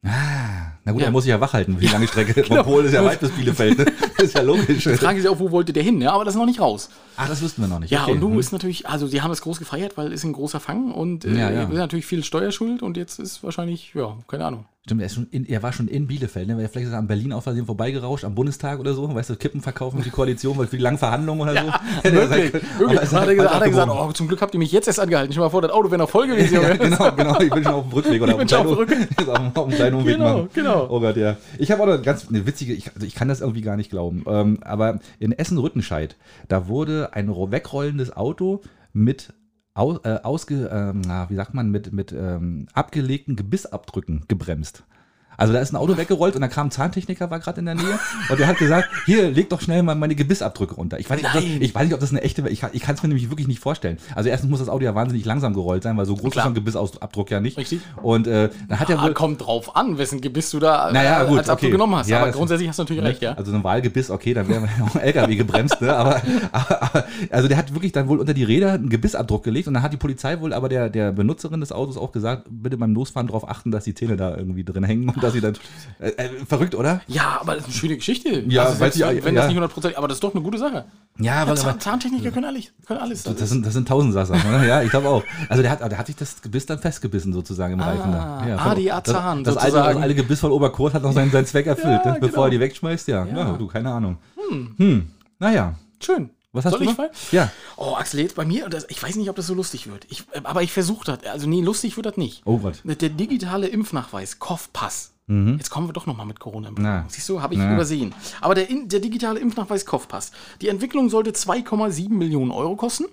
Ah, na gut, Ja. er muss sich ja wach halten für die lange Strecke. Von Polen ist ja weit bis Bielefeld. Ne? Das ist ja logisch. Die Frage ist ja auch, wo wollte der hin? Ja, aber das ist noch nicht raus. Ach, das wüssten wir noch nicht. Ja, Okay. und nun Hm. ist natürlich, also die haben es groß gefeiert, weil es ist ein großer Fang und äh, Ja, ja. ist natürlich viel Steuerschuld und jetzt ist wahrscheinlich, ja, keine Ahnung. Stimmt, er, ist schon in, er war schon in Bielefeld, ne? Vielleicht ist er an Berlin auf Versehen vorbeigerauscht, am Bundestag oder so, weißt du, Kippen verkaufen für die Koalition, weil für die langen Verhandlungen oder so. Wirklich, wirklich. Aber es Hat er gesagt, hat er gesagt, abgewogen. oh, zum Glück habt ihr mich jetzt erst angehalten. Ich mal vor, das Auto wäre noch voll gewesen. Ja, Junge. genau, genau, ich bin schon auf dem Rückweg oder Ich bin schon auf dem Rückweg. auf, dem- auf dem kleinen Umweg Genau, machen. genau. Oh Gott, ja. Ich habe auch noch eine ganz eine witzige, ich, also ich kann das irgendwie gar nicht glauben, ähm, aber in Essen-Rüttenscheid, da wurde ein ro- wegrollendes Auto mit aus, äh, ausge, ähm, na, wie sagt man, mit, mit ähm, abgelegten Gebissabdrücken gebremst. Also da ist ein Auto weggerollt und da kam ein Zahntechniker, war gerade in der Nähe und der hat gesagt, hier, leg doch schnell mal meine Gebissabdrücke runter. Ich weiß nicht, ob das, Nein. ich weiß nicht, ob das eine echte, ich kann es mir nämlich wirklich nicht vorstellen. Also erstens muss das Auto ja wahnsinnig langsam gerollt sein, weil so groß Klar. ist so ein Gebissabdruck ja nicht. Richtig. Und äh, dann hat er Ah, wohl... kommt drauf an, wessen Gebiss du da äh, Naja, gut, als Abdruck okay. genommen hast. Ja, aber das- grundsätzlich hast du natürlich recht, ja. Also so ein Wahlgebiss, okay, dann wäre man ja auch ein L K W gebremst, ne? aber, aber, aber also der hat wirklich dann wohl unter die Räder einen Gebissabdruck gelegt und dann hat die Polizei wohl aber der, der Benutzerin des Autos auch gesagt, bitte beim Losfahren darauf achten, dass die Zähne da irgendwie drin hängen und dass sie dann, äh, äh, verrückt, oder? Ja, aber das ist eine schöne Geschichte. Ja, also weiß selbst, ich, wenn, wenn ja. das nicht hundert Prozent, aber das ist doch eine gute Sache. Ja, Ja, aber, Zahn, aber Zahntechniker können alles. Können alles. das sind, das sind Tausendsasser, ne? Ja, ich glaube auch. Also der hat, der hat sich das Gebiss dann festgebissen sozusagen im Reifen da. Ja, ah, die Azan das, das alte, sozusagen. das alte Gebiss von Oberkurt hat noch seinen, seinen Zweck erfüllt, Ja, ne? bevor genau. er die wegschmeißt, ja. ja. Ja. du, keine Ahnung. Hm. hm. Naja. Schön. Was hast Soll du ich noch? mal? Ja. Oh, Axel, jetzt bei mir, und das, ich weiß nicht, ob das so lustig wird. Ich, äh, aber ich versuche das. Also, nee, lustig wird das nicht. Oh Gott. Der digitale Impfnachweis, Kopfpass. Jetzt kommen wir doch nochmal mit Corona im Na. Siehst du, habe ich Na. übersehen. Aber der, in, der digitale Impfnachweis Kopfpass. Die Entwicklung sollte zwei Komma sieben Millionen Euro kosten.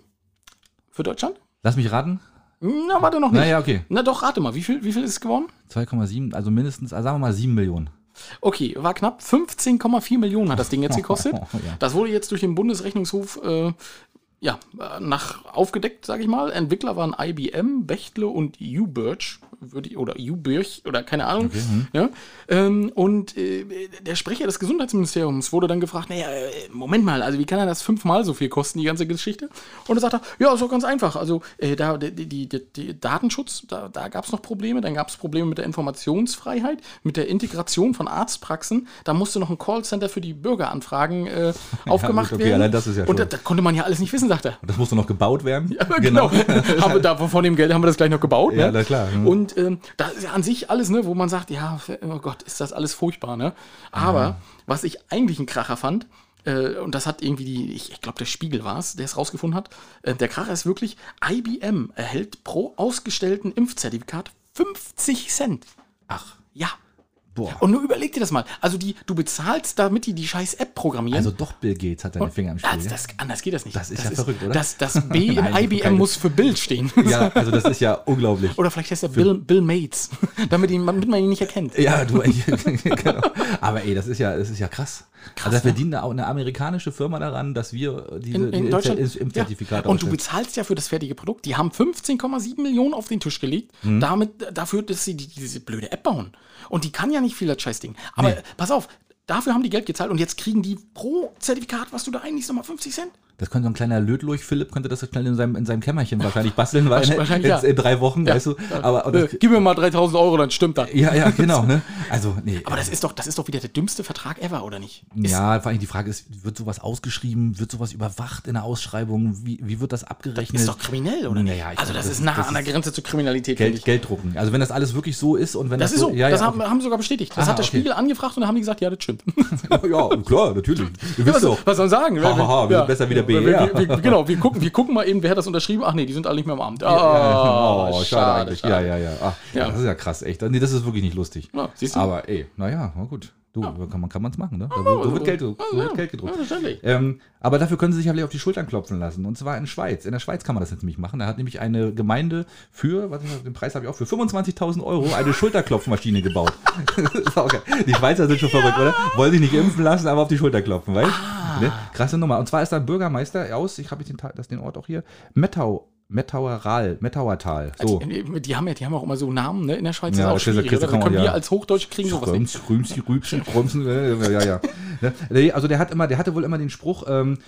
Für Deutschland? Lass mich raten. Na, warte noch nicht. Naja, okay. Na doch, rate mal. Wie viel, wie viel ist es geworden? zwei Komma sieben, also mindestens, also sagen wir mal sieben Millionen. Okay, war knapp. fünfzehn Komma vier Millionen hat das Ding jetzt gekostet. Ja. Das wurde jetzt durch den Bundesrechnungshof äh, ja, äh, nach aufgedeckt, sage ich mal. Entwickler waren I B M, Bechtle und U-Birch. würde ich- Oder U-Birch oder keine Ahnung. Ja, ähm, und äh, der Sprecher des Gesundheitsministeriums wurde dann gefragt, naja, äh, Moment mal, also wie kann er das fünfmal so viel kosten, die ganze Geschichte? Und er sagte, ja, ist doch ganz einfach. Also äh, da die, die, die, die Datenschutz, da, da gab es noch Probleme, dann gab es Probleme mit der Informationsfreiheit, mit der Integration von Arztpraxen. Da musste noch ein Callcenter für die Bürgeranfragen äh, aufgemacht gut, okay, werden. allein das ist ja und da, schon- da konnte man ja alles nicht wissen, sagt er. Und das musste noch gebaut werden. Ja, genau. haben wir da, von dem Geld haben wir das gleich noch gebaut. Ja, ne? na klar. Mhm. Und ähm, da ist ja an sich alles, ne, wo man sagt, ja, oh Gott, ist das alles furchtbar. Ne? Aber was ich eigentlich einen Kracher fand, äh, und das hat irgendwie die, ich, ich glaube, der Spiegel war es, der es rausgefunden hat, äh, der Kracher ist wirklich, I B M erhält pro ausgestellten Impfzertifikat fünfzig Cent. Ach, Ja. boah. Und nur überleg dir das mal. Also die, du bezahlst, damit die die scheiß App programmieren. Also doch Bill Gates hat seine Finger im Spiel. das, das, anders geht das nicht. Das ist ja verrückt, oder? Das, das B in Nein, I B M keine- muss für Bild stehen. Ja, also das ist ja unglaublich. Oder vielleicht heißt er Bill, Bill Mates, damit, ihn, damit man ihn nicht erkennt. Ja, du, genau. Aber ey, das ist ja, das ist ja krass. also da verdient eine, eine amerikanische Firma daran, dass wir diese, In, in die Deutschland. Impf- Impfzertifikate Ja. Und du ausstellen. bezahlst ja für das fertige Produkt. Die haben fünfzehn Komma sieben Millionen auf den Tisch gelegt, Mhm. damit, dafür, dass sie die, diese blöde App bauen. Und die kann ja nicht viel, das Scheißding. Aber Nee. pass auf, dafür haben die Geld gezahlt und jetzt kriegen die pro Zertifikat, was du da einliest, nochmal fünfzig Cent. Das könnte so ein kleiner Lötlurch Philipp könnte das so schnell in seinem, in seinem Kämmerchen wahrscheinlich basteln, weil Wahrscheinlich, jetzt ja. in drei Wochen, weißt du. Aber und Äh, das, gib mir mal dreitausend Euro, dann stimmt das. ja, ja, genau, ne? Also, nee. Aber das ist doch, das ist doch wieder der dümmste Vertrag ever, oder nicht? Ist, ja, vor allem die Frage ist, wird sowas ausgeschrieben, wird sowas überwacht in der Ausschreibung? Wie, wie wird das abgerechnet? ist doch kriminell, oder nicht? Naja, ich also glaub, das, ist nah an der Grenze zur Kriminalität, finde Geld, ich. Geld drucken. Also wenn das alles wirklich so ist und wenn Das das, ist so, ja, das ja, haben, haben sie sogar bestätigt. Das Aha, hat der okay. Spiegel angefragt und da haben die gesagt, ja, das stimmt. ja, klar, natürlich. Du was, wisst doch. was soll man sagen? Ha, ha, ha, wir sind besser wie der B E R. Wir, wir, genau, wir gucken, wir gucken mal eben, wer hat das unterschrieben. Ach nee, die sind alle nicht mehr im Amt. Ja, Ah, oh, schade, eigentlich. Ja, ja, ja. Ach, Ja. Das ist ja krass, echt. Nee, das ist wirklich nicht lustig. Ja, siehst du? Aber ey, naja, na gut. Du, kann man kann man's machen, ne? So, so wird Geld, so wird Geld gedruckt. Ja, selbstverständlich. Ähm, aber dafür können sie sich ja vielleicht auf die Schultern klopfen lassen. Und zwar in Schweiz. In der Schweiz kann man das jetzt nämlich machen. Da hat nämlich eine Gemeinde für, was den Preis habe ich auch, für fünfundzwanzigtausend Euro eine Schulterklopfmaschine gebaut. Das ist auch geil. Die Schweizer sind schon verrückt, oder? Wollen sich nicht impfen lassen, aber auf die Schulter klopfen, weißt du? Ne? Krasse Nummer. Und zwar ist da ein Bürgermeister aus, ich habe jetzt den, Ta- das, den Ort auch hier, Mettau. Mettaueral, Mettauertal. So. Die, die, haben ja, die haben auch immer so Namen, ne? In der Schweiz Ja, ist auch das ist- schwierig. das Oder? kann man, Können wir ja. als Hochdeutsche kriegen sowas nicht. Röms, Römsi, Rübchen, Römsen, äh, ja, ja. Ne? Nee, also der hat immer, der hatte wohl immer den Spruch, ähm,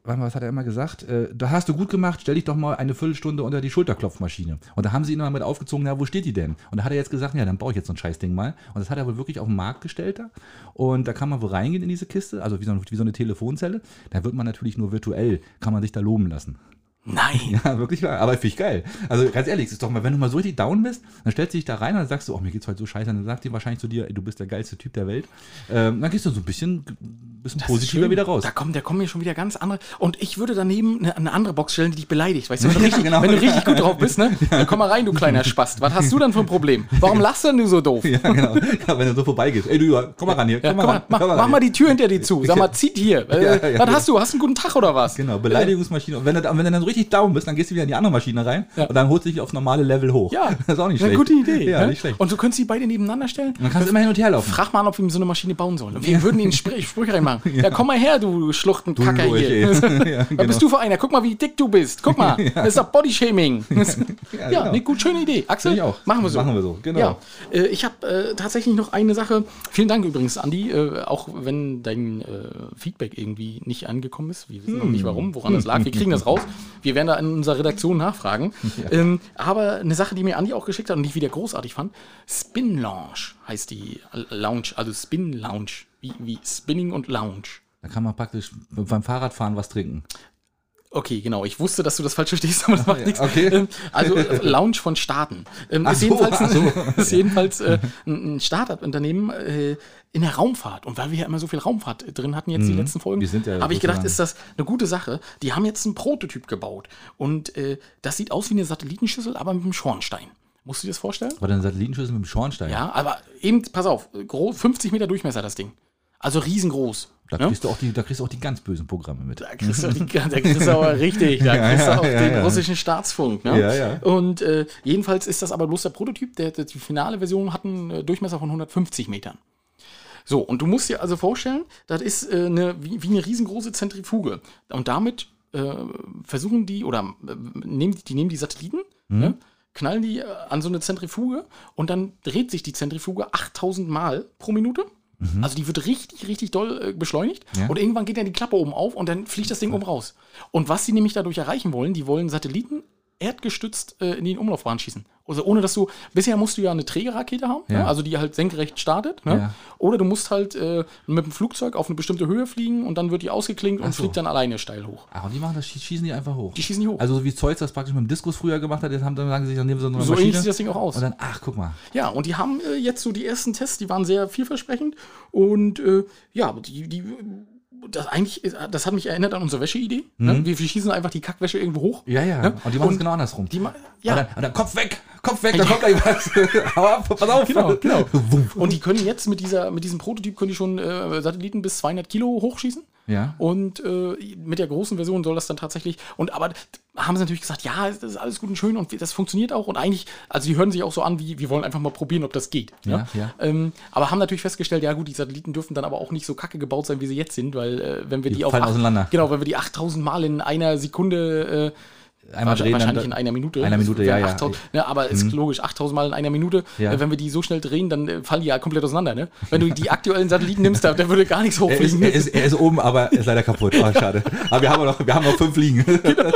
warte mal, was hat er immer gesagt? Äh, da hast du gut gemacht, stell dich doch mal eine Viertelstunde unter die Schulterklopfmaschine. Und da haben sie ihn immer mit aufgezogen, na, wo steht die denn? Und da hat er jetzt gesagt, ja, dann baue ich jetzt so ein Scheißding mal. Und das hat er wohl wirklich auf den Markt gestellt da. Und da kann man wohl reingehen in diese Kiste, also wie so, wie so eine Telefonzelle. Da wird man natürlich nur virtuell, kann man sich da loben lassen. Nein. Ja, wirklich wahr. Aber finde ich geil. Also ganz ehrlich, es ist doch mal, wenn du mal so richtig down bist, dann stellst du dich da rein und dann sagst du, oh, mir geht's heute so scheiße. Dann sagt die wahrscheinlich zu dir, ey, du bist der geilste Typ der Welt. Ähm, dann gehst du so ein bisschen, bisschen positiver wieder raus. Da kommen, da kommen mir schon wieder ganz andere. Und ich würde daneben eine, eine andere Box stellen, die dich beleidigt. Weißt du, wenn du, Ja, richtig, genau. wenn du richtig gut drauf bist, ne? Dann komm mal rein, du kleiner Spast. Was hast du denn für ein Problem? Warum lachst denn du so doof? Ja, genau. Ja, wenn du so vorbeigehst. Ey, du, komm mal ran hier. Ja, Komm mal komm ran. mal, mach, komm mal mach ran mal hier. die Tür hinter dir zu. Sag mal, zieht hier. Äh, Ja, ja, was ja. hast du? Hast du einen guten Tag oder was? Genau, Beleidigungsmaschine. Und wenn du, wenn du dann so richtig down bist, dann gehst du wieder in die andere Maschine rein Ja. und dann holst du dich aufs normale Level hoch. Ja, Das ist auch nicht eine schlecht. gute Idee. Ja, ne? nicht schlecht. Und du könntest die beide nebeneinander stellen. Man kann immer hin und her laufen. Frag mal an, ob wir ihm so eine Maschine bauen sollen. Und wir würden ihnen Spr Sprüche reinmachen. Ja. ja, komm mal her, du Schluchtenkacker Du Lurch, hier. ey. Was Ja, genau. bist du für einer? Guck mal, wie dick du bist. Guck mal, das ist doch Bodyshaming. Ja, Ja, ja genau. eine gut schöne Idee. Axel, Finde ich auch. machen wir so. Machen wir so, genau. Ja, äh, ich habe äh, tatsächlich noch eine Sache. Vielen Dank übrigens, Andi, äh, auch wenn dein äh, Feedback irgendwie nicht angekommen ist. Wir wissen noch nicht warum, woran das lag. Wir kriegen das raus. Wir werden da in unserer Redaktion nachfragen. Ja. Ähm, aber eine Sache, die mir Andi auch geschickt hat und die ich wieder großartig fand, Spin Lounge heißt die Lounge, also Spin Lounge, wie, wie Spinning und Lounge. Da kann man praktisch beim Fahrradfahren was trinken. Okay, genau. Ich wusste, dass du das falsch verstehst, aber das macht nichts. Okay. Ähm, also äh, Lounge von Staaten. Ähm, Ach ist so, jedenfalls, ach so. ist jedenfalls äh, ein ein Start-up-Unternehmen äh, in der Raumfahrt. Und weil wir ja immer so viel Raumfahrt drin hatten jetzt die letzten Folgen, Wir sind ja habe ich gedacht, sozusagen- ist das eine gute Sache. Die haben jetzt einen Prototyp gebaut. Und äh, das sieht aus wie eine Satellitenschüssel, aber mit einem Schornstein. Musst du dir das vorstellen? War dann ein Satellitenschüssel mit dem Schornstein? Ja, aber eben, pass auf, gro- fünfzig Meter Durchmesser das Ding. Also riesengroß. Da ne? kriegst, du auch die, da kriegst du auch die ganz bösen Programme mit. Da kriegst du, die, da kriegst du aber richtig, da Ja, kriegst du ja, auch ja, den ja. russischen Staatsfunk. Ne? Ja, ja. Und äh, jedenfalls ist das aber bloß der Prototyp, der, der, die finale Version hat einen äh, Durchmesser von hundertfünfzig Metern. So, und du musst dir also vorstellen, das ist äh, eine, wie, wie eine riesengroße Zentrifuge. Und damit äh, versuchen die, oder äh, nehmen die, die nehmen die Satelliten, Mhm. ne, knallen die äh, an so eine Zentrifuge und dann dreht sich die Zentrifuge achttausend Mal pro Minute. Also die wird richtig, richtig doll äh, beschleunigt Ja. und irgendwann geht dann die Klappe oben auf und dann fliegt das Ding oben raus. Und was sie nämlich dadurch erreichen wollen, die wollen Satelliten erdgestützt äh, in die Umlaufbahn schießen. Also ohne dass du, bisher musst du ja eine Trägerrakete haben, Ja. ne? Also die halt senkrecht startet. Ne? Ja. Oder du musst halt äh, mit dem Flugzeug auf eine bestimmte Höhe fliegen und dann wird die ausgeklinkt und so. fliegt dann alleine steil hoch. Ach, und die machen das, schie- schießen die einfach hoch. Die schießen die hoch. Also so wie Zeus das praktisch mit dem Diskus früher gemacht hat, jetzt haben dann sagen sie sich, dann nehmen sie so eine So Maschine. ähnlich sieht das Ding auch aus. Und dann, ach, guck mal. Ja, und die haben äh, jetzt so die ersten Tests, die waren sehr vielversprechend. Und äh, ja, die, die, das eigentlich, ist- das hat mich erinnert an unsere Wäscheidee. Ne? Wir, wir schießen einfach die Kackwäsche irgendwo hoch. Ja, ja. Ne? Und die machen es Und genau andersrum. Die ma- Und, ja, dann, und dann Kopf weg, Kopf weg, da kommt gleich was. Hau ab, pass auf. genau, genau. Wumm. Und die können jetzt mit, dieser, mit diesem Prototyp können die schon äh, Satelliten bis zweihundert Kilo hochschießen. Ja. Und äh, mit der großen Version soll das dann tatsächlich. Und aber haben sie natürlich gesagt, ja, das ist alles gut und schön und das funktioniert auch. Und eigentlich, also die hören sich auch so an, wie wir wollen einfach mal probieren, ob das geht. Ja, ja. Ähm, aber haben natürlich festgestellt, ja gut, die Satelliten dürfen dann aber auch nicht so kacke gebaut sein, wie sie jetzt sind, weil äh, wenn wir die, Die auf fallen acht- auseinander. Genau, wenn wir die achttausend Mal in einer Sekunde äh, Einmal drehen, wahrscheinlich dann- in einer Minute. Einer Minute, Das wären ja, ja. achttausend ne, aber ist logisch, achttausend Mal in einer Minute. Ja. Äh, wenn wir die so schnell drehen, dann äh, fallen die ja komplett auseinander. Ne? Wenn du die aktuellen Satelliten nimmst, da, da würde gar nichts Er ist, hochfliegen. er, ist, er ist oben, aber ist leider kaputt. Oh, schade. Aber wir haben noch, wir haben noch fünf liegen.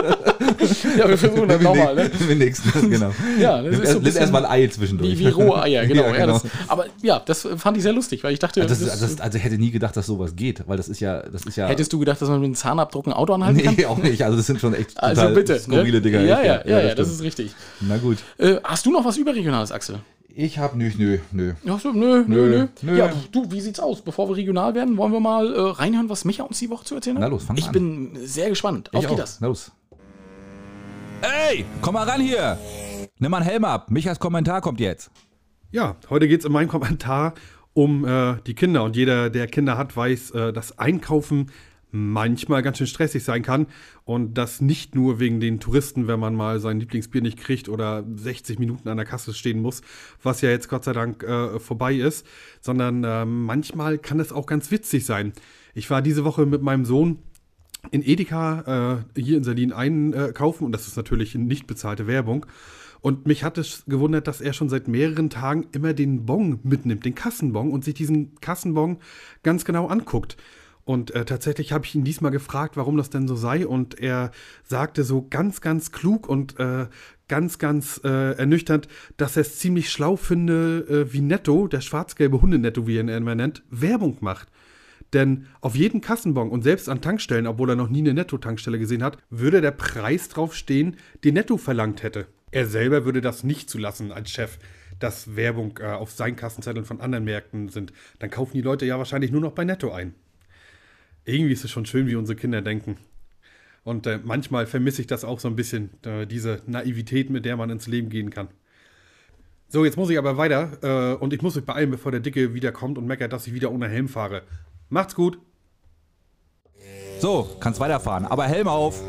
Ja, wir versuchen das nochmal. Ne? Im nächsten, genau. Ja, das ist so ein Lass bisschen erstmal ein Ei zwischendurch. Wie, wie rohe Eier, genau. Ja, Ja, genau. das, aber ja, das fand ich sehr lustig, weil ich dachte, Das, das, ist- das, also ich hätte nie gedacht, dass sowas geht, weil das ist ja, das ist ja. hättest du gedacht, dass man mit einem Zahnabdruck ein Auto anhalten kann? Nee, auch nicht. Also das sind schon echt Also total bitte. skurrile Ne? Dinger. Ja, ja, echt, ja, ja, das stimmt. ist richtig. Na gut. Äh, hast du noch was Überregionales, Axel? Ich hab nicht, nö, nö. Ja, so, nö, nö, nö, Nö. Ja, du, wie sieht's aus? Bevor wir regional werden, wollen wir mal äh, reinhören, was Micha uns die Woche zu erzählen hat? Na los, fang Ich an. bin sehr gespannt. Auf Ich geht auch. das. Na los. Ey, komm mal ran hier. Nimm mal einen Helm ab. Michas Kommentar kommt jetzt. Ja, heute geht es in meinem Kommentar um äh, die Kinder. Und jeder, der Kinder hat, weiß, äh, dass Einkaufen manchmal ganz schön stressig sein kann. Und das nicht nur wegen den Touristen, wenn man mal sein Lieblingsbier nicht kriegt oder sechzig Minuten an der Kasse stehen muss, was ja jetzt Gott sei Dank äh, vorbei ist, sondern äh, manchmal kann es auch ganz witzig sein. Ich war diese Woche mit meinem Sohn in Edeka äh, hier in Berlin einkaufen und das ist natürlich nicht bezahlte Werbung. Und mich hat es gewundert, dass er schon seit mehreren Tagen immer den Bon mitnimmt, den Kassenbon, und sich diesen Kassenbon ganz genau anguckt. Und äh, tatsächlich habe ich ihn diesmal gefragt, warum das denn so sei. Und er sagte so ganz, ganz klug und äh, ganz, ganz äh, ernüchternd, dass er es ziemlich schlau finde, äh, wie Netto, der schwarz-gelbe Hundenetto, wie er ihn immer nennt, Werbung macht. Denn auf jeden Kassenbon und selbst an Tankstellen, obwohl er noch nie eine Netto-Tankstelle gesehen hat, würde der Preis drauf stehen, den Netto verlangt hätte. Er selber würde das nicht zulassen als Chef, dass Werbung äh, auf seinen Kassenzetteln von anderen Märkten sind. Dann kaufen die Leute ja wahrscheinlich nur noch bei Netto ein. Irgendwie ist es schon schön, wie unsere Kinder denken. Und äh, manchmal vermisse ich das auch so ein bisschen, äh, diese Naivität, mit der man ins Leben gehen kann. So, jetzt muss ich aber weiter äh, und ich muss mich beeilen, bevor der Dicke wiederkommt und meckert, dass ich wieder ohne Helm fahre. Macht's gut. So, kannst weiterfahren, aber Helm auf.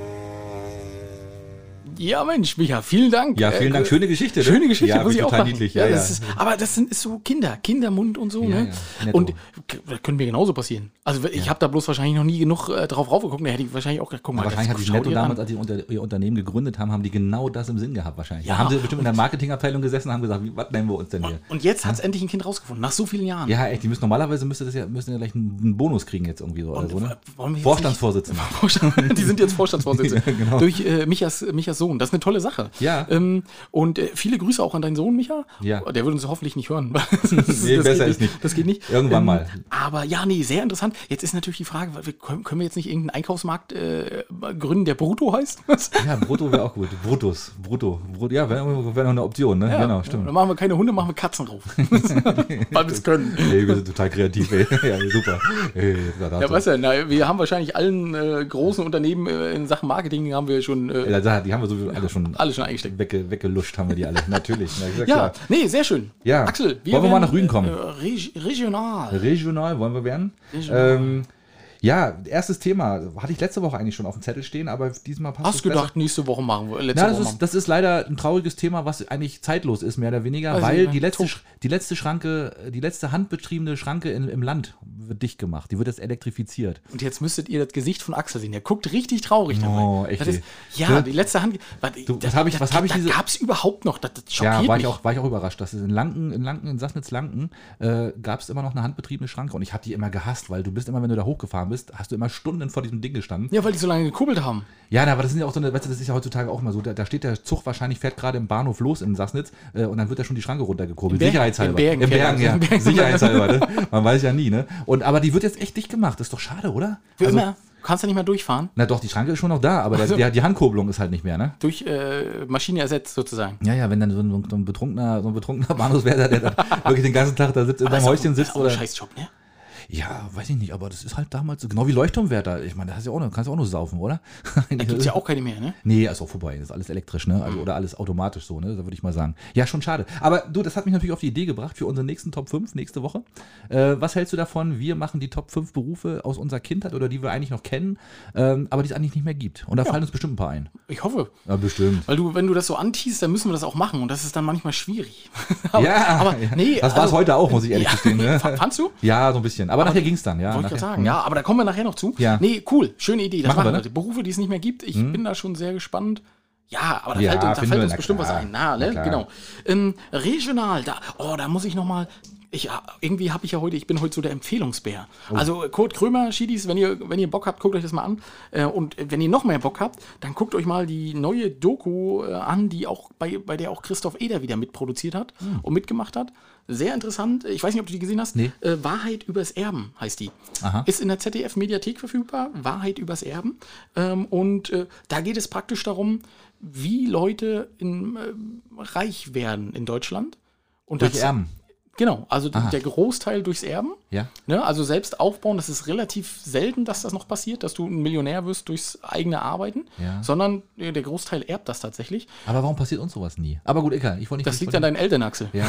Ja, Mensch, Micha, vielen Dank. Ja, vielen äh, Dank. Schöne Geschichte. Ne? Schöne Geschichte, ja, muss ich auch total machen. niedlich. Ja, Ja, das ja. Ist, aber das sind, ist so Kinder, Kindermund und so. Ja, ne? ja, netto. Und k- das können mir genauso passieren. Also ich habe da bloß wahrscheinlich noch nie genug äh, drauf raufgeguckt. Da hätte ich wahrscheinlich auch gedacht, guck mal, Ja, wahrscheinlich hat die schau Netto dir damals, an. als sie unter, ihr Unternehmen gegründet haben, haben die genau das im Sinn gehabt wahrscheinlich. Ja. Da haben sie bestimmt in der Marketingabteilung gesessen und haben gesagt, wie, was nennen wir uns denn hier? Und jetzt hat es endlich ein Kind rausgefunden, nach so vielen Jahren. Ja, echt, die müssen normalerweise müsste das ja, müssen ja gleich einen, einen Bonus kriegen jetzt irgendwie so oder Und, so, ne? äh, wollen wir jetzt Vorstandsvorsitzender. Vorstand- Die sind jetzt Vorstandsvorsitzende. Ja, genau. Durch äh, Michas, Michas Sohn. Das ist eine tolle Sache. Ja. Ähm, und äh, viele Grüße auch an deinen Sohn, Micha. Ja. Der würde uns hoffentlich nicht hören. Das, ist- Nee, das besser geht ist nicht. Das geht nicht. Irgendwann mal. Aber ja, nee, sehr interessant. Jetzt ist natürlich die Frage, weil wir, können, können wir jetzt nicht irgendeinen Einkaufsmarkt äh, gründen, der Brutto heißt? Ja, Brutto wäre auch gut. Brutus, Brutto. Brut, ja, wäre wär noch eine Option, ne? Ja, genau, stimmt. Dann machen wir keine Hunde, machen wir Katzen drauf. Weil wir es können. Ey, wir sind total kreativ, ey. Ja, super. Ey, da, Ja, weißt du, na, wir haben wahrscheinlich allen äh, großen Unternehmen äh, in Sachen Marketing haben wir schon äh, ja, die haben wir sowieso alle schon, alle schon eingesteckt. wegge, weggeluscht, haben wir die alle. Natürlich. Na, ist ja, Ja, klar. nee, sehr schön. Ja. Axel, Wollen wir mal nach Rügen kommen? Äh, reg regional. Regional wollen wir werden. Regional. Ähm, ja, erstes Thema. Hatte ich letzte Woche eigentlich schon auf dem Zettel stehen, aber diesmal passt Hast es du besser. gedacht, nächste Woche machen wir? Letzte Na, das Woche ist, machen. das ist leider ein trauriges Thema, was eigentlich zeitlos ist, mehr oder weniger, Also, weil ja, die letzte, tot. Sch- die letzte Schranke, die letzte handbetriebene Schranke in, im Land wird dicht gemacht. Die wird jetzt elektrifiziert. Und jetzt müsstet ihr das Gesicht von Axel sehen. Der guckt richtig traurig dabei. Oh, echt, Das ist, ey. ja, Ja. die letzte Hand. Warte, Du, da- was hab ich- da- was hab ich Da diese- gab es überhaupt noch. Das, das schockiert Ja, war mich. ich, auch, war ich auch überrascht, dass es in Lanken, in Lanken, in Sassnitz-Lanken äh, gab es immer noch eine handbetriebene Schranke und ich habe die immer gehasst, weil du bist immer, wenn du da hochgefahren bist, hast du immer Stunden vor diesem Ding gestanden. Ja, weil die so lange gekurbelt haben. Ja, na, aber das sind ja auch so eine, weißt du, das ist ja heutzutage auch mal so, da, da steht der Zug wahrscheinlich, fährt gerade im Bahnhof los in Sassnitz äh, und dann wird da schon die Schranke runtergekurbelt. Im Berg- Sicherheitshalber. im Bergen Im fährt Bergen, er. ja. Im Bergen. Sicherheitshalber, ne? Man weiß ja nie, ne? Und, aber die wird jetzt echt dicht gemacht. Das ist doch schade, oder? Für Also, immer. Du kannst ja nicht mehr durchfahren. na doch, die Schranke ist schon noch da, aber der, so. der, die Handkurbelung ist halt nicht mehr, ne? Durch äh, Maschine ersetzt sozusagen. Ja, ja, wenn dann so ein, so ein betrunkener, so ein betrunkener Bahnhofswärter, der dann wirklich den ganzen Tag da sitzt, in Aber seinem ist Häuschen auch- sitzt ist auch oder. ein Scheißjob, ne? Ja, weiß ich nicht, aber das ist halt damals so, genau wie Leuchtturmwärter. Ich meine, da hast du ja auch noch, kannst du auch noch saufen, oder? Da gibt es ja auch keine mehr, ne? Nee, ist auch vorbei. Das ist alles elektrisch, ne? Also, oder alles automatisch so, ne? Da würde ich mal sagen. Ja, schon schade. Aber du, das hat mich natürlich auf die Idee gebracht für unseren nächsten Top fünf nächste Woche. Äh, was hältst du davon? Wir machen die Top fünf Berufe aus unserer Kindheit oder die wir eigentlich noch kennen, ähm, aber die es eigentlich nicht mehr gibt. Und da Ja. fallen uns bestimmt ein paar ein. Ich hoffe. Ja, bestimmt. Weil du, wenn du das so antiest, dann müssen wir das auch machen. Und das ist dann manchmal schwierig. aber, ja, aber ja. nee. das war es also- heute auch, muss ich ehrlich Ja. gestehen. Ne? Fandst du? Ja, so ein bisschen. Aber, nachher ging es dann, ja. Wollte ich nachher. gerade sagen, ja, aber da kommen wir nachher noch zu. Ja. Nee, cool, schöne Idee. Das Machen machen, wir, wir. ne? Die Berufe, die es nicht mehr gibt, ich bin da schon sehr gespannt. Ja, aber da Ja, fällt, uns- da finden fällt wir, uns na bestimmt klar. was ein. Na, Na ne? klar. Genau. Ähm, regional, da, oh, da muss ich noch mal. Ich, irgendwie habe ich ja heute, ich bin heute so der Empfehlungsbär. Oh. Also Kurt Krömer, Schiedis, wenn ihr, wenn ihr Bock habt, guckt euch das mal an. Äh, und wenn ihr noch mehr Bock habt, dann guckt euch mal die neue Doku äh, an, die auch bei, bei der auch Christoph Eder wieder mitproduziert hat Hm. und mitgemacht hat. Sehr interessant. Ich weiß nicht, ob du die gesehen hast. Nee. Äh, Wahrheit übers Erben heißt die. Aha. Ist in der Z D F-Mediathek verfügbar. Wahrheit übers Erben. Ähm, und äh, da geht es praktisch darum, wie Leute in, äh, reich werden in Deutschland. Und Durch das- Erben. Genau, also Aha. der Großteil durchs Erben. Ja. Ne, also selbst aufbauen, das ist relativ selten, dass das noch passiert, dass du ein Millionär wirst durchs eigene Arbeiten, Ja. sondern äh, der Großteil erbt das tatsächlich. Aber warum passiert uns sowas nie? Aber gut, egal. Ich wollte nicht. Das ich liegt wollte- an deinen Eltern, Axel. Ja.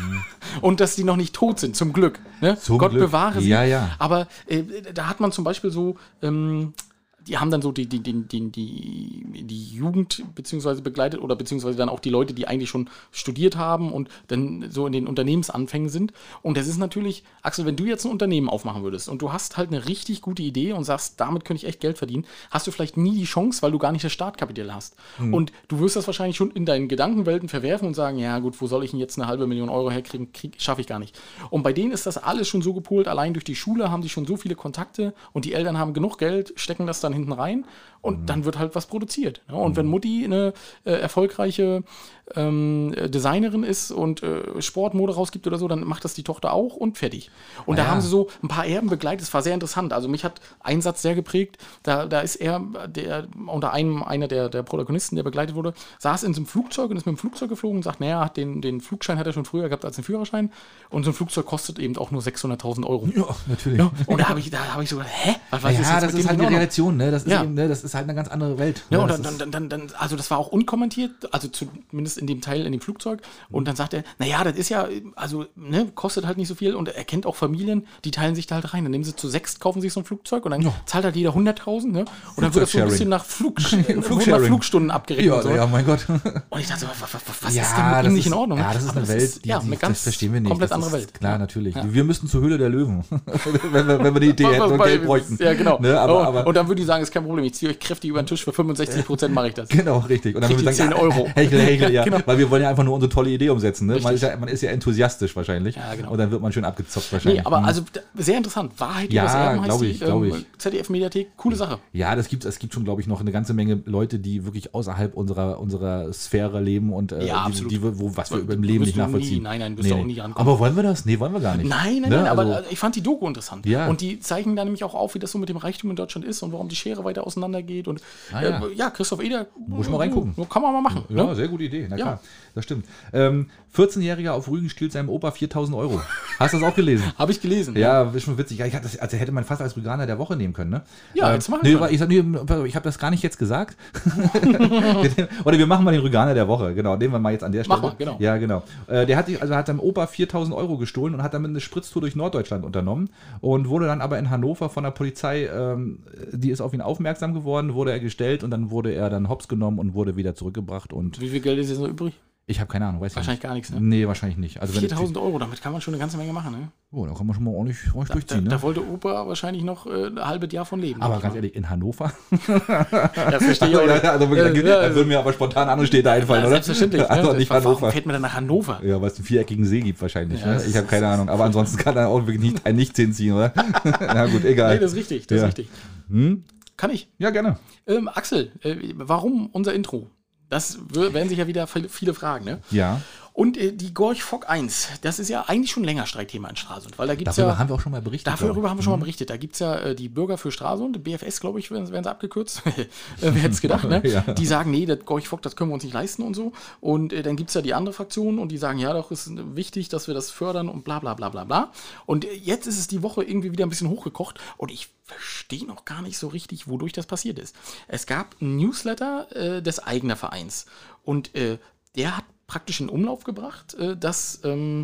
Und dass die noch nicht tot sind, zum Glück. Ne? Zum Gott Glück. bewahre sie. Ja, ja. Aber äh, da hat man zum Beispiel so, ähm, die haben dann so die, die, die, die, die, die Jugend beziehungsweise begleitet oder beziehungsweise dann auch die Leute, die eigentlich schon studiert haben und dann so in den Unternehmensanfängen sind. Und das ist natürlich, Axel, wenn du jetzt ein Unternehmen aufmachen würdest und du hast halt eine richtig gute Idee und sagst, damit könnte ich echt Geld verdienen, hast du vielleicht nie die Chance, weil du gar nicht das Startkapital hast. Mhm. Und du wirst das wahrscheinlich schon in deinen Gedankenwelten verwerfen und sagen, ja gut, wo soll ich denn jetzt eine halbe Million Euro herkriegen, schaffe ich gar nicht. Und bei denen ist das alles schon so gepolt, allein durch die Schule haben die schon so viele Kontakte und die Eltern haben genug Geld, stecken das dann hinten rein und mhm. dann wird halt was produziert. Ja, und mhm. wenn Mutti eine äh, erfolgreiche ähm, Designerin ist und äh, Sportmode rausgibt oder so, dann macht das die Tochter auch und fertig. Und ja. da haben sie so ein paar Erben begleitet, es war sehr interessant. Also mich hat ein Satz sehr geprägt, da, da ist er, der unter einem, einer der, der Protagonisten, der begleitet wurde, saß in so einem Flugzeug und ist mit dem Flugzeug geflogen und sagt, naja, den, den Flugschein hat er schon früher gehabt als den Führerschein und so ein Flugzeug kostet eben auch nur sechshunderttausend Euro. Ja, natürlich. Ja, und da habe ich, hab ich so gedacht, hä? Was, was ja, ist jetzt das mit ist halt dem die Relation, ne? Das ist, ja. eben, ne? Das ist halt eine ganz andere Welt. Ja, ne? und Das dann, ist- dann, dann, dann, also das war auch unkommentiert, also zumindest in dem Teil in dem Flugzeug. Und dann sagt er, naja, das ist ja, also, ne, kostet halt nicht so viel. Und er kennt auch Familien, die teilen sich da halt rein. Dann nehmen sie zu sechst, kaufen sich so ein Flugzeug und dann Ja. zahlt halt jeder hunderttausend, ne? Und dann wird das so ein bisschen nach, Flug, nach Flugsharing. Flugstunden abgerechnet. ja, und so. ja, mein Gott. Und ich dachte so, was, was, was Ja, ist denn mit das ihm nicht ist- in Ordnung? Ja, das ist Aber eine Welt, die, ja, die, eine ganz das verstehen wir nicht. komplett das andere ist, Welt. Klar, Ja. natürlich. Ja. Wir müssten zur Höhle der Löwen, wenn, wir, wenn wir die Idee hätten und Weil- Geld bräuchten. Ja, genau. Ne, aber, oh, aber, und dann würde ich sagen, ist kein Problem, ich ziehe euch kräftig über den Tisch, für fünfundsechzig Prozent mache ich das. genau, richtig. Und dann Kriegt würden wir die sagen, zehn Euro. ja, hechel, hechel, ja. Genau. Weil wir wollen ja einfach nur unsere tolle Idee umsetzen. Ne? Man, Richtig. ist ja, man ist ja enthusiastisch wahrscheinlich. Ja, genau. Und dann wird man schön abgezockt wahrscheinlich. Nee, aber Hm. also d- sehr interessant. Wahrheit Ja, übers Erben heißt glaub die ich, glaub ähm, ich. Z D F-Mediathek. Coole Sache. Ja, das gibt, es gibt schon, glaube ich, noch eine ganze Menge Leute, die wirklich außerhalb unserer, unserer Sphäre leben und äh, Ja, die, absolut. die, wo, was wir Wirst über im Leben du nicht nie- nachvollziehen. nein, nein, wirst du auch nie rankommen. Aber wollen wir das? Nee, wollen wir gar nicht. Nein, nein, Ne? nein, aber Also- äh, ich fand die Doku interessant. Ja. Und die zeigen da nämlich auch auf, wie das so mit dem Reichtum in Deutschland ist und warum die Schere weiter auseinander geht. Und Ah, ja. äh, ja, Christoph Eder. Muss ich mal reingucken. Kann man mal machen. Ja, Ne? sehr gute Idee. Na Ja. klar, das stimmt. Ähm, vierzehnjähriger auf Rügen stiehlt seinem Opa viertausend Euro. Hast du das auch gelesen? Habe ich gelesen. Ja, ist schon witzig. Ja, ich hatte das, also hätte man fast als Veganer der Woche nehmen können, ne? Ja, jetzt machen nee, wir. Ich, sag, nee, ich habe das gar nicht jetzt gesagt. Oder wir machen mal den Veganer der Woche. Genau, nehmen wir mal jetzt an der Stelle. Mach mal, genau. Ja, genau. Äh, der hat, sich- also hat seinem Opa viertausend Euro gestohlen und hat damit eine Spritztour durch Norddeutschland unternommen und wurde dann aber in Hannover von der Polizei, ähm, die ist auf ihn aufmerksam geworden, wurde er gestellt und dann wurde er dann hops genommen und wurde wieder zurückgebracht und Wie viel Geld ist jetzt noch übrig? ich habe keine Ahnung, weiß ich Wahrscheinlich nicht. gar nichts, ne? Nee, wahrscheinlich nicht. Also wenn- viertausend Euro, damit kann man schon eine ganze Menge machen, ne? Oh, da kann man schon mal ordentlich, ordentlich Da, durchziehen, da ne? wollte Opa wahrscheinlich noch äh, ein halbes Jahr von leben. Aber ganz ehrlich, in Hannover? ja, verstehe ich Also, auch ja, nicht. ja, also wirklich, Äh, da ja, würden mir aber spontan andere Städte einfallen, ja, oder? selbstverständlich. Also ne? nicht Warum Hannover. fährt man denn nach Hannover? Ja, weil es einen viereckigen See gibt wahrscheinlich. Ja, ne? das Ich habe ist- keine Ahnung. Aber ansonsten kann er auch wirklich nicht, ein Nichts hinziehen, oder? Na gut, egal. Nee, das ist richtig, das Ja. ist richtig. Hm? Kann ich. Ja, gerne. Ähm, Axel, äh, warum unser Intro? Das w- werden sich ja wieder viel- viele fragen, ne? Ja. Und äh, die Gorch Fock eins, das ist ja eigentlich schon länger Streitthema in Stralsund, weil da gibt es Darüber ja... haben wir auch schon mal berichtet. Dafür glaub ich. haben wir schon mal berichtet. Da gibt es ja äh, die Bürger für Stralsund, B F S, glaube ich, werden, werden sie abgekürzt. äh, wer hätte es gedacht, ne? Ja. Die sagen, nee, das Gorch Fock, das können wir uns nicht leisten und so. Und äh, dann gibt es ja die andere Fraktion und die sagen, ja, doch, ist wichtig, dass wir das fördern und bla bla bla bla bla. Und äh, jetzt ist es die Woche irgendwie wieder ein bisschen hochgekocht und ich verstehe noch gar nicht so richtig, wodurch das passiert ist. Es gab einen Newsletter äh, des Eigener Vereins und äh, der hat praktisch in Umlauf gebracht, äh, dass, ähm,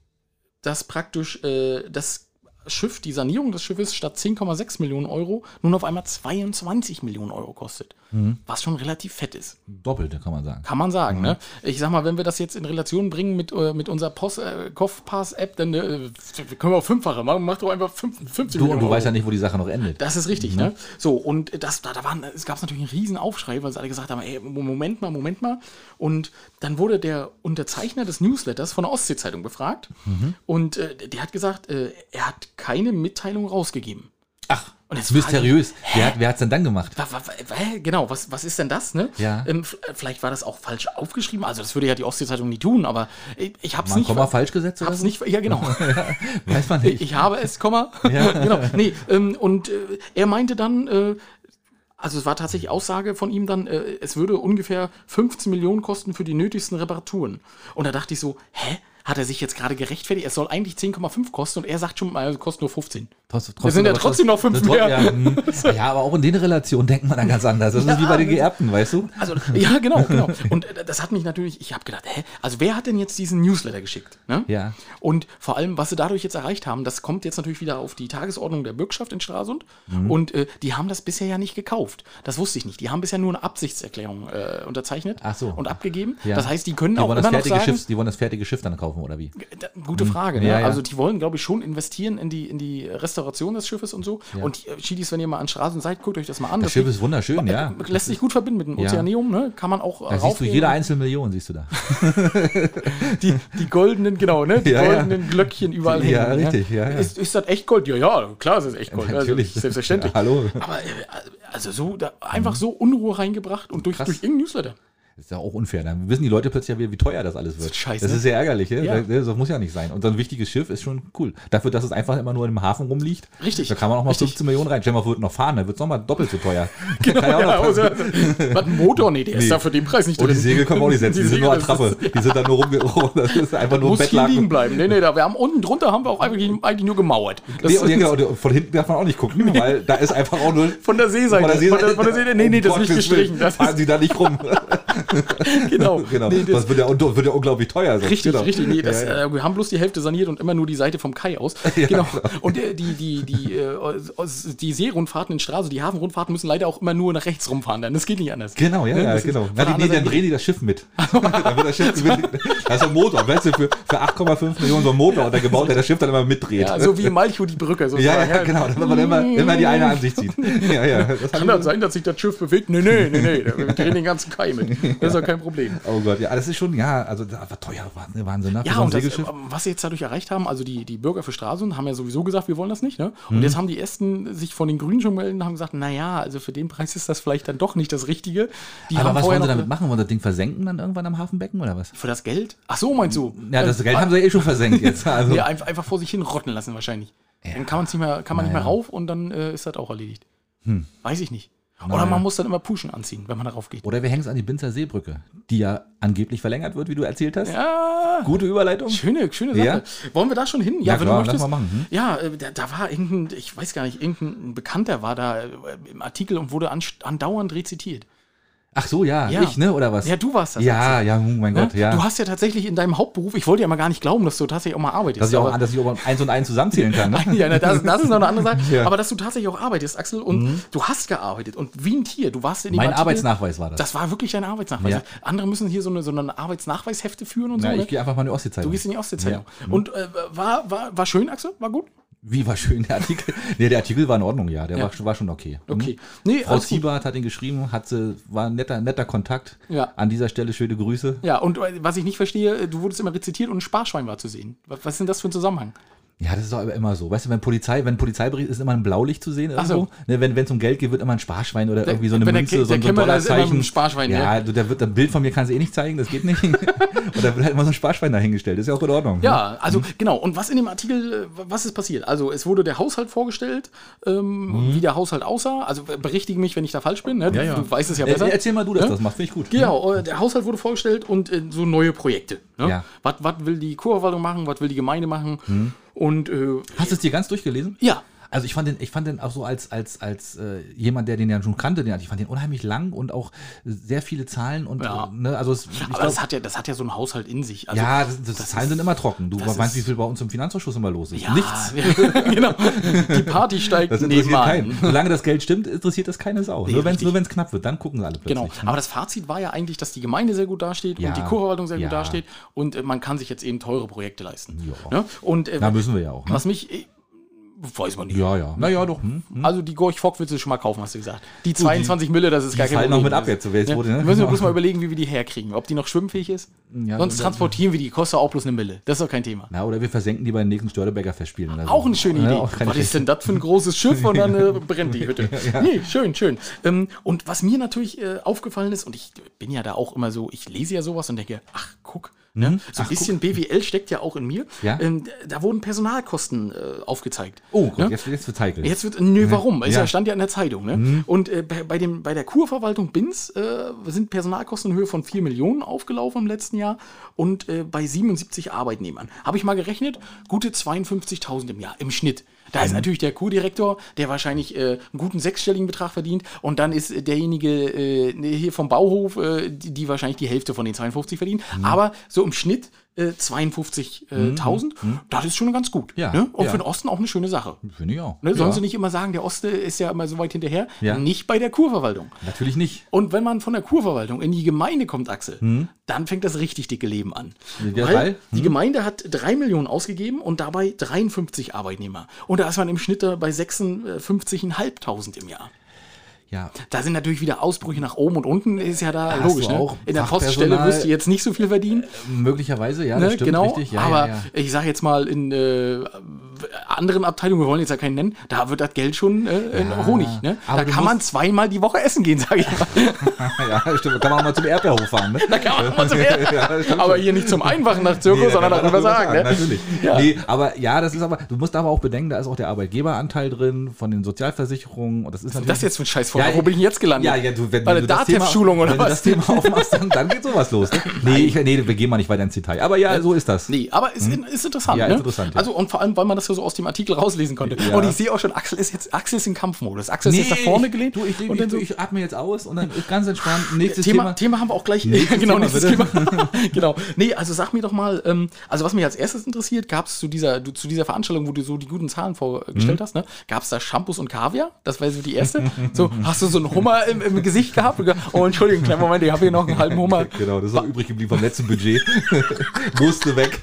dass praktisch äh, das Schiff, die Sanierung des Schiffes statt zehn Komma sechs Millionen Euro nun auf einmal zweiundzwanzig Millionen Euro kostet. Was schon relativ fett ist. Doppelte, kann man sagen. Kann man sagen, ne? Ich sag mal, wenn wir das jetzt in Relation bringen mit, äh, mit unserer Post, äh, Kopfpass-App, dann äh, können wir auch fünffache machen. Mach doch einfach fünf, fünfzig Du, Millionen und du Euro. weißt ja nicht, wo die Sache noch endet. Das ist richtig, ne? So, und das, da, da waren, es gab natürlich einen riesen Aufschrei, weil sie alle gesagt haben, ey, Moment mal, Moment mal. Und dann wurde der Unterzeichner des Newsletters von der Ostsee-Zeitung befragt. Und äh, der hat gesagt, äh, er hat keine Mitteilung rausgegeben. Ach, Und jetzt mysteriös. frage ich, Wer hat wer hat's denn dann gemacht? Wa- wa- wa- hä, Genau, was, was ist denn das, ne? Ja. Ähm, f- vielleicht war das auch falsch aufgeschrieben, also das würde ja die Ostsee-Zeitung nie tun, aber ich, ich hab's Mal ein nicht... Komma falsch gesetzt oder Hab's so? nicht... Ja, genau. Weiß man ich, nicht. ich habe es, Komma. Ja. genau. Nee, ähm, und äh, er meinte dann... Äh, also es war tatsächlich Aussage von ihm dann, äh, es würde ungefähr fünfzehn Millionen kosten für die nötigsten Reparaturen. Und da dachte ich so, hä? hat er sich jetzt gerade gerechtfertigt. Es soll eigentlich zehn Komma fünf kosten und er sagt schon mal, es kostet nur fünfzehn. Trotzdem, Das sind ja trotzdem noch fünf mehr. Ja, hm. ja, aber auch in den Relationen denkt man dann ganz anders. Das ist Ja, wie bei den Geerbten, weißt du? Also, ja, genau, genau. Und äh, das hat mich natürlich, ich habe gedacht, hä, also wer hat denn jetzt diesen Newsletter geschickt? Ne? Ja. Und vor allem, was sie dadurch jetzt erreicht haben, das kommt jetzt natürlich wieder auf die Tagesordnung der Bürgschaft in Stralsund. Mhm. Und äh, die haben das bisher ja nicht gekauft. Das wusste ich nicht. Die haben bisher nur eine Absichtserklärung äh, unterzeichnet Ach so. und abgegeben. Ja. Das heißt, die können Die auch wollen, immer das noch fertige sagen, Schiff, die wollen das fertige Schiff dann kaufen, oder wie? Da, gute Frage. Ne? Ja, ja. Also die wollen, glaube ich, schon investieren in die, in die Restauration des Schiffes und so. Ja. Und äh, Schiedis, wenn ihr mal an Stralsund seid, guckt euch das mal an. Das Schiff ist wunderschön, äh, ja. Lässt sich gut verbinden mit dem Ja. Ozeaneum. Ne? Kann man auch äh, Da siehst du raufgehen. jede einzelne Million, siehst du da. die, die goldenen, genau, ne? Die Ja, ja. goldenen Glöckchen überall Ja, hängen. richtig, ja, ja. Ist, ist das echt Gold? Ja, ja, klar, ist das echt Gold. Natürlich. Also, selbstverständlich. Ja, hallo. Aber äh, also so, da einfach so Unruhe reingebracht und durch, Krass. durch irgendein Newsletter. Das ist ja auch unfair. Dann wissen die Leute plötzlich ja, wie, wie teuer das alles wird. Das ist scheiße, Das ne? ist sehr ärgerlich. Ja? Ja. Das, das muss ja nicht sein. Und so ein wichtiges Schiff ist schon cool. Dafür, dass es einfach immer nur im Hafen rumliegt. Richtig. Da kann man auch mal Richtig. fünfzehn Millionen rein. Stell dir mal, wird noch fahren, dann wird es nochmal doppelt so teuer. Genau, Kann ja auch ja, noch also, passieren. was, ein Motor? Nee, der ist Nee. da für den Preis nicht Und die Segel können wir auch nicht setzen. Die, sind Segel, nur an das Trappe. ist- Die sind dann nur rumge... Das ist einfach nur ein Muss hier liegen Bettlaken. bleiben. Nee, nee, da, wir haben unten drunter haben wir auch eigentlich, eigentlich nur gemauert. Das Nee, ist- und, ja, genau, und von hinten darf man auch nicht gucken, weil da ist einfach auch nur... von der Seeseite. Von der Seeseite. Von der, von der Seeseite. Nee, nee, das ist nicht Um Gottes gestrichen. Willen, Das fahren ist, Sie da nicht rum. genau. Genau. Nee, das, das wird ja, un- wird ja unglaublich teuer. Sonst. Richtig, genau. richtig. Nee, das, Ja, ja. Äh, wir haben bloß die Hälfte saniert und immer nur die Seite vom Kai aus. Ja, genau. genau. Und äh, die, die, die, äh, aus- die Seerundfahrten in Straße, die Hafenrundfahrten müssen leider auch immer nur nach rechts rumfahren. Dann. Das geht nicht anders. Genau, ja, Ne, ja, das ist genau. von Na, der die, nee, anderen dann Seite- drehen die das Schiff mit. dann wird das Schiff mit. Das ist ein Motor, weißt du, für, für acht Komma fünf Millionen so ein Motor und der gebaut, der das Schiff dann immer mitdreht. Ja, so wie Malcho die Brücke. ja, sozusagen. ja, genau, damit man immer, immer die eine Ansicht sieht. Ja, ja. Das Kann das sein, dass sich das Schiff bewegt? Nee, nee, nee, nee. Wir drehen den ganzen Kai mit. Das ist doch kein Problem. Oh Gott, ja, das ist schon, ja, also das war teuer, Wahnsinn, Wahnsinn, ne? Für Ja, so ein und das, Segelschiff. ähm, was sie jetzt dadurch erreicht haben, also die, die Bürger für Stralsund haben ja sowieso gesagt, wir wollen das nicht. Ne? Und Mhm. jetzt haben die ersten sich von den Grünen schon melden und haben gesagt, naja, also für den Preis ist das vielleicht dann doch nicht das Richtige. Die Aber haben was vorher wollen sie noch damit machen? Wollen sie das Ding versenken dann irgendwann am Hafenbecken oder was? für das Geld? Ach so, meinst du? Ja, das Äh, Geld haben sie ja eh schon versenkt jetzt. Also. Nee, einfach, einfach vor sich hin rotten lassen wahrscheinlich. Dann kann, man's nicht mehr, kann man nicht mehr Naja. rauf und dann äh, ist das auch erledigt. Hm. Weiß ich nicht. Oder Naja. man muss dann immer Puschen anziehen, wenn man darauf geht. Oder wir hängen es an die Binzer Seebrücke, die ja angeblich verlängert wird, wie du erzählt hast. Ja, Gute Überleitung. schöne, schöne Sache. Ja? Wollen wir da schon hin? Ja, wenn klar, du lass möchtest. mal machen, hm? Ja, äh, da, da war irgendein, ich weiß gar nicht, irgendein Bekannter war da äh, im Artikel und wurde an, andauernd rezitiert. Ach so, ja, Ja. ich, ne, oder was? Ja, du warst das. Ja, ja, oh mein Ne? Gott, ja. Du hast ja tatsächlich in deinem Hauptberuf, ich wollte ja mal gar nicht glauben, dass du tatsächlich auch mal arbeitest. dass ich auch, aber- dass ich auch eins und eins zusammenzählen kann, ne? ja, na, das, das ist noch eine andere Sache. Ja. Mhm. Aber dass du tatsächlich auch arbeitest, Axel, und du hast gearbeitet und wie ein Tier. Du warst in dem Mein Artikel- Arbeitsnachweis war das. Das war wirklich dein Arbeitsnachweis. Ja. Andere müssen hier so eine, so eine Arbeitsnachweishefte führen und Ja, so. Ne? ich gehe einfach mal in die Ostsee-Zeitung. Du gehst in die Ostsee-Zeitung. Ja. Und äh, war, war, war schön, Axel? War gut? Wie war schön der Artikel? Nee, der Artikel war in Ordnung, ja. Der Ja. war, schon- war schon okay. Okay. Mhm. Nee, Frau alles gut. Ziebart hat ihn geschrieben, hat sie, war ein netter, netter Kontakt. Ja. An dieser Stelle schöne Grüße. Ja, und äh, was ich nicht verstehe, du wurdest immer rezitiert und ein Sparschwein war zu sehen. Was, was ist denn das für ein Zusammenhang? Ja, das ist doch aber immer so. Weißt du, wenn Polizei, wenn Polizeibericht ist, immer ein Blaulicht zu sehen Ach so. irgendwo. Ne, wenn es um Geld geht, wird immer ein Sparschwein oder irgendwie so eine wenn der Münze, Ke- so der ein Kämmerer ist immer Dollarzeichen. ein Sparschwein, ja. ja. Du, der wird, ein Bild von mir kannst du eh nicht zeigen, das geht nicht. Und da wird halt immer so ein Sparschwein dahingestellt. Das ist ja auch in Ordnung. Ja, also Mhm. genau. Und was in dem Artikel, äh, was ist passiert? Also es wurde der Haushalt vorgestellt, ähm, wie der Haushalt aussah. Also äh, berichtige mich, wenn ich da falsch bin. Ne? Du, Mhm. Ja, ja. du weißt es ja Äh, besser. Erzähl mal du, dass Ja? das macht, finde ich gut. Genau, äh, der Haushalt wurde vorgestellt und äh, so neue Projekte. Ne? Ja. Was was will die Kurverwaltung machen, was will die Gemeinde machen? Mhm. Und äh, Hast du es dir ganz durchgelesen? ja, Also ich fand den, ich fand den auch so als, als, als äh, jemand, der den ja schon kannte, den, ich fand den unheimlich lang und auch sehr viele Zahlen und Ja. äh, ne, also es, ich aber glaub, das hat ja, das hat ja so einen Haushalt in sich. Also, ja, das, das, das Zahlen ist- sind immer trocken. Du das weißt, ist- wie viel bei uns im Finanzausschuss immer los ist. ja, Nichts. genau. Die Party steigt Das interessiert nebenan. keinen. Solange das Geld stimmt, interessiert das keine Sau. Nee, nur wenn es richtig. nur wenn's knapp wird, dann gucken sie alle plötzlich. Genau, aber das Fazit war ja eigentlich, dass die Gemeinde sehr gut dasteht Ja. und die Kurverwaltung sehr Ja. gut dasteht und äh, man kann sich jetzt eben teure Projekte leisten. Ja. Ne? Und äh, Da müssen wir ja auch. Ne? was mich, äh, weiß man nicht. Ja, ja. Naja, doch. Hm, hm. Also die Gorch Fock willst du schon mal kaufen, hast du gesagt. Die zweiundzwanzig Mille, das ist gar kein fallen noch Problem. mit ab jetzt, so wer jetzt Ja? wurde, ne? Wir müssen wir bloß mal überlegen, wie wir die herkriegen. Ob die noch schwimmfähig ist. Ja, Sonst und- transportieren wir die, kostet auch bloß eine Mille. Das ist doch kein Thema. Na, oder wir versenken die bei den nächsten Störteberger Festspielen. Oder so. Auch eine schöne Ja, Idee. auch keine Was ist denn das für ein großes Schiff und dann äh, brennt die Hütte? Nee, schön, schön. Ähm, und was mir natürlich äh, aufgefallen ist, und ich bin ja da auch immer so, ich lese ja sowas und denke, ach, guck, Ne? Mhm. So ein Ach, bisschen B W L steckt ja auch in mir. Ja? Ähm, da wurden Personalkosten äh, aufgezeigt. Oh Gott, ne? jetzt, jetzt wird heikel. Jetzt wird, nö, warum? Es Ja. ja. stand ja in der Zeitung. Ne? Mhm. Und äh, bei, bei, dem, bei der Kurverwaltung Binz äh, sind Personalkosten in Höhe von vier Millionen aufgelaufen im letzten Jahr und äh, bei siebenundsiebzig Arbeitnehmern. Habe ich mal gerechnet, gute zweiundfünfzigtausend im Jahr im Schnitt. Da ist natürlich der Kurdirektor, der wahrscheinlich äh, einen guten sechsstelligen Betrag verdient. Und dann ist äh, derjenige äh, hier vom Bauhof, äh, die, die wahrscheinlich die Hälfte von den zweiundfünfzig verdienen. Mhm. Aber so im Schnitt äh, zweiundfünfzigtausend, mhm. das ist schon ganz gut. Ja, Ne? Und ja. für den Osten auch eine schöne Sache. Finde ich auch. Ne? Sollen Ja. sie nicht immer sagen, der Oste ist ja immer so weit hinterher? Ja. Nicht bei der Kurverwaltung. Natürlich nicht. Und wenn man von der Kurverwaltung in die Gemeinde kommt, Axel, dann fängt das richtig dicke Leben an. Ja, weil weil? die Gemeinde hat drei Millionen ausgegeben und dabei dreiundfünfzig Arbeitnehmer. Und da ist man im Schnitt da bei sechsundfünfzigtausendfünfhundert im Jahr. Ja. Da sind natürlich wieder Ausbrüche nach oben und unten, ist ja da Hast logisch. du Ne? auch In der Fachpersonal- Poststelle wirst du jetzt nicht so viel verdienen. Möglicherweise, ja, Ne? das stimmt Genau, richtig. Ja, aber ja, ja. ich sage jetzt mal, in äh, anderen Abteilungen, wir wollen jetzt ja keinen nennen, da wird das Geld schon äh, in Ja, Honig. Ne? aber Da du kann man musst- zweimal die Woche essen gehen, sage ich mal. ja, stimmt. Kann man auch mal zum Erdbeerhof fahren, ne? Da kann man auch mal zum Erdbeer- Ja, das stimmt aber schon. hier nicht zum Einwachen nach Zirkus, Nee, da sondern kann man darüber darüber sagen. Ne? Natürlich. Ja. Nee, aber ja, das ist aber, du musst aber auch bedenken, da ist auch der Arbeitgeberanteil drin, von den Sozialversicherungen. Und das ist natürlich. Das jetzt für ein Scheiß vor. Ja, Wo bin ich denn jetzt gelandet? Ja, ja, du, wenn, Bei wenn der du das Thema, DATEV-Schulung oder wenn was? du das Thema aufmachst, dann, dann geht sowas los. Ne? Nee, ich, nee, wir gehen mal nicht weiter ins Detail. Aber ja, so ist das. Nee, aber ist, ist interessant. Ja, ne? ist interessant, ja. Also und vor allem, weil man das ja so aus dem Artikel rauslesen konnte. Ja. Und ich sehe auch schon, Axel ist jetzt Axel ist in Kampfmodus. Axel ist jetzt nach vorne gelehnt. Du, ich, ich, und dann ich, so, ich atme jetzt aus und dann ist ganz entspannt. Nächstes Thema, Thema. Thema haben wir auch gleich. Nächstes genau, Thema, nächstes bitte. Thema. genau. Nee, also sag mir doch mal, ähm, also was mich als erstes interessiert, gab es zu dieser, du, zu dieser Veranstaltung, wo du so die guten Zahlen vorgestellt Mhm. hast, ne? Gab es da Shampoos und Kaviar? Das war so die erste. So, hast du so einen Hummer im, im Gesicht gehabt? Oh, Entschuldigung, kleinen Moment, ich habe hier noch einen halben Hummer. Genau, das ist auch übrig geblieben vom letzten Budget. Musste weg.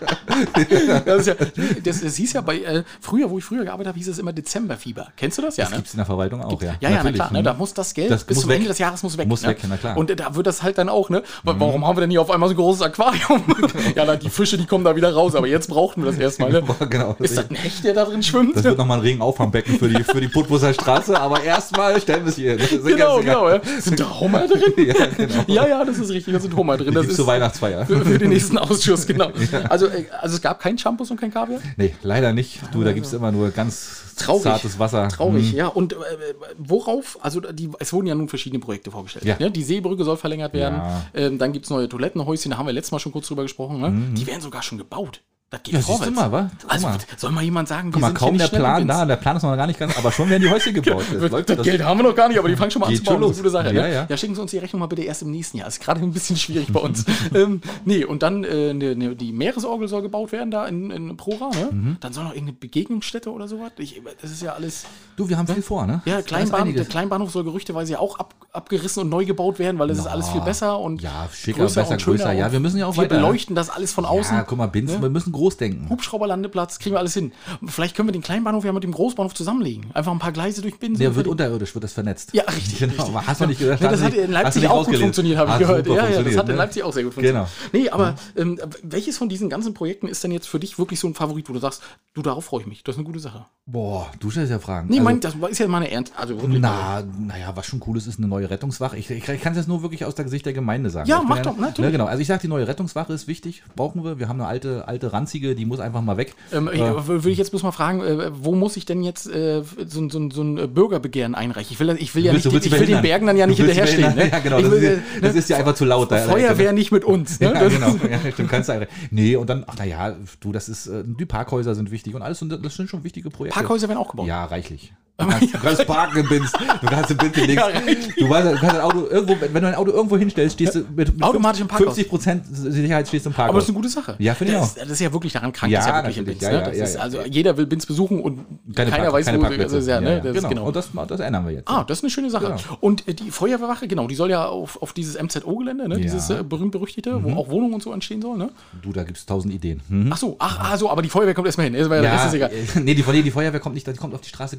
Das, ist ja, das, das hieß ja bei, äh, früher, wo ich früher gearbeitet habe, hieß es immer Dezemberfieber. Kennst du das? Ja, Das ne? gibt es in der Verwaltung auch, ja. Ja, ja, na Natürlich, klar, ne? hm. Da muss das Geld Das bis muss zum weg. Ende des Jahres muss weg. Muss ne? weg, na klar. Und äh, da wird das halt dann auch, ne? Wa- Warum haben wir denn hier auf einmal so ein großes Aquarium? ja, na, die Fische, die kommen da wieder raus, aber jetzt brauchten wir das erstmal, ne? Genau. Ist das ein Hecht, der da drin schwimmt? Das wird nochmal ein Regenauffangbecken für die, für die Putbusser Straße, aber erstmal stellen wir es hier hin. Das ist genau, ganz egal. genau. Ja. Sind da Hummer drin? Ja, genau. ja, ja, das ist richtig, da sind Hummer drin. Das Gibt's ist zur Weihnachtsfeier. für, für den nächsten Ausschuss, genau. Also, äh, also es gab kein Shampoos und kein Kaviar? Nee, leider nicht. Du, da gibt es immer nur ganz Traurig. zartes Wasser. Traurig, Hm. ja. Und äh, worauf, also die, es wurden ja nun verschiedene Projekte vorgestellt. Ja. Ne? Die Seebrücke soll verlängert werden. Ja. Ähm, dann gibt es neue Toilettenhäuschen, da haben wir letztes Mal schon kurz drüber gesprochen. Ne? Die werden sogar schon gebaut. Das geht Ja, siehst du vorwärts. mal, wa? Guck Also mal. soll mal jemand sagen, wir Guck mal, sind kaum hier der nicht schnell Plan und da, Winz. der Plan ist noch gar nicht ganz, aber schon werden die Häuschen gebaut. Das, Das, läuft, das das, Geld haben wir noch gar nicht, aber die fangen schon mal an Geht zu bauen. schon Das ist eine gute Sache. los. Ne? Ja, ja. schicken Sie uns die Rechnung mal bitte erst im nächsten Jahr. Ist gerade ein bisschen schwierig bei uns. ähm, nee, und dann äh, ne, ne, die Meeresorgel soll gebaut werden da in, in Prora. Ne? Mhm. Dann soll noch irgendeine Begegnungsstätte oder sowas. Ich, das ist ja alles. Du, wir haben viel vor, ne? Ja, Da ist Kleinbahnhof, der einiges. Kleinbahnhof soll gerüchteweise ja auch ab, abgerissen und neu gebaut werden, weil es ist alles viel besser und Ja, schicker, größer besser, und schöner. größer. Ja, wir müssen ja auch wir weiter. beleuchten das alles von außen. Ja, guck mal, Binz, Ne? wir müssen groß denken. Hubschrauberlandeplatz, kriegen wir alles hin. Vielleicht können wir den Kleinbahnhof ja mit dem Großbahnhof zusammenlegen. Einfach ein paar Gleise durch Binsen. Der und wird fertig. unterirdisch, wird das vernetzt. Ja, richtig. Genau. richtig. Hast du nicht gehört? Nee, das Hast hat du in nicht- hast du Leipzig nicht auch gut ausgelesen? funktioniert, habe ich Hat gehört. super Ja, ja, das funktioniert, hat in ne? Leipzig auch sehr gut funktioniert. Genau. Nee, aber ähm, welches von diesen ganzen Projekten ist denn jetzt für dich wirklich so ein Favorit, wo du sagst, du, darauf freue ich mich, das ist eine gute Sache? Boah, du stellst ja Fragen. Nee, Also, mein, das ist ja meine Ernst. Also wirklich. Na, naja, was schon cool ist, ist eine neue Rettungswache. Ich, ich, ich kann es jetzt nur wirklich aus der Sicht der Gemeinde sagen. Ja, Ich bin mach doch, natürlich. Ne, genau. Also ich sage, die neue Rettungswache ist wichtig, brauchen wir. Wir haben eine alte, alte ranzige, die muss einfach mal weg. Ähm, ich, Äh, würde ich jetzt bloß mal fragen, äh, wo muss ich denn jetzt äh, so, so, so ein Bürgerbegehren einreichen? Ich will, ich will ja willst- nicht, du willst ich sie will den verhindern. Bergen dann ja nicht Du willst sie hinterherstehen. Ne? verhindern. Ja, genau. Ich Das, will, ist, äh, das ist ja einfach zu laut. Da- da- Feuerwehr nicht mit uns. Ne? Ja, Das- genau. Ja, stimmt, kannst du einfach. Nee, und dann, ach naja, du, das ist, äh, die Parkhäuser sind wichtig und alles, und das sind schon wichtige Projekte. Parkhäuser werden auch gebaut. Ja, reichlich. Du kannst, du kannst parken im Binz. Du kannst im Binz links. Ja, reichlich. Du weißt, du kannst ein Auto irgendwo, wenn du ein Auto irgendwo hinstellst, stehst du mit, mit Automatisch im Parkhaus. fünfzig Prozent Sicherheit stehst du im Parkhaus. Aber das ist eine gute Sache. Ja, finde ich das, auch. Das ist ja wirklich daran krank, Ja, ist ja wirklich in natürlich. Binz. Ja, Ne? ja, Das ja, ist, ja. also jeder will Binz besuchen und keine keiner Park- weiß, keine wo Parkplätze. das ist. Ja, ne? Ja, Das genau. ist genau. Und das, das ändern wir jetzt. Ah, das ist eine schöne Sache. Genau. Und äh, die Feuerwehrwache, genau, die soll ja auf, auf dieses M Z O-Gelände, ne? Ja. dieses äh, berühmt-berüchtigte, wo auch Wohnungen und so entstehen sollen. Ne? Du, da gibt es tausend Ideen. Mhm. Ach so, ach, ach so, aber die Feuerwehr kommt erstmal hin. Ist, ja, das ist egal. äh, nee, die, nee, die Feuerwehr kommt nicht, die kommt auf die Straße gegenüber.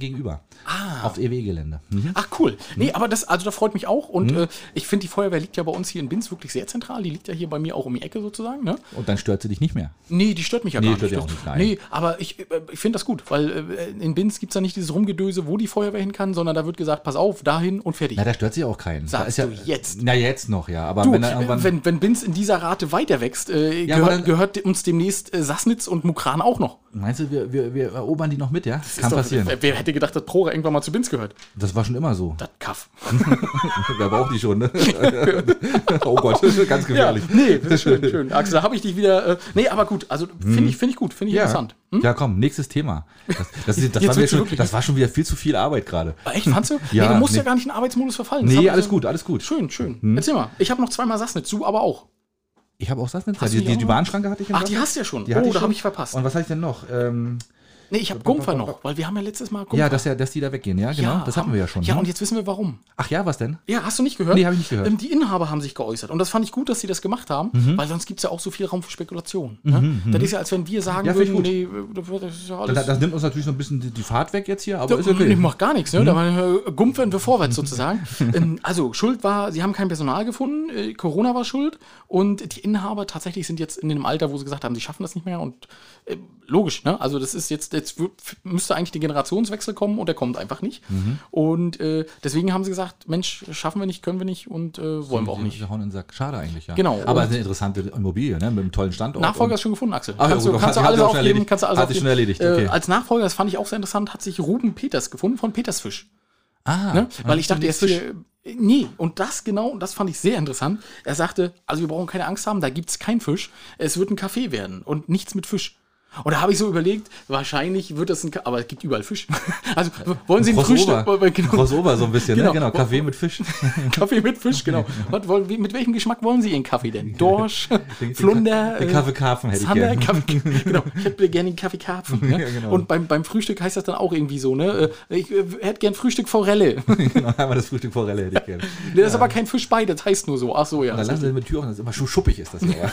Ah. Auf E W-Gelände. Mhm. Ach, cool. Nee, aber das, also da freut mich auch. Und äh, ich finde, die Feuerwehr liegt ja bei uns hier in Binz wirklich sehr zentral. Die liegt ja hier bei mir auch um die Ecke sozusagen. Ne? Und dann stört sie dich nicht mehr. Nee, die stört mich ja Nee, gar stört nicht. dich auch nicht, nein. Nee, aber ich, äh, ich finde das gut, weil äh, in Binz gibt es ja nicht dieses Rumgedöse, wo die Feuerwehr hin kann, sondern da wird gesagt, pass auf, dahin und fertig. Na, da stört sich auch keinen. Da Sagst ist ja, du jetzt? Na, jetzt noch, ja. Aber Du, wenn er irgendwann. wenn, wenn Binz in dieser Rate weiter wächst, äh, Ja, aber gehört, dann- gehört uns demnächst äh, Sassnitz und Mukran auch noch. Meinst du, wir, wir, wir erobern die noch mit, ja? Das Kann ist doch- passieren. Wer, wer hätte gedacht, dass Prora irgendwann mal zu Binz gehört? Das war schon immer so. Das Kaff. Wer braucht die schon, ne? Oh Gott, ganz gefährlich. nee, das ist schön, schön. Axel, da habe ich dich wieder. Äh, nee, aber gut, also finde ich, find ich gut, finde ich Ja. interessant. Hm? Ja, komm, nächstes Thema. Das, das, ist, das, Jetzt war mir wird's schon, wirklich- das war schon wieder viel zu viel Arbeit gerade. Aber echt, fandst du? Ja, nee, du musst nee. ja gar nicht in den Arbeitsmodus verfallen. Das hab Nee, ich alles so- gut, alles gut. Schön, schön. Erzähl mal. Ich habe noch zweimal Sassnitz, du aber auch. Ich habe auch Sassnitz. Hast Die, du die die, auch die noch? Bahnschranke hatte ich im Ach, die Sassnitz. hast du ja schon. Die hatte Oh, ich da schon. habe ich verpasst. Und was hatte ich denn noch? Ähm, Nee, ich habe Gumpfer noch, weil wir haben ja letztes Mal Gumpfer. ja, dass, ja, dass die da weggehen, ja, genau. Ja, das hatten wir ja schon. Ja, ne? und jetzt wissen wir warum. Ach ja, was denn? Ja, hast du nicht gehört? Nee, hab ich nicht gehört. Ähm, die Inhaber haben sich geäußert. Und das fand ich gut, dass sie das gemacht haben, Mhm. weil sonst gibt es ja auch so viel Raum für Spekulation. Ne? Das ist ja, als wenn wir sagen Ja, find ich würden, gut. nee, das ist ja alles. Das, das nimmt uns natürlich so ein bisschen die, die Fahrt weg jetzt hier, aber ist Ich okay. mach gar nichts, ne? Da äh, gumpfen wir vorwärts sozusagen. ähm, also, Schuld war, sie haben kein Personal gefunden, äh, Corona war schuld und die Inhaber tatsächlich sind jetzt in dem Alter, wo sie gesagt haben, sie schaffen das nicht mehr und äh, logisch, ne? Also, das ist jetzt, jetzt w- müsste eigentlich der Generationswechsel kommen und der kommt einfach nicht. Mhm. Und äh, deswegen haben sie gesagt, Mensch, schaffen wir nicht, können wir nicht und äh, wollen wir auch Die- nicht. Die hauen in den Sack. Schade eigentlich, ja. Genau. Aber Und- es ist eine interessante Immobilie, ne? Mit einem tollen Standort. Nachfolger und- ist schon gefunden, Axel. Ach ja, kannst du, gut, kannst du hat- hat alles sich auch schon aufgeben, erledigt. kannst du alles Hat sich aufgeben. schon erledigt, Äh, okay. als Nachfolger, das fand ich auch sehr interessant, hat sich Ruben Peters gefunden von Petersfisch. Ah, Ne? Weil ah, ich dachte, er ist Fisch. hier. Nee, und das genau, und das fand ich sehr interessant. Er sagte, also wir brauchen keine Angst haben, da gibt es keinen Fisch. Es wird ein Kaffee werden und nichts mit Fisch. Und da habe ich so überlegt, wahrscheinlich wird das ein, Ka- aber es gibt überall Fisch. Also wollen Sie ein Crossover. Frühstück? Genau. Crossover so ein bisschen, Genau. ne? Genau, Kaffee mit Fisch. Kaffee mit Fisch, genau. Was wollen, wie- mit welchem Geschmack wollen Sie Ihren Kaffee denn? Dorsch, Flunder, Den äh, Kaffee-Karpfen hätte ich Zander, gerne. Kaffee, genau. Ich hätte gerne den Kaffee Karpfen. Ne? Ja, genau. Und beim, beim Frühstück heißt das dann auch irgendwie so, ne? äh, Ich äh, hätte gern Frühstück Forelle. Genau, einmal das Frühstück Forelle hätte ich gerne. Nee, das ist aber kein Fisch bei, das heißt nur so. Ach so, ja. Und dann das lassen sie mit Tür auf, das ist immer schu- schuppig ist das ja.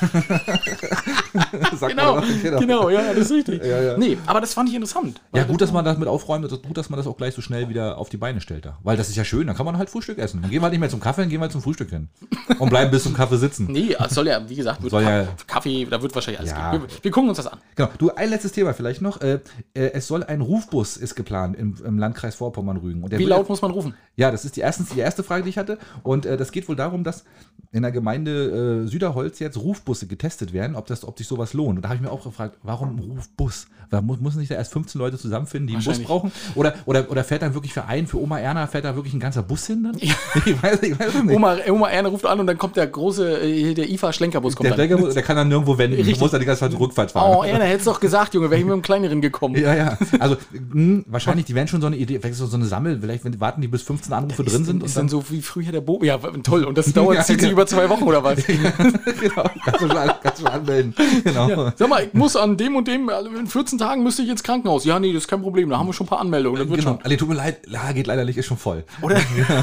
Sagt Genau, man doch, genau, ja, das ist richtig. Ja, ja. Nee, aber das fand ich interessant. Ja, gut, dass man das mit aufräumt, das ist gut, dass man das auch gleich so schnell wieder auf die Beine stellt da. Weil das ist ja schön, dann kann man halt Frühstück essen. Dann gehen wir halt nicht mehr zum Kaffee, dann gehen wir halt zum Frühstück hin. Und bleiben bis zum Kaffee sitzen. Nee, es soll ja, wie gesagt, wird Soll Ka- ja- Kaffee, da wird wahrscheinlich alles Ja. geben. Wir, wir gucken uns das an. Genau. Du, ein letztes Thema vielleicht noch. Äh, äh, es soll ein Rufbus ist geplant im, im Landkreis Vorpommern-Rügen. Und der Wie wird laut jetzt- muss man rufen? Ja, das ist die, erstens die erste Frage, die ich hatte. Und äh, das geht wohl darum, dass in der Gemeinde äh, Süderholz jetzt Rufbusse getestet werden, ob, das, ob sich sowas lohnt. Und da habe ich mir auch gefragt, warum Rufbus? Weil muss, müssen sich da erst fünfzehn Leute zusammenfinden, die einen Bus Wahrscheinlich. brauchen? Oder, oder, oder fährt da wirklich für einen, für Oma Erna, fährt da wirklich ein ganzer Bus hin dann? Ich weiß, ich weiß es nicht. Oma, Oma Erne ruft an und dann kommt der große, äh, der I F A-Schlenkerbus kommt der, dann. Schlenkerbus, der kann dann nirgendwo wenden. Richtig. Du musst dann die ganze Zeit Rückfahrt fahren. Oh, Erne, hättest doch gesagt, Junge, wäre ich mit einem kleineren gekommen. Ja, ja. Also mh, wahrscheinlich, die werden schon so eine Idee, vielleicht so, so eine Sammel, vielleicht wenn, warten die bis fünfzehn Anrufe drin sind. Ist und dann so wie früher der Bo. Ja, toll. Und das dauert, Ja, zieht sich genau. über zwei Wochen oder was? genau, kannst du schon, an- kannst du schon anmelden. Genau. Ja. Sag mal, ich muss an dem und dem, also in vierzehn Tagen müsste ich ins Krankenhaus. Ja, nee, das ist kein Problem. Da haben wir schon ein paar Anmeldungen. Das wird Genau. schon. Ali, tut mir leid, ja, geht leider nicht, ist schon voll. Oder?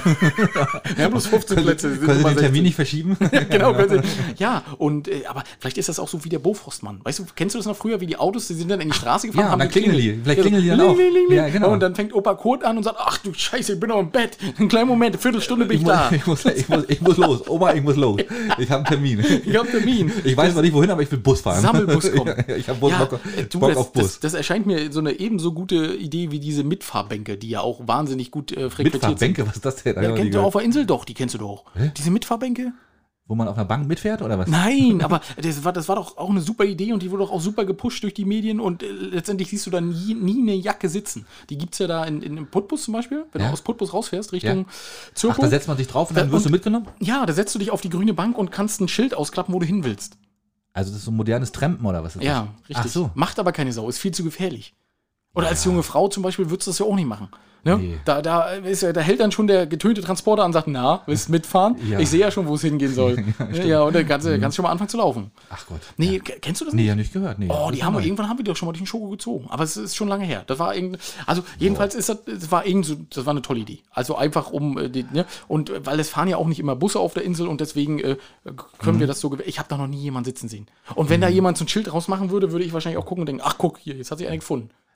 Wir haben bloß fünfzehn Plätze. sind Können Sie Nummer den Termin sechzehn. nicht verschieben? Genau, können Sie. Ja, und äh, aber vielleicht ist das auch so wie der Bofrostmann. Weißt du, kennst du das noch früher, wie die Autos, die sind dann in die Straße gefahren, Ja, haben dann klingeln die. geklingelt. Vielleicht klingeln die dann Ling, auch. ling, ling, ling. Ja, genau. Und dann fängt Opa Kurt an und sagt, ach du Scheiße, ich bin noch im Bett. Einen kleinen Moment, eine Viertelstunde bin ich, muss, da. ich, muss, ich, muss, ich muss los. Oma, ich muss los. Ich habe einen Termin. Ich hab Termin. Ich weiß zwar nicht wohin, aber ich will Bus fahren. Sammelbus kommen. Ja, ich habe Bock, Ja, Bock, äh, du, Bock das, auf Bus. Das, das erscheint mir so eine ebenso gute Idee wie diese Mitfahrbänke, die ja auch wahnsinnig gut äh, frequentiert sind. Mitfahrbänke, was ist das denn? Da hab Ja, ich noch nie kennst du gehört. auf der Insel doch, die kennst du doch. Diese Mitfahrbänke? Wo man auf einer Bank mitfährt oder was? Nein, aber das war, das war doch auch eine super Idee und die wurde doch auch super gepusht durch die Medien und äh, letztendlich siehst du da nie, nie eine Jacke sitzen. Die gibt es ja da in, in, in Putbus zum Beispiel, wenn Ja. du aus Putbus rausfährst, Richtung Ach, Zirkus. da setzt man sich drauf und dann Da- wirst du und- mitgenommen? Ja, da setzt du dich auf die grüne Bank und kannst ein Schild ausklappen, wo du hin willst. Also das ist so ein modernes Trampen oder was ist das? Ja, richtig. Ach so. Macht aber keine Sau, ist viel zu gefährlich. Oder als junge Frau zum Beispiel würdest du das ja auch nicht machen. Ne? Nee. Da, da, ist ja, da hält dann schon der getönte Transporter an und sagt, na, willst du mitfahren? Ja. Ich sehe ja schon, wo es hingehen soll. ja, stimmt. und dann kannst du kannst du schon mal anfangen zu laufen. Ach Gott. Nee, k- kennst du das Nee, nicht? ja nicht gehört. Nee, Oh, Das die ist haben wir, neu. irgendwann haben wir doch schon mal den Schoko gezogen. Aber es ist schon lange her. Das war irgend, also jedenfalls ist das, das war irgend so, das war eine tolle Idee. Also einfach um, äh, die, ne? Und äh, weil es fahren ja auch nicht immer Busse auf der Insel und deswegen äh, können Mhm. wir das so, gew- ich habe da noch nie jemanden sitzen sehen. Und wenn da jemand so ein Schild rausmachen würde, würde ich wahrscheinlich auch gucken und denken, ach guck, hier, jetzt hat sich einer gefunden.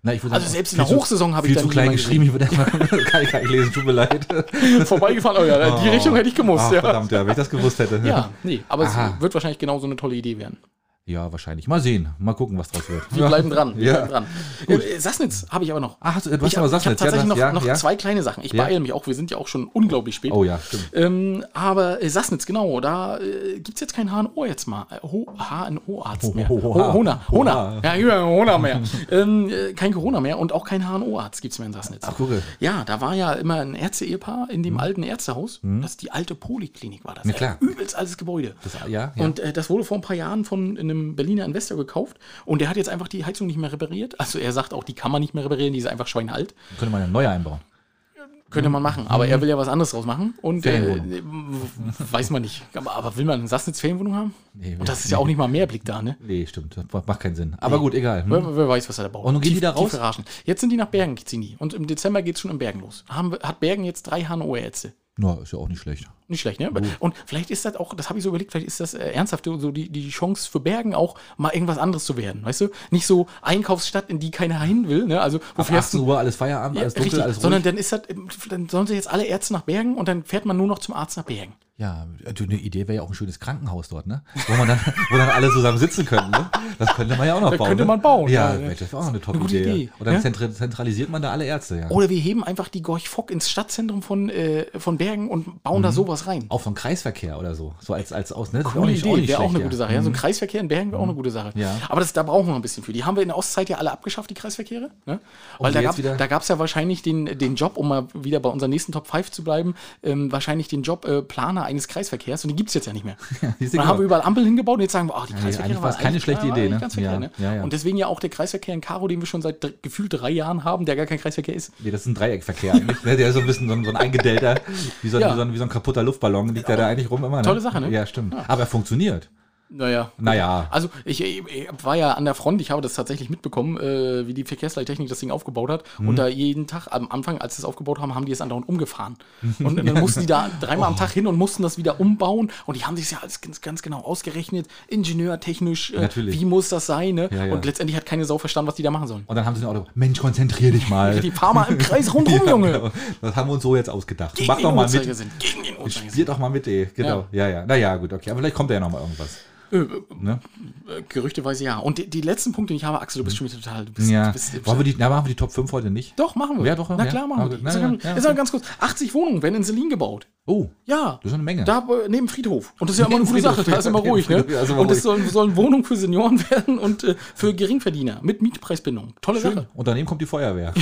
Na, ich würde Also sagen, selbst in der viel zu- Hochsaison habe ich Viel da zu nie klein jemanden geschrieben, ich würde einfach kann ich gar nicht lesen, tut mir leid. vorbeigefahren. Oh ja, die Richtung hätte ich gemusst, Ach, ja. verdammt, ja, wenn ich das gewusst hätte. Ja, nee, aber Aha. es wird wahrscheinlich genauso eine tolle Idee werden. Ja, wahrscheinlich. Mal sehen. Mal gucken, was draus wird. Wir bleiben dran. Wir Ja. bleiben dran. Äh, Sassnitz habe ich aber noch. Ah, hast du, du hast Ich aber habe hab Sassnitz. tatsächlich ja, noch, das, ja, noch ja. zwei kleine Sachen. Ich Ja. beeile mich auch, wir sind ja auch schon unglaublich spät. Oh ja, stimmt. Ähm, aber äh, Sassnitz, genau, da äh, gibt es jetzt kein H N O jetzt mal. Äh, H N O-Arzt mehr. Ho- ho- ho- Hona. Hona. Hona. Ja, hier, Hona mehr. ähm, äh, kein Corona mehr und auch kein H N O-Arzt gibt es mehr in Sassnitz. Ach, gucke. Ja, da war ja immer ein Ärzte-Ehepaar in dem alten Ärztehaus. Das ist die alte Poliklinik, war das. Ja, klar. Ein übelst altes Gebäude. Das, ja, ja. Und äh, das wurde vor ein paar Jahren von einem Berliner Investor gekauft. Und der hat jetzt einfach die Heizung nicht mehr repariert. Also er sagt auch, die kann man nicht mehr reparieren, die ist einfach schweinalt. Könnte man eine neue einbauen. Könnte man machen. Aber er will ja was anderes draus machen. Und äh, Ferienwohnung. weiß man nicht. Aber, aber will man eine Sassnitz-Ferienwohnung haben? Nee, Und das ist ja auch nicht mal Mehrblick da, ne? Nee, stimmt. Das macht keinen Sinn. Aber gut, egal. Hm. Wer, wer weiß, was er da baut. Und nun gehen die Tief- da raus? tiefe Ragen. Jetzt sind die nach Bergen, ziehen die. Und im Dezember geht es schon in Bergen los. Haben, wir- hat Bergen jetzt drei H N O-Ärzte. Na, ist ja auch nicht schlecht. Nicht schlecht, ne? Und vielleicht ist das auch, das habe ich so überlegt, vielleicht ist das äh, ernsthaft so die, die Chance für Bergen auch mal irgendwas anderes zu werden, weißt du? Nicht so Einkaufsstadt, in die keiner hin will, ne? Also, wo Auf fährst achtzehn du? Uhr, alles Feierabend, Ja, alles dunkel, richtig, alles ruhig. sondern dann ist das, dann sollen sie jetzt alle Ärzte nach Bergen und dann fährt man nur noch zum Arzt nach Bergen. Ja, also eine Idee wäre ja auch ein schönes Krankenhaus dort, ne? Wo man dann, wo dann alle zusammen sitzen können, ne? Das könnte man ja auch noch Das bauen. könnte ne? man bauen, Ja, ja. Mensch, das wäre auch eine Eine gute Top-Idee. Idee, Ja. Und dann ja? zentri- zentralisiert man da alle Ärzte, ja. Oder wir heben einfach die Gorch Fock ins Stadtzentrum von, äh, von Bergen und bauen da sowas rein. Auch vom Kreisverkehr oder so. So als, als aus, ne? Das Coole Idee, wäre auch eine schlecht, gute ja. Sache. Ja, so ein Kreisverkehr in Bergen wäre auch eine gute Sache. Ja. Aber das, da brauchen wir ein bisschen für. Die haben wir in der Ostzeit ja alle abgeschafft, die Kreisverkehre. Ne? Weil sie da jetzt gab wieder- da gab es ja wahrscheinlich den, den Job, um mal wieder bei unserer nächsten Top fünf zu bleiben, ähm, wahrscheinlich den Job äh, Planer eines Kreisverkehrs. Und den gibt es jetzt ja nicht mehr. siehst du, Dann genau. haben wir überall Ampeln hingebaut und jetzt sagen wir, oh, die nee, Kreisverkehre eigentlich war es waren keine eigentlich- schlechte war Idee, eigentlich ne? ganz verkehrt, Ja, ne? ja, ja. Und deswegen ja auch der Kreisverkehr in Karo, den wir schon seit dr- gefühlt drei Jahren haben, der gar kein Kreisverkehr ist. Nee, das ist ein Dreieckverkehr eigentlich. Ne? Der ist so ein bisschen so ein, so ein eingedellter, wie so ein, Ja. wie, so ein, wie so ein kaputter Luftballon, liegt der da eigentlich rum immer. Ne? Tolle Sache, ne? Ja, stimmt. Aber er funktioniert. Naja. Naja. Also ich, ich, ich war ja an der Front, ich habe das tatsächlich mitbekommen, äh, wie die Verkehrsleittechnik das Ding aufgebaut hat. Mhm. Und da jeden Tag, am Anfang, als sie es aufgebaut haben, haben die es andauernd umgefahren. Und dann mussten die da dreimal am Tag hin und mussten das wieder umbauen. Und die haben sich ja alles ganz, ganz genau ausgerechnet, ingenieurtechnisch, äh, Natürlich. wie muss das sein. Ne? Ja, ja. Und letztendlich hat keine Sau verstanden, was die da machen sollen. Und dann haben sie ein Auto. Mensch, konzentrier dich mal. Die fahren mal im Kreis rundherum, Ja, Junge. genau. Das haben wir uns so jetzt ausgedacht. Gegen Mach den doch mal mit. Uhrzeigersinn. Gegen den Uhrzeigersinn. Spielt doch mal mit, ey. Genau. Ja, ja. Naja, gut, okay. Aber vielleicht kommt da ja noch mal irgendwas. Äh, Ne? äh, Gerüchteweise ja. Und die, die letzten Punkte, die ich habe, Axel, du bist schon wieder total. Du bist, Ja. du bist, du bist, Wollen wir die, na, machen wir die Top fünf heute nicht? Doch, machen wir. Ja, doch, Na ja. klar, machen wir. Okay. die. Na, Ist ja, ja, ganz- ja, ist ja okay. ganz kurz. achtzig Wohnungen werden in Selin gebaut. Oh, Ja. das ist eine Menge. Da äh, neben Friedhof. Und das ist ja immer eine Neben gute Sache. Friedhof, Da ist immer neben ruhig, ne? Friedhof, ja, ist immer Und es ruhig. sollen, sollen Wohnungen für Senioren werden und äh, für Geringverdiener mit Mietpreisbindung. Tolle Schön. Sache. Und daneben kommt die Feuerwehr.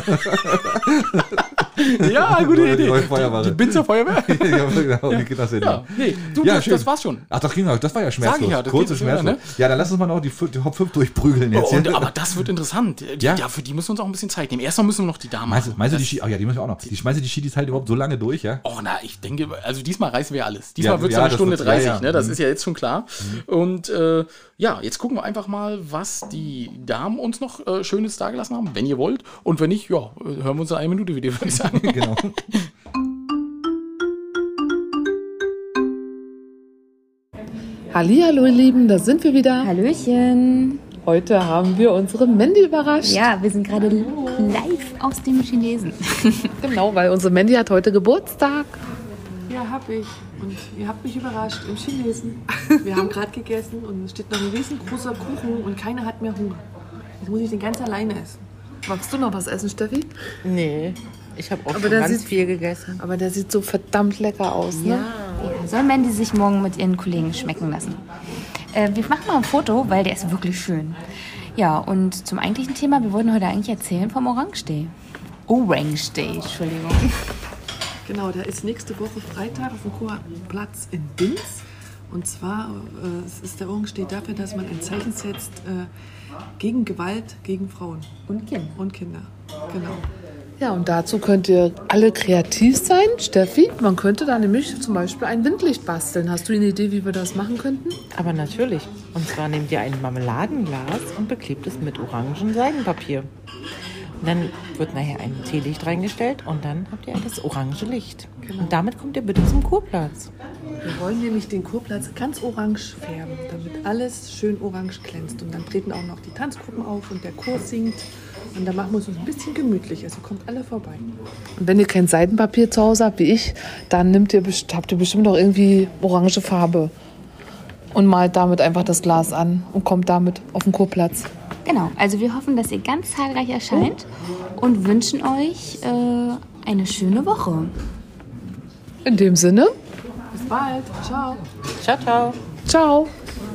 Ja, gute Die Idee. neue Feuerwehre. Die, die Binzer Feuerwehr. ja, genau, wie geht das denn? Ja, nee, du, Ja, das, schön. das war's schon. Ach, das ging auch. Das war ja schmerzlos. ich ja, das Kurz und geht schneller, schmerzlos. Ja, dann lass uns mal noch die, F- die Top fünf durchprügeln jetzt. Oh, und, hier. aber das wird interessant. Die, Ja. ja. Für die müssen wir uns auch ein bisschen Zeit nehmen. Erstmal müssen wir noch die Damen Meinst, du- machen. meinst du Das- die Ski? Oh ja, die müssen wir auch noch. Die schmeißen die Schiedis halt überhaupt so lange durch, ja? Oh, na, ich denke, also diesmal reißen wir alles. Diesmal Ja, wird es ja, eine das Stunde wird's- ja, dreißig, ja. ne? Das Mhm. ist ja jetzt schon klar. Und äh, ja, jetzt gucken wir einfach mal, was die Damen uns noch äh, Schönes dagelassen haben, wenn ihr wollt. Und wenn nicht, ja, äh, hören wir uns in einer Minute wieder, würde ich sagen. Genau. Hallihallo, ihr Lieben, da sind wir wieder. Hallöchen. Heute haben wir unsere Mandy überrascht. Ja, wir sind gerade live aus dem Chinesen. Genau, weil unsere Mandy hat heute Geburtstag. Ja, hab ich. Und ihr habt mich überrascht im Chinesen. Wir haben gerade gegessen und es steht noch ein riesengroßer Kuchen und keiner hat mehr Hunger. Jetzt muss ich den ganz alleine essen. Magst du noch was essen, Steffi? Nee, ich habe auch Aber schon der ganz sieht- viel gegessen. Aber der sieht so verdammt lecker aus, ne? Ja, soll Mandy sich morgen mit ihren Kollegen schmecken lassen. Äh, wir machen mal ein Foto, weil der ist wirklich schön. Ja, und zum eigentlichen Thema, wir wollten heute eigentlich erzählen vom Orange Day. Orange Day, Entschuldigung. Genau, der ist nächste Woche Freitag auf dem Kurplatz in Binz. Und zwar äh, es ist der Orange steht dafür, dass man ein Zeichen setzt äh, gegen Gewalt gegen Frauen Und Kind. und Kinder. Genau. Ja, und dazu könnt ihr alle kreativ sein. Steffi, man könnte da nämlich zum Beispiel ein Windlicht basteln. Hast du eine Idee, wie wir das machen könnten? Aber natürlich. Und zwar nehmt ihr ein Marmeladenglas und beklebt es mit orangen Seidenpapier. Und dann wird nachher ein Teelicht reingestellt und dann habt ihr das orange Licht. Und damit kommt ihr bitte zum Kurplatz. Wir wollen nämlich den Kurplatz ganz orange färben, damit alles schön orange glänzt. Und dann treten auch noch die Tanzgruppen auf und der Chor singt. Und da machen wir es uns ein bisschen gemütlich. Also kommt alle vorbei. Und wenn ihr kein Seidenpapier zu Hause habt, wie ich, dann nehmt ihr, best- habt ihr bestimmt auch irgendwie orange Farbe. Und malt damit einfach das Glas an und kommt damit auf den Kurplatz. Genau, also wir hoffen, dass ihr ganz zahlreich erscheint und wünschen euch äh, eine schöne Woche. In dem Sinne, bis bald. Ciao. Ciao, ciao. Ciao.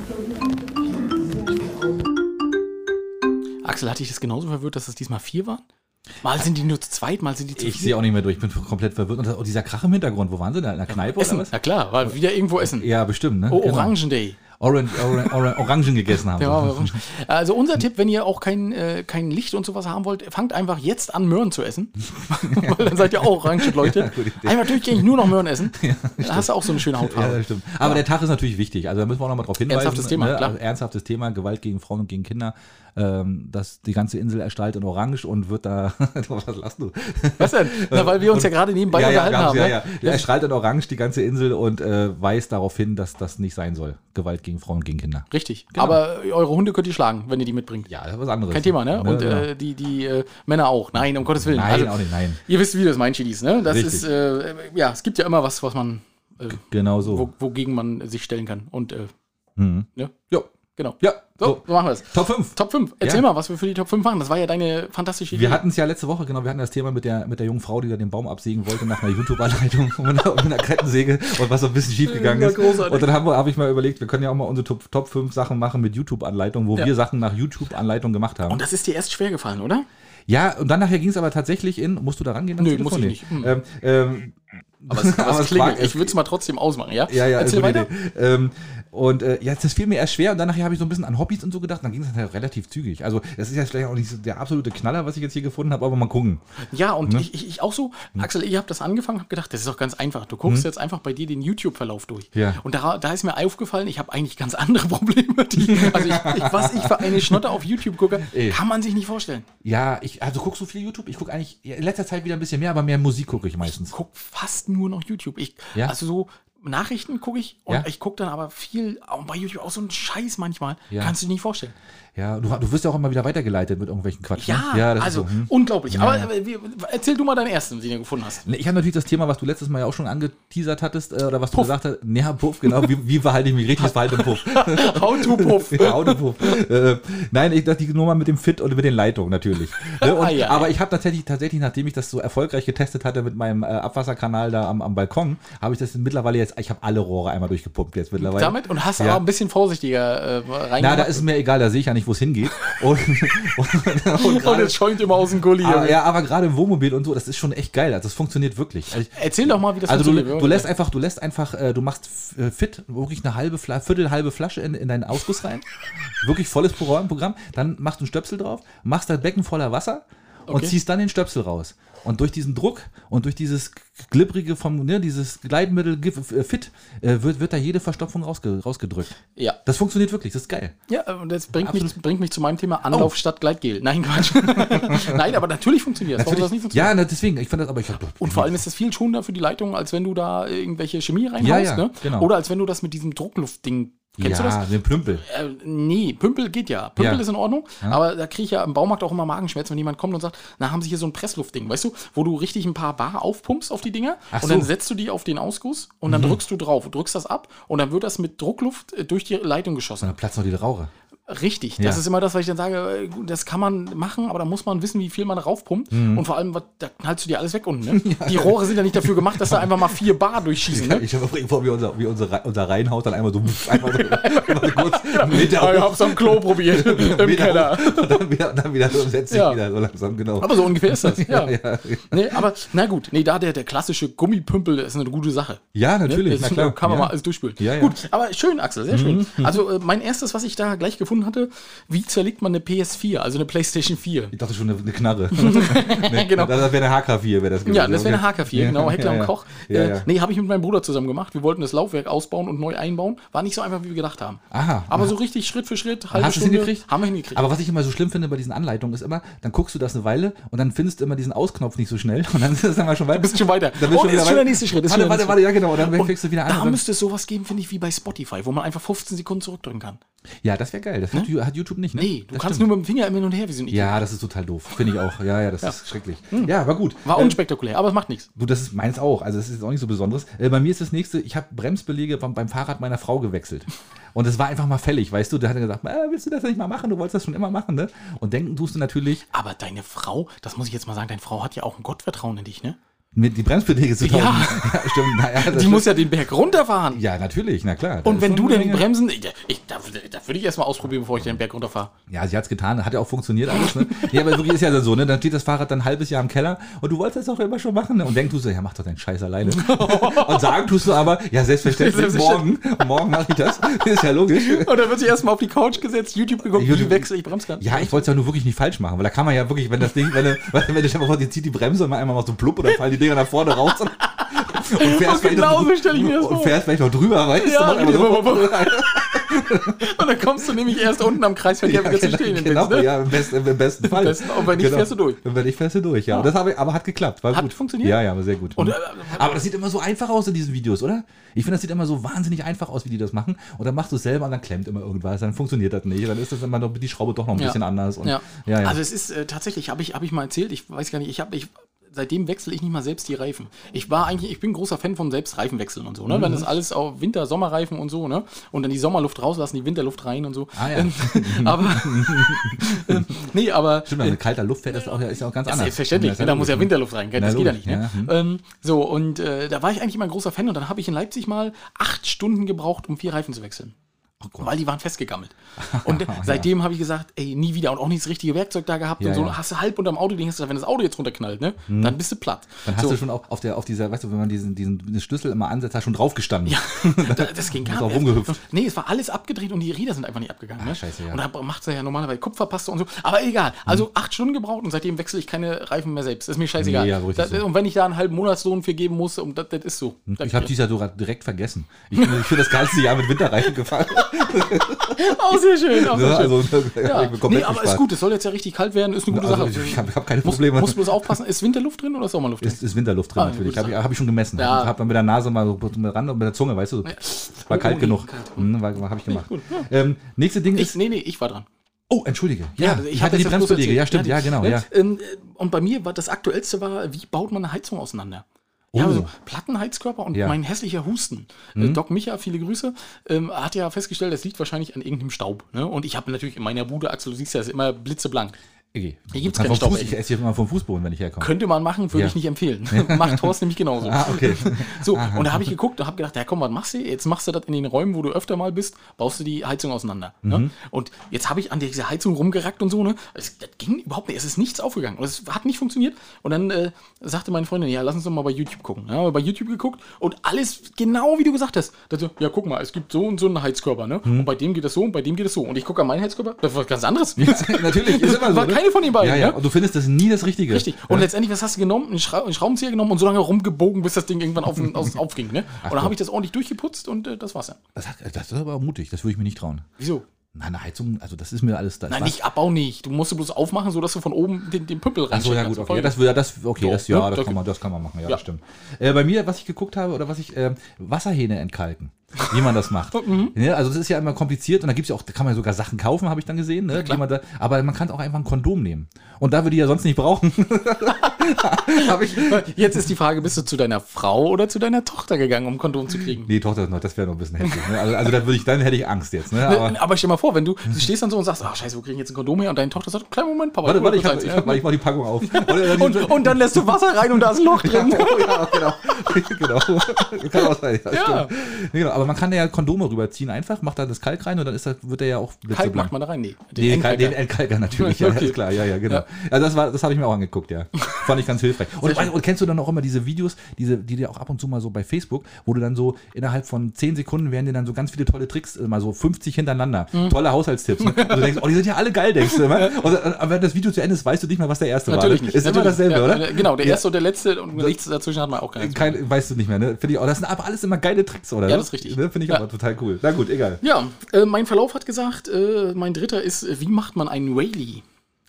Axel, hatte ich das genauso verwirrt, dass es diesmal vier waren? Mal sind die nur zu zweit, mal sind die zu Ich viert. sehe auch nicht mehr durch, ich bin komplett verwirrt. Und, das- und dieser Krach im Hintergrund, wo waren sie da? In der Kneipe Essen, oder was? na klar, war wieder irgendwo essen. Ja, bestimmt, ne? Oh, Genau. Orangenday. Orange, Orange, Orange, Orangen gegessen haben. Ja, Orange. Also unser Tipp, wenn ihr auch kein, äh, kein Licht und sowas haben wollt, fangt einfach jetzt an, Möhren zu essen. Weil dann seid ihr auch orange Leute. gute Idee. Einfach durchgängig nur noch Möhren essen. Dann hast du auch so eine schöne Ja, Hautfarbe. das stimmt. Aber der Tag ist natürlich wichtig. Also da müssen wir auch nochmal drauf hinweisen. Ernsthaftes Thema, ne? klar. Also, ernsthaftes Thema, Gewalt gegen Frauen und gegen Kinder. Ähm, das, die ganze Insel erstrahlt in Orange und wird da. Was lachst du? Was denn? Na, weil wir uns ja gerade nebenbei ja, ja, unterhalten ganz, haben. ja, ne? ja. Er erstrahlt in Orange die ganze Insel und äh, weist darauf hin, dass das nicht sein soll. Gewalt gegen Frauen und gegen Kinder. Richtig. Genau. Aber eure Hunde könnt ihr schlagen, wenn ihr die mitbringt. Ja, das ist was anderes. Kein Thema, ne? Und genau. äh, die, die äh, Männer auch. Nein, um Gottes Willen. Nein, Also, auch nicht, nein. ihr wisst, wie das meint, Chilis, ne? Das Richtig. ist, äh, ja, es gibt ja immer was, was man, äh, Genau so. wo, wogegen man sich stellen kann. Und, äh, Mhm. ne? Jo. Genau. Ja, So, so. so machen wir es. Top fünf. Top fünf. Erzähl Ja. mal, was wir für die Top fünf machen. Das war ja deine fantastische Idee. Wir hatten es ja letzte Woche, genau, wir hatten das Thema mit der, mit der jungen Frau, die da den Baum absägen wollte nach einer YouTube-Anleitung und mit einer, mit einer Kettensäge und was so ein bisschen schief gegangen Ja, ist. großartig. Und dann habe hab ich mal überlegt, wir können ja auch mal unsere Top, Top fünf Sachen machen mit YouTube-Anleitung, wo Ja. wir Sachen nach YouTube-Anleitung gemacht haben. Und das ist dir erst schwer gefallen, oder? Ja, und dann nachher ging es aber tatsächlich in, musst du da rangehen? ans Nö, Telefon? muss ich nicht. Hm. Ähm, ähm, Aber es, aber aber es es klingelt. war- Ich würde es mal trotzdem ausmachen, ja? Ja, ja, Erzähl gute weiter. Idee. Ähm, und äh, ja, das fiel mir erst schwer und dann nachher habe ich so ein bisschen an Hobbys und so gedacht, dann ging es halt relativ zügig. Also das ist jetzt vielleicht auch nicht so der absolute Knaller, was ich jetzt hier gefunden habe, aber mal gucken. Ja, und Ne? ich, ich, ich auch so, Axel, ich habe das angefangen, habe gedacht, das ist doch ganz einfach. Du guckst Hm? jetzt einfach bei dir den YouTube-Verlauf durch. Ja. Und da, da ist mir aufgefallen, ich habe eigentlich ganz andere Probleme. Die, also ich, ich, was ich für eine Schnotte auf YouTube gucke, Ey. kann man sich nicht vorstellen. Ja, ich, also guckst du viel YouTube? Ich gucke eigentlich in letzter Zeit wieder ein bisschen mehr, aber mehr Musik gucke ich meistens. Ich gucke fast nur noch YouTube. Ich, Ja? Also so Nachrichten gucke ich und Ja? ich gucke dann aber viel, auch bei YouTube auch so einen Scheiß manchmal. Ja. Kannst du dir nicht vorstellen. Ja, du, du wirst ja auch immer wieder weitergeleitet mit irgendwelchen Quatsch. Ja, ne? das also ist so, hm. unglaublich. Ja, aber ja. äh, wie, erzähl du mal deinen ersten, den du gefunden hast. Ne, Ich habe natürlich das Thema, was du letztes Mal ja auch schon angeteasert hattest, äh, oder was du Puff. gesagt hast. Ja, Puff, genau. Wie, wie verhalte ich mich richtig? Das Verhalten im Puff. How to Puff. Ja, Autopuff. äh, nein, ich dachte die Nummer mit dem Fit und mit den Leitungen natürlich. Ne? Und, Ah, ja, aber ja. ich habe tatsächlich, tatsächlich, nachdem ich das so erfolgreich getestet hatte mit meinem äh, Abwasserkanal da am, am Balkon, habe ich das mittlerweile jetzt, ich habe alle Rohre einmal durchgepumpt jetzt mittlerweile. Damit und hast Ja. aber ein bisschen vorsichtiger äh, reingemacht. Na, da ist es mir egal, da sehe ich ja nicht, wo es hingeht. Und, und, und, und gerade- es schäumt immer aus dem Gully. aber, ja, aber gerade im Wohnmobil und so, das ist schon echt geil. Also das funktioniert wirklich. Also, ich, Erzähl doch mal, wie das also du, funktioniert. du lässt einfach, du lässt einfach, äh, du machst f- äh, fit, wirklich eine halbe Fla Viertel, halbe Flasche in, in deinen Ausguss rein. Wirklich volles Programm, Programm. Dann machst du einen Stöpsel drauf, machst das Becken voller Wasser und Okay. ziehst dann den Stöpsel raus. Und durch diesen Druck und durch dieses glibbrige vom, ne, dieses Gleitmittel Gif- äh, Fit, äh, wird, wird da jede Verstopfung rausge rausgedrückt. Ja. Das funktioniert wirklich, das ist geil. Ja, und das bringt mich, Absolut. bringt mich zu meinem Thema Anlauf Oh. statt Gleitgel. Nein, Quatsch. Nein, aber natürlich funktioniert das. Warum das nicht funktioniert? Ja, na, deswegen, ich fand das aber, ich hab, Und vor allem ist das viel schonender für die Leitung, als wenn du da irgendwelche Chemie reinhaust. Ja, ja, ne? genau. Oder als wenn du das mit diesem Druckluftding. Kennst ja, du das? den Plümpel. Äh, nee, Pümpel geht ja. Pümpel Ja. ist in Ordnung, aber da kriege ich ja im Baumarkt auch immer Magenschmerzen, wenn jemand kommt und sagt, na, haben Sie hier so ein Pressluftding, weißt du, wo du richtig ein paar Bar aufpumpst auf die Dinger Ach und so. dann setzt du die auf den Ausguss und dann drückst du drauf, drückst das ab und dann wird das mit Druckluft äh, durch die Leitung geschossen. Dann platzt noch die Rauche. Richtig, das Ja. ist immer das, was ich dann sage, äh, gut, das kann man machen, aber da muss man wissen, wie viel man raufpumpt und vor allem, was- da knallst du dir alles weg unten. Ne? Die Rohre sind ja nicht dafür gemacht, dass da einfach mal vier Bar durchschießen. Ne? Ich habe mir vor, wie unser, wie unser, Re- unser Reihenhaus dann einmal so, einfach so, einfach so kurz einen Meter Ja, ich hoch, hab's am Klo probiert, im Meter Keller. hoch und dann wieder, dann wieder so setzt sich Ja. wieder so langsam, genau. Aber so ungefähr ist das, ja. ja, ja. Nee, aber na gut, nee, da der, der klassische Gummipümpel ist eine gute Sache. Ja, Ne? natürlich, Das na klar. kann man ja. mal alles durchspülen. Ja, ja. Gut, aber schön, Axel, sehr schön. Also äh, mein erstes, was ich da gleich gefunden hatte, wie zerlegt man eine P S vier, also eine PlayStation vier? Ich dachte schon eine, eine Knarre. nee, Genau. Das wäre eine H K vier, wäre das gewesen. Ja, das wäre eine Okay. H K vier, Ja, genau, Heckler ja, und Koch. Ja, äh, ja. Nee, habe ich mit meinem Bruder zusammen gemacht. Wir wollten das Laufwerk ausbauen und neu einbauen. War nicht so einfach, wie wir gedacht haben. Aha. Aber so richtig Schritt für Schritt, halbe Hast du es Stunde, hingekriegt? haben wir hingekriegt. Aber was ich immer so schlimm finde bei diesen Anleitungen ist immer, dann guckst du das eine Weile und dann findest du immer diesen Ausknopf nicht so schnell und dann ist es dann mal schon weiter. bist schon weiter. Dann bist Oh, du ist wieder schon weit- der nächste Schritt, ist schon Warte, der warte, nächste warte, ja genau. Und dann Und fängst du wieder an. Da und dann, müsste es sowas geben, finde ich, wie bei Spotify, wo man einfach fünfzehn Sekunden zurückdrücken kann. Ja, das wäre geil. Das hat, hat YouTube nicht, ne? Nee, du das kannst stimmt. nur mit dem Finger immer hin und her wie so ein Idiot. Ja, das ist total doof. Finde ich auch. Ja, ja, das Ja. ist schrecklich. Ja, aber gut. War Ähm, unspektakulär, aber es macht nichts. Du, das ist meins auch. Also das ist auch nicht so Besonderes. Äh, bei mir ist das nächste, ich habe Bremsbeläge beim, beim Fahrrad meiner Frau gewechselt. Und es war einfach mal fällig, weißt du? Da hat er gesagt, äh, willst du das nicht mal machen? Du wolltest das schon immer machen, ne? Und denken tust du natürlich, Aber deine Frau, das muss ich jetzt mal sagen, deine Frau hat ja auch ein Gottvertrauen in dich, ne? mit die Bremsbeläge zu tauschen. Ja. ja stimmt. Naja, das Die stimmt. muss ja den Berg runterfahren. Ja, natürlich, na klar. Da Und ist wenn schon du eine denn Menge- bremsen, ich, ich, da, da würde ich erstmal ausprobieren, bevor ich den Berg runterfahre. Ja, sie hat's getan, hat ja auch funktioniert alles, ne? Ja, aber wirklich ist ja so, ne? Dann steht das Fahrrad dann ein halbes Jahr im Keller und du wolltest das doch immer schon machen, ne? Und denkst du so, ja, mach doch deinen Scheiß alleine. Und sagen tust du aber, ja, selbstverständlich, morgen, morgen mache ich das. Ist ja logisch. Und dann wird sie erstmal auf die Couch gesetzt, YouTube geguckt, YouTube- wie wechsle ich Bremsgang. Ja, ich wollte es ja nur wirklich nicht falsch machen, weil da kann man ja wirklich, wenn das Ding, wenn du, wenn du stell dir mal vor, die zieht die Bremse und mal einmal mal so plupp oder fallen die Dinger nach vorne raus und, und fährst, vielleicht genau noch, so stell ich mir das und vor. fährst vielleicht noch drüber, weißt du? Ja, Mach einmal Und dann kommst du nämlich erst unten am Kreisverkehr wieder zu stehen. genau, ne? ja, im besten, im besten Fall. Am besten, und wenn nicht, fährst du durch. Und wenn nicht, fährst du durch, ja. Und das habe, aber hat geklappt. War Hat gut. funktioniert? Ja, ja, aber sehr gut. Und, äh, aber das sieht immer so einfach aus in diesen Videos, oder? Ich finde, das sieht immer so wahnsinnig einfach aus, wie die das machen. Und dann machst du es selber und dann klemmt immer irgendwas, dann funktioniert das nicht. Dann ist das immer noch, die Schraube doch noch ein Ja. bisschen anders. Und, Ja. ja, ja. Also es ist äh, tatsächlich, habe ich, hab ich mal erzählt, ich weiß gar nicht, ich habe, ich, seitdem wechsle ich nicht mal selbst die Reifen. Ich war eigentlich, ich bin ein großer Fan von selbst Reifenwechseln und so, ne? Mhm. Wenn das alles auf Winter-, Sommerreifen und so, ne? Und dann die Sommerluft rauslassen, die Winterluft rein und so. Ah, ja. Ähm, aber, ähm, nee, aber. Stimmt, wenn mit kalter Luft fährt das auch, ja, ist ja auch ganz Ja, anders. selbstverständlich, Ja, ne, da muss ja logisch, Winterluft rein, das Na, geht ja logisch, nicht. Ne? ja, hm. Ähm, so, und äh, da war ich eigentlich immer ein großer Fan und dann habe ich in Leipzig mal acht Stunden gebraucht, um vier Reifen zu wechseln. Weil die waren festgegammelt. Und seitdem habe ich gesagt, ey, nie wieder und auch nicht das richtige Werkzeug da gehabt Ja, und so. ja. Hast du halb unterm Auto, denkst du, wenn das Auto jetzt runterknallt, ne, dann bist du platt. Dann hast so. du schon auch auf, der, auf dieser, weißt du, wenn man diesen, diesen, diesen Schlüssel immer ansetzt, hast du schon drauf gestanden. Ja, da- das ging gar Ist auch nicht. rumgehüpft. Nee, es war alles abgedreht und die Räder sind einfach nicht abgegangen. Ne? Ah, scheiße, ja. Und da macht es ja normalerweise Kupferpaste und so. Aber egal. Also acht Stunden gebraucht und seitdem wechsle ich keine Reifen mehr selbst. Das ist mir scheißegal. Nee, ja, so richtig das, so. Und wenn ich da einen halben Monatslohn für geben muss, und das, das ist so. Das Ich habe dieses Jahr sogar direkt vergessen. Ich bin, ich bin das ganze Jahr mit Winterreifen gefahren. auch sehr schön. Auch sehr Ja, schön. also, Ja. ich bin komplett Nee, aber gespannt. ist gut. Es soll jetzt ja richtig kalt werden. Ist eine gute Also, Sache. ich habe hab keine Muss, Probleme. musst du bloß aufpassen. Ist Winterluft drin oder Sommerluft drin? Ist, ist Winterluft drin Ah, natürlich. gut, Habe ich, Sache. hab ich schon gemessen. Ja. Ich habe dann mit der Nase mal so mit ran und mit der Zunge, weißt du. War Oh, kalt oh, genug. nee, kalt. Hm, war, war, habe ich gemacht. gut, ja. ähm, nächste Ding Ich, ist. nee, nee, ich war dran. Oh, entschuldige. Ja, also ich, hab hatte die jetzt das bloß Bremsbeläge. Ja, erzählt. stimmt. Ja, genau. Ne? Ja. Ähm, Und bei mir war das Aktuellste war, wie baut man eine Heizung auseinander? Ja, Oh. also Plattenheizkörper und Ja. mein hässlicher Husten. Äh, Doc Micha, viele Grüße, ähm, hat ja festgestellt, das liegt wahrscheinlich an irgendeinem Staub. Ne? Und ich habe natürlich in meiner Bude, Axel, du siehst ja, es ist immer blitzeblank. Okay. Hier gibt's Du kannst keinen vom Staub, Fuß, ich esse hier immer vom Fußboden, wenn ich herkomme. Könnte man machen, würde Ja. ich nicht empfehlen. Macht Horst nämlich genauso. Ah, okay. So, und da habe ich geguckt und habe gedacht, ja komm, was machst du? Jetzt machst du das in den Räumen, wo du öfter mal bist, baust du die Heizung auseinander. Mhm. Ne? Und jetzt habe ich an dieser Heizung rumgerackt und so, ne? Das, das ging überhaupt nicht, es ist nichts aufgegangen. Und es hat nicht funktioniert. Und dann äh, sagte meine Freundin, ja, lass uns doch mal bei YouTube gucken. Ja, haben wir bei YouTube geguckt und alles genau wie du gesagt hast. Da so, ja, guck mal, es gibt so und so einen Heizkörper, ne? Mhm. Und bei dem geht das so und bei dem geht es so. Und ich gucke an meinen Heizkörper, das war was ganz anderes. Natürlich, ist immer so. War ne? keine von den beiden, Ja, ja. ne? Und du findest das nie das Richtige. Richtig. Und letztendlich, was hast du genommen? Einen, Schra einen Schraubenzieher genommen und so lange rumgebogen, bis das Ding irgendwann auf, aus, aufging. Ne? Und dann habe ich das ordentlich durchgeputzt und äh, das war's ja. Das, hat, das ist aber mutig, das würde ich mir nicht trauen. Wieso? Nein, eine Heizung, also das ist mir alles da. Nein, nicht Abbau nicht. Du musst du bloß aufmachen, sodass du von oben den, den Püppel Achso, ja reinschicken gut, kannst. okay. Ja, das, ja, das, okay, Doch, das, ja, ne? das, Da kann man, gibt- das kann man machen, ja, Ja. das stimmt. Äh, bei mir, was ich geguckt habe, oder was ich, äh, Wasserhähne entkalken, wie man das macht. Ja, also das ist ja immer kompliziert und da gibt's ja auch, da kann man ja sogar Sachen kaufen, habe ich dann gesehen, ne, wie man da, aber man kann auch einfach ein Kondom nehmen. Und da wir die ja sonst nicht brauchen, habe ich... Jetzt ist die Frage, bist du zu deiner Frau oder zu deiner Tochter gegangen, um ein Kondom zu kriegen? Nee, Tochter, noch, das wäre noch ein bisschen heftig. Ne? Also, also da würde ich, dann hätte ich Angst jetzt. Ne? Aber, Aber, aber stell dir mal vor, wenn du, du stehst dann so und sagst, ach scheiße, wo kriegen jetzt ein Kondom her? Und deine Tochter sagt, kleinen Moment, Papa. warte, hol warte, ich, kurz hab, eins, ich, ja. hab, ich mach die Packung auf. Oder, und, und dann lässt du Wasser rein und da ist ein Loch drin. Oh, ja, genau. genau. Kann auch sein, ja, Ja. stimmt. Nee, genau. Aber man kann da ja Kondome rüberziehen einfach, macht da das Kalk rein und dann ist das, wird der ja auch Kalk blitzeblank. macht man da rein? Nee. Den, Endkalker. den Endkalker natürlich, ja, Okay. ist klar, ja, ja, genau. Ja. Also das war, das habe ich mir auch angeguckt, ja. Fand ich ganz hilfreich. Und, und kennst du dann auch immer diese Videos, diese, die dir auch ab und zu mal so bei Facebook, wo du dann so innerhalb von zehn Sekunden werden dir dann so ganz viele tolle Tricks, immer so fünfzig hintereinander, Mhm. tolle Haushaltstipps. Ne? Und du denkst, oh, die sind ja alle geil, denkst du immer. Und, und wenn das Video zu Ende ist, weißt du nicht mehr, was der erste Natürlich war. nicht. Ist natürlich. immer dasselbe, Ja, oder? Genau, der Ja. erste und der letzte und nichts dazwischen hat man auch keine. Kein, weißt du nicht mehr, ne? Finde ich auch. Das sind aber alles immer geile Tricks, oder? Ja, das ist richtig. Ne? Finde ich Ja. aber total cool. Na gut, egal. Ja, äh, mein Verlauf hat gesagt, äh, mein dritter ist, äh, wie macht man einen Whaley?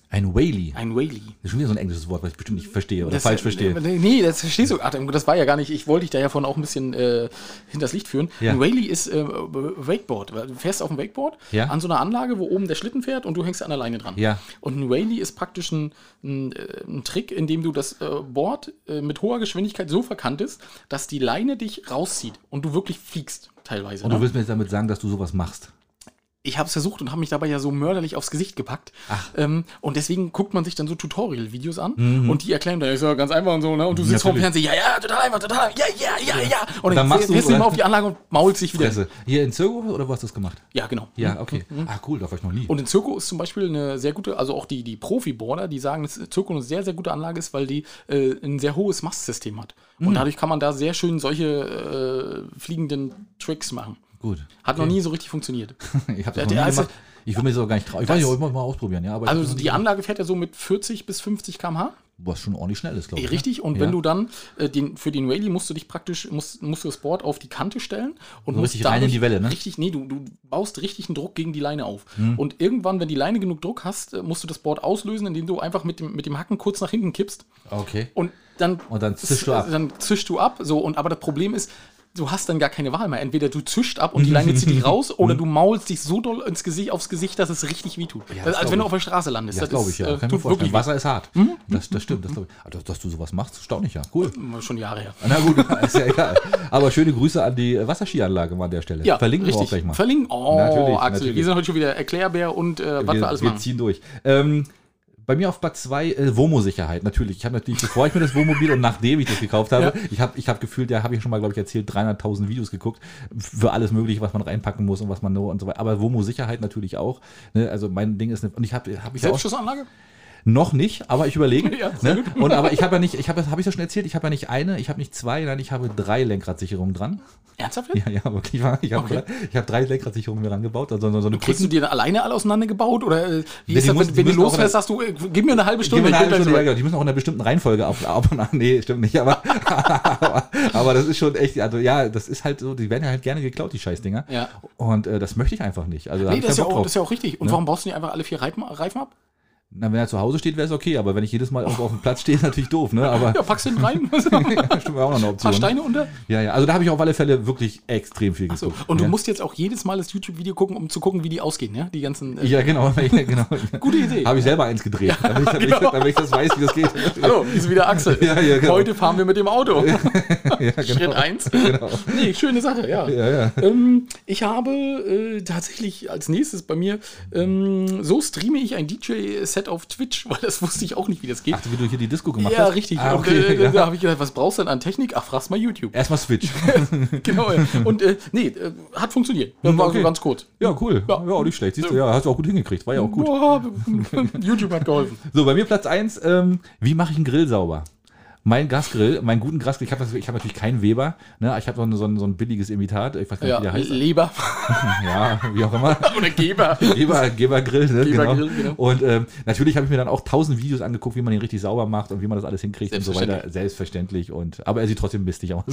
Ein Whaley. Ein Whaley. Das ist schon wieder so ein englisches Wort, was ich bestimmt nicht verstehe oder Das, falsch verstehe. äh, Nee, das verstehst du. Ach, das war ja gar nicht. Ich wollte dich da ja von auch ein bisschen äh, hinters Licht führen. Ja. Ein Whaley ist äh, Wakeboard. Du fährst auf dem Wakeboard Ja. an so einer Anlage, wo oben der Schlitten fährt und du hängst an der Leine dran. Ja. Und ein Whaley ist praktisch ein, ein, äh, ein Trick, in dem du das äh, Board äh, mit hoher Geschwindigkeit so verkantest, dass die Leine dich rauszieht und du wirklich fliegst teilweise. Und ne? du willst mir jetzt damit sagen, dass du sowas machst? Ich habe es versucht und habe mich dabei ja so mörderlich aufs Gesicht gepackt. Ach. Ähm, und deswegen guckt man sich dann so Tutorial-Videos an und die erklären dann, ist ja ganz einfach und so, ne? Und du sitzt vor dem Natürlich. Fernseher, ja, ja, total einfach, total einfach, ja, ja, ja, ja. Und dann dann machst du- fährst du immer auf die Anlage und maulst dich wieder. Fresse. Hier in Zirko oder wo hast du das gemacht? Ja, genau. Ja, okay. Ah, cool, da war ich noch nie. Und in Zirko ist zum Beispiel eine sehr gute, also auch die, die Profi-Boarder, die sagen, dass Zirko eine sehr, sehr gute Anlage ist, weil die äh, ein sehr hohes Mastsystem hat. Und dadurch kann man da sehr schön solche äh, fliegenden Tricks machen. Gut. Hat noch nie so richtig funktioniert. Ich habe Der- das noch der nie ist- gemacht. Ich will mir das auch gar nicht trauen. Ich Das- weiß nicht, ich muss mal ausprobieren, ja. Aber ich Also hab das die noch nie Anlage fährt ja so mit vierzig bis fünfzig Kilometer pro Stunde. gemacht. Was schon ordentlich schnell ist, glaube ich. Richtig, und ja. wenn du dann äh, den, für den Whaley musst du dich praktisch, musst, musst du das Board auf die Kante stellen und So musst richtig rein in die Welle, ne? Richtig, nee, du, du baust richtigen Druck gegen die Leine auf. Hm. Und irgendwann, wenn die Leine genug Druck hast, äh, musst du das Board auslösen, indem du einfach mit dem, mit dem Hacken kurz nach hinten kippst. Okay. Und dann, Und dann zischst du ab. Dann zischst du ab. So, und, aber das Problem ist, du hast dann gar keine Wahl mehr. Entweder du zischst ab und die Leine zieht dich raus oder du maulst dich so doll ins Gesicht, aufs Gesicht, dass es richtig wehtut. Ja, das das, als glaub wenn du ich. auf der Straße landest. Ja, das glaube ich, ja. Äh, Kann ich mir tut vorstellen. wirklich Wasser ist hart. Das, das stimmt, das glaube ich. Aber dass, dass du sowas machst, staune ich ja. Cool. weh. Schon Jahre her. Na gut, ist ja egal. Aber schöne Grüße an die Wasserskianlage mal an der Stelle. Ja, Verlinken richtig. wir auch gleich mal. Verlinken. Oh, Natürlich, Axel, natürlich. wir sind heute schon wieder Erklärbär und äh, was wir, wir, alles wir machen. ziehen durch. Ähm, bei mir auf Platz zwei äh, Womo-Sicherheit, natürlich. Ich habe natürlich, bevor ich mir das Wohnmobil und nachdem ich das gekauft habe, Ja. ich habe ich hab gefühlt, ja, habe ich schon mal, glaube ich, erzählt, dreihunderttausend Videos geguckt für alles Mögliche, was man reinpacken muss und was man nur und so weiter. Aber Womo-Sicherheit natürlich auch. Ne? Also mein Ding ist, eine, und ich habe hab ich auch Selbstschussanlage? noch nicht, aber ich überlege. Ja, sehr ne? Und aber ich habe ja nicht, ich habe, habe ich ja schon erzählt, ich habe ja nicht eine, ich habe nicht zwei, nein, ich habe drei Lenkradsicherungen dran. Ernsthaft? Ja, ja, wirklich wahr. Ich habe Okay. drei, ich habe drei Lenkradsicherungen mir rangebaut, also so, so eine Kriegst du dir alleine alle auseinandergebaut? Oder äh, wie Ja, ist die das, müssen- wenn, die wenn du müssen auch losfährst, in sagst du, äh, gib mir eine halbe Gib Stunde. mir eine ich halbe bin Stunde, ja, gleich genau. Die müssen auch in einer bestimmten Reihenfolge ab, ab und an. Nee, stimmt nicht. Aber, aber, aber das ist schon echt, also ja, das ist halt so, die werden ja halt gerne geklaut, die Scheißdinger. Ja. Und äh, das möchte ich einfach nicht. Also, da hab Nee, ich das ist, ja keinen Bock auch, drauf. das ist ja auch richtig. Und Ja. warum baust du nicht einfach alle vier Reifen, Reifen ab? Na, wenn er zu Hause steht, wäre es okay, aber wenn ich jedes Mal irgendwo auf dem Platz stehe, ist natürlich doof, ne? Aber Ja, packst du den rein. Ein ja, stimmt, wäre auch noch eine paar Option. Steine unter. Ja, ja, also da habe ich auf alle Fälle wirklich extrem viel So. geguckt. Und ja. du musst jetzt auch jedes Mal das YouTube-Video gucken, um zu gucken, wie die ausgehen, ja? Die ganzen. Äh, Ja, genau. genau. Gute Idee. Habe ich selber eins gedreht, damit, ich, damit, ich, damit ich das weiß, wie das geht. Hallo, hier ist wieder Axel. Ja, ja, genau. Heute fahren wir mit dem Auto. Ja, genau. Schritt eins. Genau. Nee, schöne Sache, ja. Ja, ja. Ähm, ich habe äh, tatsächlich als nächstes bei mir, ähm, so streame ich ein D J-Set auf Twitch, weil das wusste ich auch nicht, wie das geht. Ach, wie du hier die Disco gemacht Ja, hast? richtig. Ah, Und okay, äh, ja. da habe ich gedacht, was brauchst du denn an Technik? Ach, fragst mal YouTube. Erstmal Switch. Genau. ja. Und äh, nee, äh, hat funktioniert. Das war Okay. so ganz kurz. Ja, cool. Ja, Ja. auch nicht schlecht. Siehst du, ja, hast du auch gut hingekriegt. War ja auch gut. Boah, YouTube hat geholfen. So, bei mir Platz eins, ähm, wie mache ich einen Grill sauber? Mein Gasgrill, meinen guten Gasgrill, ich habe hab natürlich keinen Weber, ne? Ich habe so, ein- so, ein- so ein billiges Imitat, ich weiß gar nicht, Ja, wie der heißt. Leber Ja, wie auch immer. oder Geber. Geber, Gebergrill, ne? Gebergrill, genau. genau. Und ähm, natürlich habe ich mir dann auch tausend Videos angeguckt, wie man ihn richtig sauber macht und wie man das alles hinkriegt und so weiter. Selbstverständlich. Und, aber er sieht trotzdem mistig aus.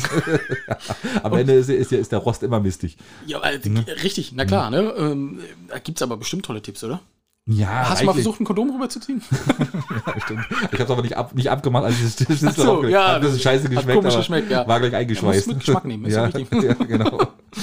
Am Ende ist, ist, ist der Rost immer mistig. Ja, äh, richtig, na klar, ne? Ähm, da gibt es aber bestimmt tolle Tipps, oder? Ja, Hast du mal reichlich. versucht, ein Kondom rüberzuziehen? Ja, stimmt. Ich habe es aber nicht, ab, nicht abgemacht, als ich das Ach so, ja, Hat ein bisschen scheiße hat geschmeckt, komisch aber geschmeckt, ja. war gleich Ja, eingeschweißt. musst mit Geschmack nehmen, ist ja, so richtig. ja, genau.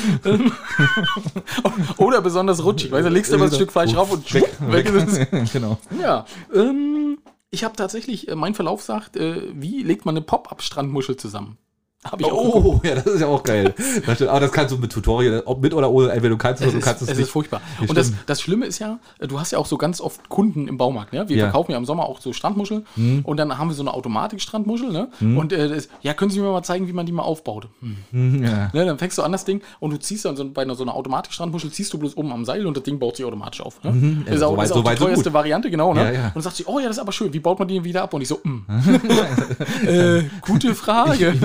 Oder besonders rutschig, weißt du, legst du mal ein Stück Fleisch rauf und Weg, schwupp, weg ist es. genau. Ja, ähm, ich habe tatsächlich, äh, mein Verlauf sagt, äh, wie legt man eine Pop-Up-Strandmuschel zusammen? Habe ich auch geguckt. Oh, ja, das ist ja auch geil. Das stimmt. Aber das kannst du mit Tutorial, ob mit oder ohne, entweder du kannst es Es oder du ist, kannst es es nicht. ist furchtbar. Ja, und das, stimmt. das Schlimme ist ja, du hast ja auch so ganz oft Kunden im Baumarkt. Ne? Wir Ja. verkaufen ja im Sommer auch so Strandmuscheln. Und dann haben wir so eine Automatik-Strandmuschel. Ne? Mhm. Und äh, das, ja, können Sie mir mal zeigen, wie man die mal aufbaut? Hm. Ja. Ne? Dann fängst du an das Ding und du ziehst dann so, bei einer, so einer Automatik-Strandmuschel, ziehst du bloß oben am Seil und das Ding baut sich automatisch auf. Ne? Mhm. Ja, ist auch, soweit- ist auch soweit die so teuerste gut. Variante, genau. Ne? Ja, ja. Und dann sagt sie, oh ja, das ist aber schön. Wie baut man den wieder ab? Und ich so, mm. äh, gute Frage. Ich, ich muss weg.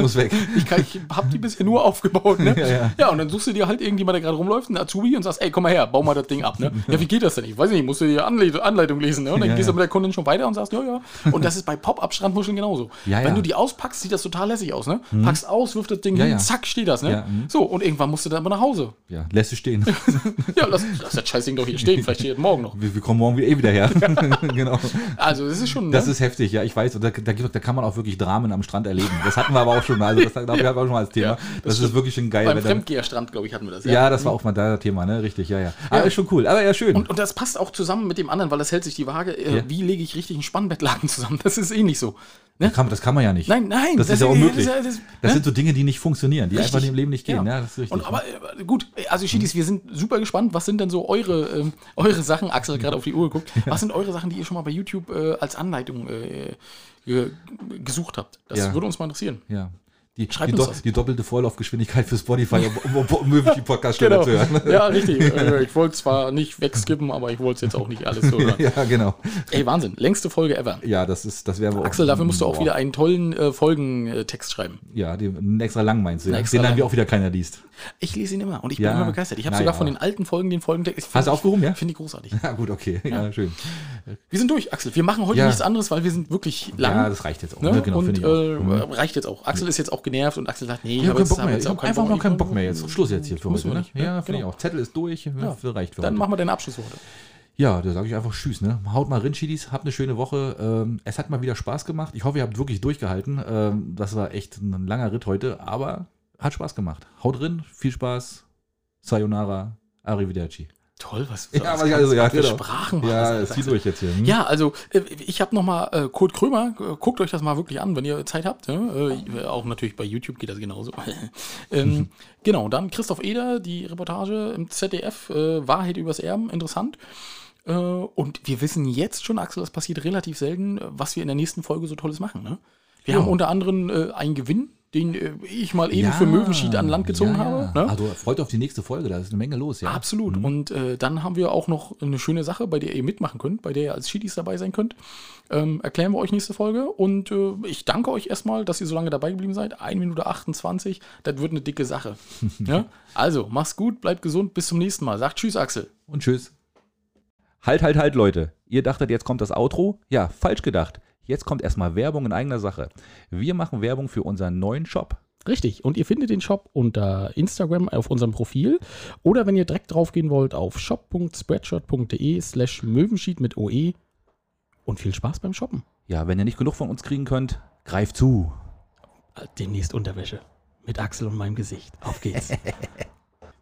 Ich, kann- ich hab die bisher nur aufgebaut, ne? Ja, ja. Ja, und dann suchst du dir halt irgendjemand, der gerade rumläuft, einen Azubi und sagst, ey, komm mal her, bau mal das Ding ab, ne? Ja, wie geht das denn? Ich weiß nicht, musst du dir Anle Anleitung lesen, ne? Und dann Ja, gehst ja. du mit der Kundin schon weiter und sagst, ja, ja. Und das ist bei Pop-Up-Strandmuscheln genauso. Ja, Wenn ja. du die auspackst, sieht das total lässig aus, ne? Packst aus, wirft das Ding Ja, hin, ja. zack, steht das, ne? Ja, mhm. So, und irgendwann musst du dann aber nach Hause. Ja, lässt du stehen. Ja, lass, lass das Scheißding doch hier stehen, vielleicht steht es morgen noch. Wir, wir kommen morgen eh wieder her. Genau. Also, das ist schon, Das ne? ist heftig, ja, ich weiß. Und da, da, gibt- da kann man auch wirklich Dramen am Strand erleben. Das hatten wir aber auch schon mal. Also, das glaube ich, haben wir auch schon mal als Thema. Ja, das das ist stimmt. wirklich schon geil. Beim wenn dann- Fremdgeherstrand, glaube ich, hatten wir das. Ja, das war auch mal da Thema, ne? Richtig, ja, ja. Aber ist schon cool. Aber ja, schön. Und, und das passt auch zusammen mit dem anderen, weil das hält sich die Waage. Äh, Ja. Wie lege ich richtig einen Spannbettlaken zusammen? Das ist eh nicht so. das, kann, das kann man ja nicht. Nein, nein. Das, ist ja unmöglich. Das, Das, das, das, sind so Dinge, die nicht funktionieren, die Richtig. einfach im Leben nicht gehen. Ja. Ja, das ist richtig. Und aber äh, gut, also Schiedis, wir sind super gespannt. Was sind denn so eure, ähm, eure Sachen? Axel hat gerade auf die Uhr geguckt. Was sind eure Sachen, die ihr schon mal bei YouTube äh, als Anleitung äh, ge gesucht habt? Das Ja. würde uns mal interessieren. ja. Die, Schreibt die, uns do, das. die doppelte Vorlaufgeschwindigkeit für Spotify, um, um, um, um möglich die Podcast schneller zu hören. Ja, richtig. Äh, ich wollte zwar nicht wegskippen, aber ich wollte es jetzt auch nicht alles so hören. Ja, genau. Ey, Wahnsinn. Längste Folge ever. Ja, das ist, das wäre wohl Axel, dafür musst du auch boah. wieder einen tollen äh, Folgentext schreiben. Ja, den, einen extra lang meinst du, ja? Extra Den dann lang. wie auch wieder keiner liest. Ich lese ihn immer und ich bin Ja. immer begeistert. Ich habe Na sogar ja. von den alten Folgen den Folgentext. Ich Hast du find- aufgehoben, ja? Finde ich großartig. Ja, gut, okay. Ja, schön. Wir sind durch, Axel. Wir machen heute Ja. nichts anderes, weil wir sind wirklich lang. Ja, das reicht jetzt auch. ne? Ne? Genau, und finde ich auch. Mhm. äh, reicht jetzt auch. Axel ist jetzt auch genervt und Axel sagt, nee, Ich habe keinen jetzt Bock haben mehr. wir jetzt Ich auch habe einfach noch keinen Bock mehr jetzt. Schluss jetzt hier für Müssen heute. wir Ne? nicht, ne? Ja, finde Genau. ich auch. Zettel ist durch. Ja. Das reicht für Dann heute. machen wir deine Abschlussworte. Ja, da sage ich einfach Tschüss. Ne? Haut mal rein, Schiedis. Habt eine schöne Woche. Ähm, es hat mal wieder Spaß gemacht. Ich hoffe, ihr habt wirklich durchgehalten. Ähm, das war echt ein langer Ritt heute, aber hat Spaß gemacht. Haut drin, viel Spaß. Sayonara, Arrivederci. Toll, was, Ja, was aber also, ja, für genau. Sprachen waren Ja, das, es zieht Axel. durch jetzt hier. Hm? Ja, also äh, ich habe nochmal äh, Kurt Krömer, äh, guckt euch das mal wirklich an, wenn ihr Zeit habt. Ne? Äh, auch natürlich bei YouTube geht das genauso. ähm, genau, dann Christoph Eder, die Reportage im Z D F, äh, Wahrheit übers Erben, interessant. Äh, und wir wissen jetzt schon, Axel, das passiert relativ selten, was wir in der nächsten Folge so Tolles machen. Ne? Wir Ja. haben unter anderem äh, einen Gewinn, den äh, ich mal eben Ja, für Möwenschied an Land gezogen ja, habe. ja. Ne? Also freut auf die nächste Folge, da ist eine Menge los, ja. Absolut. Und äh, dann haben wir auch noch eine schöne Sache, bei der ihr mitmachen könnt, bei der ihr als Schiedis dabei sein könnt. Ähm, erklären wir euch nächste Folge. Und äh, ich danke euch erstmal, dass ihr so lange dabei geblieben seid. eine Minute achtundzwanzig, das wird eine dicke Sache. Ja? Also, mach's gut, bleibt gesund, bis zum nächsten Mal. Sagt Tschüss, Axel. Und tschüss. Halt, halt, halt, Leute. Ihr dachtet, jetzt kommt das Outro? Ja, falsch gedacht. Jetzt kommt erstmal Werbung in eigener Sache. Wir machen Werbung für unseren neuen Shop. Richtig. Und ihr findet den Shop unter Instagram auf unserem Profil. Oder wenn ihr direkt draufgehen wollt, auf shop.spreadshirt.de slash Möwenschied mit O E. Und viel Spaß beim Shoppen. Ja, wenn ihr nicht genug von uns kriegen könnt, greift zu. Demnächst Unterwäsche. Mit Axel und meinem Gesicht. Auf geht's.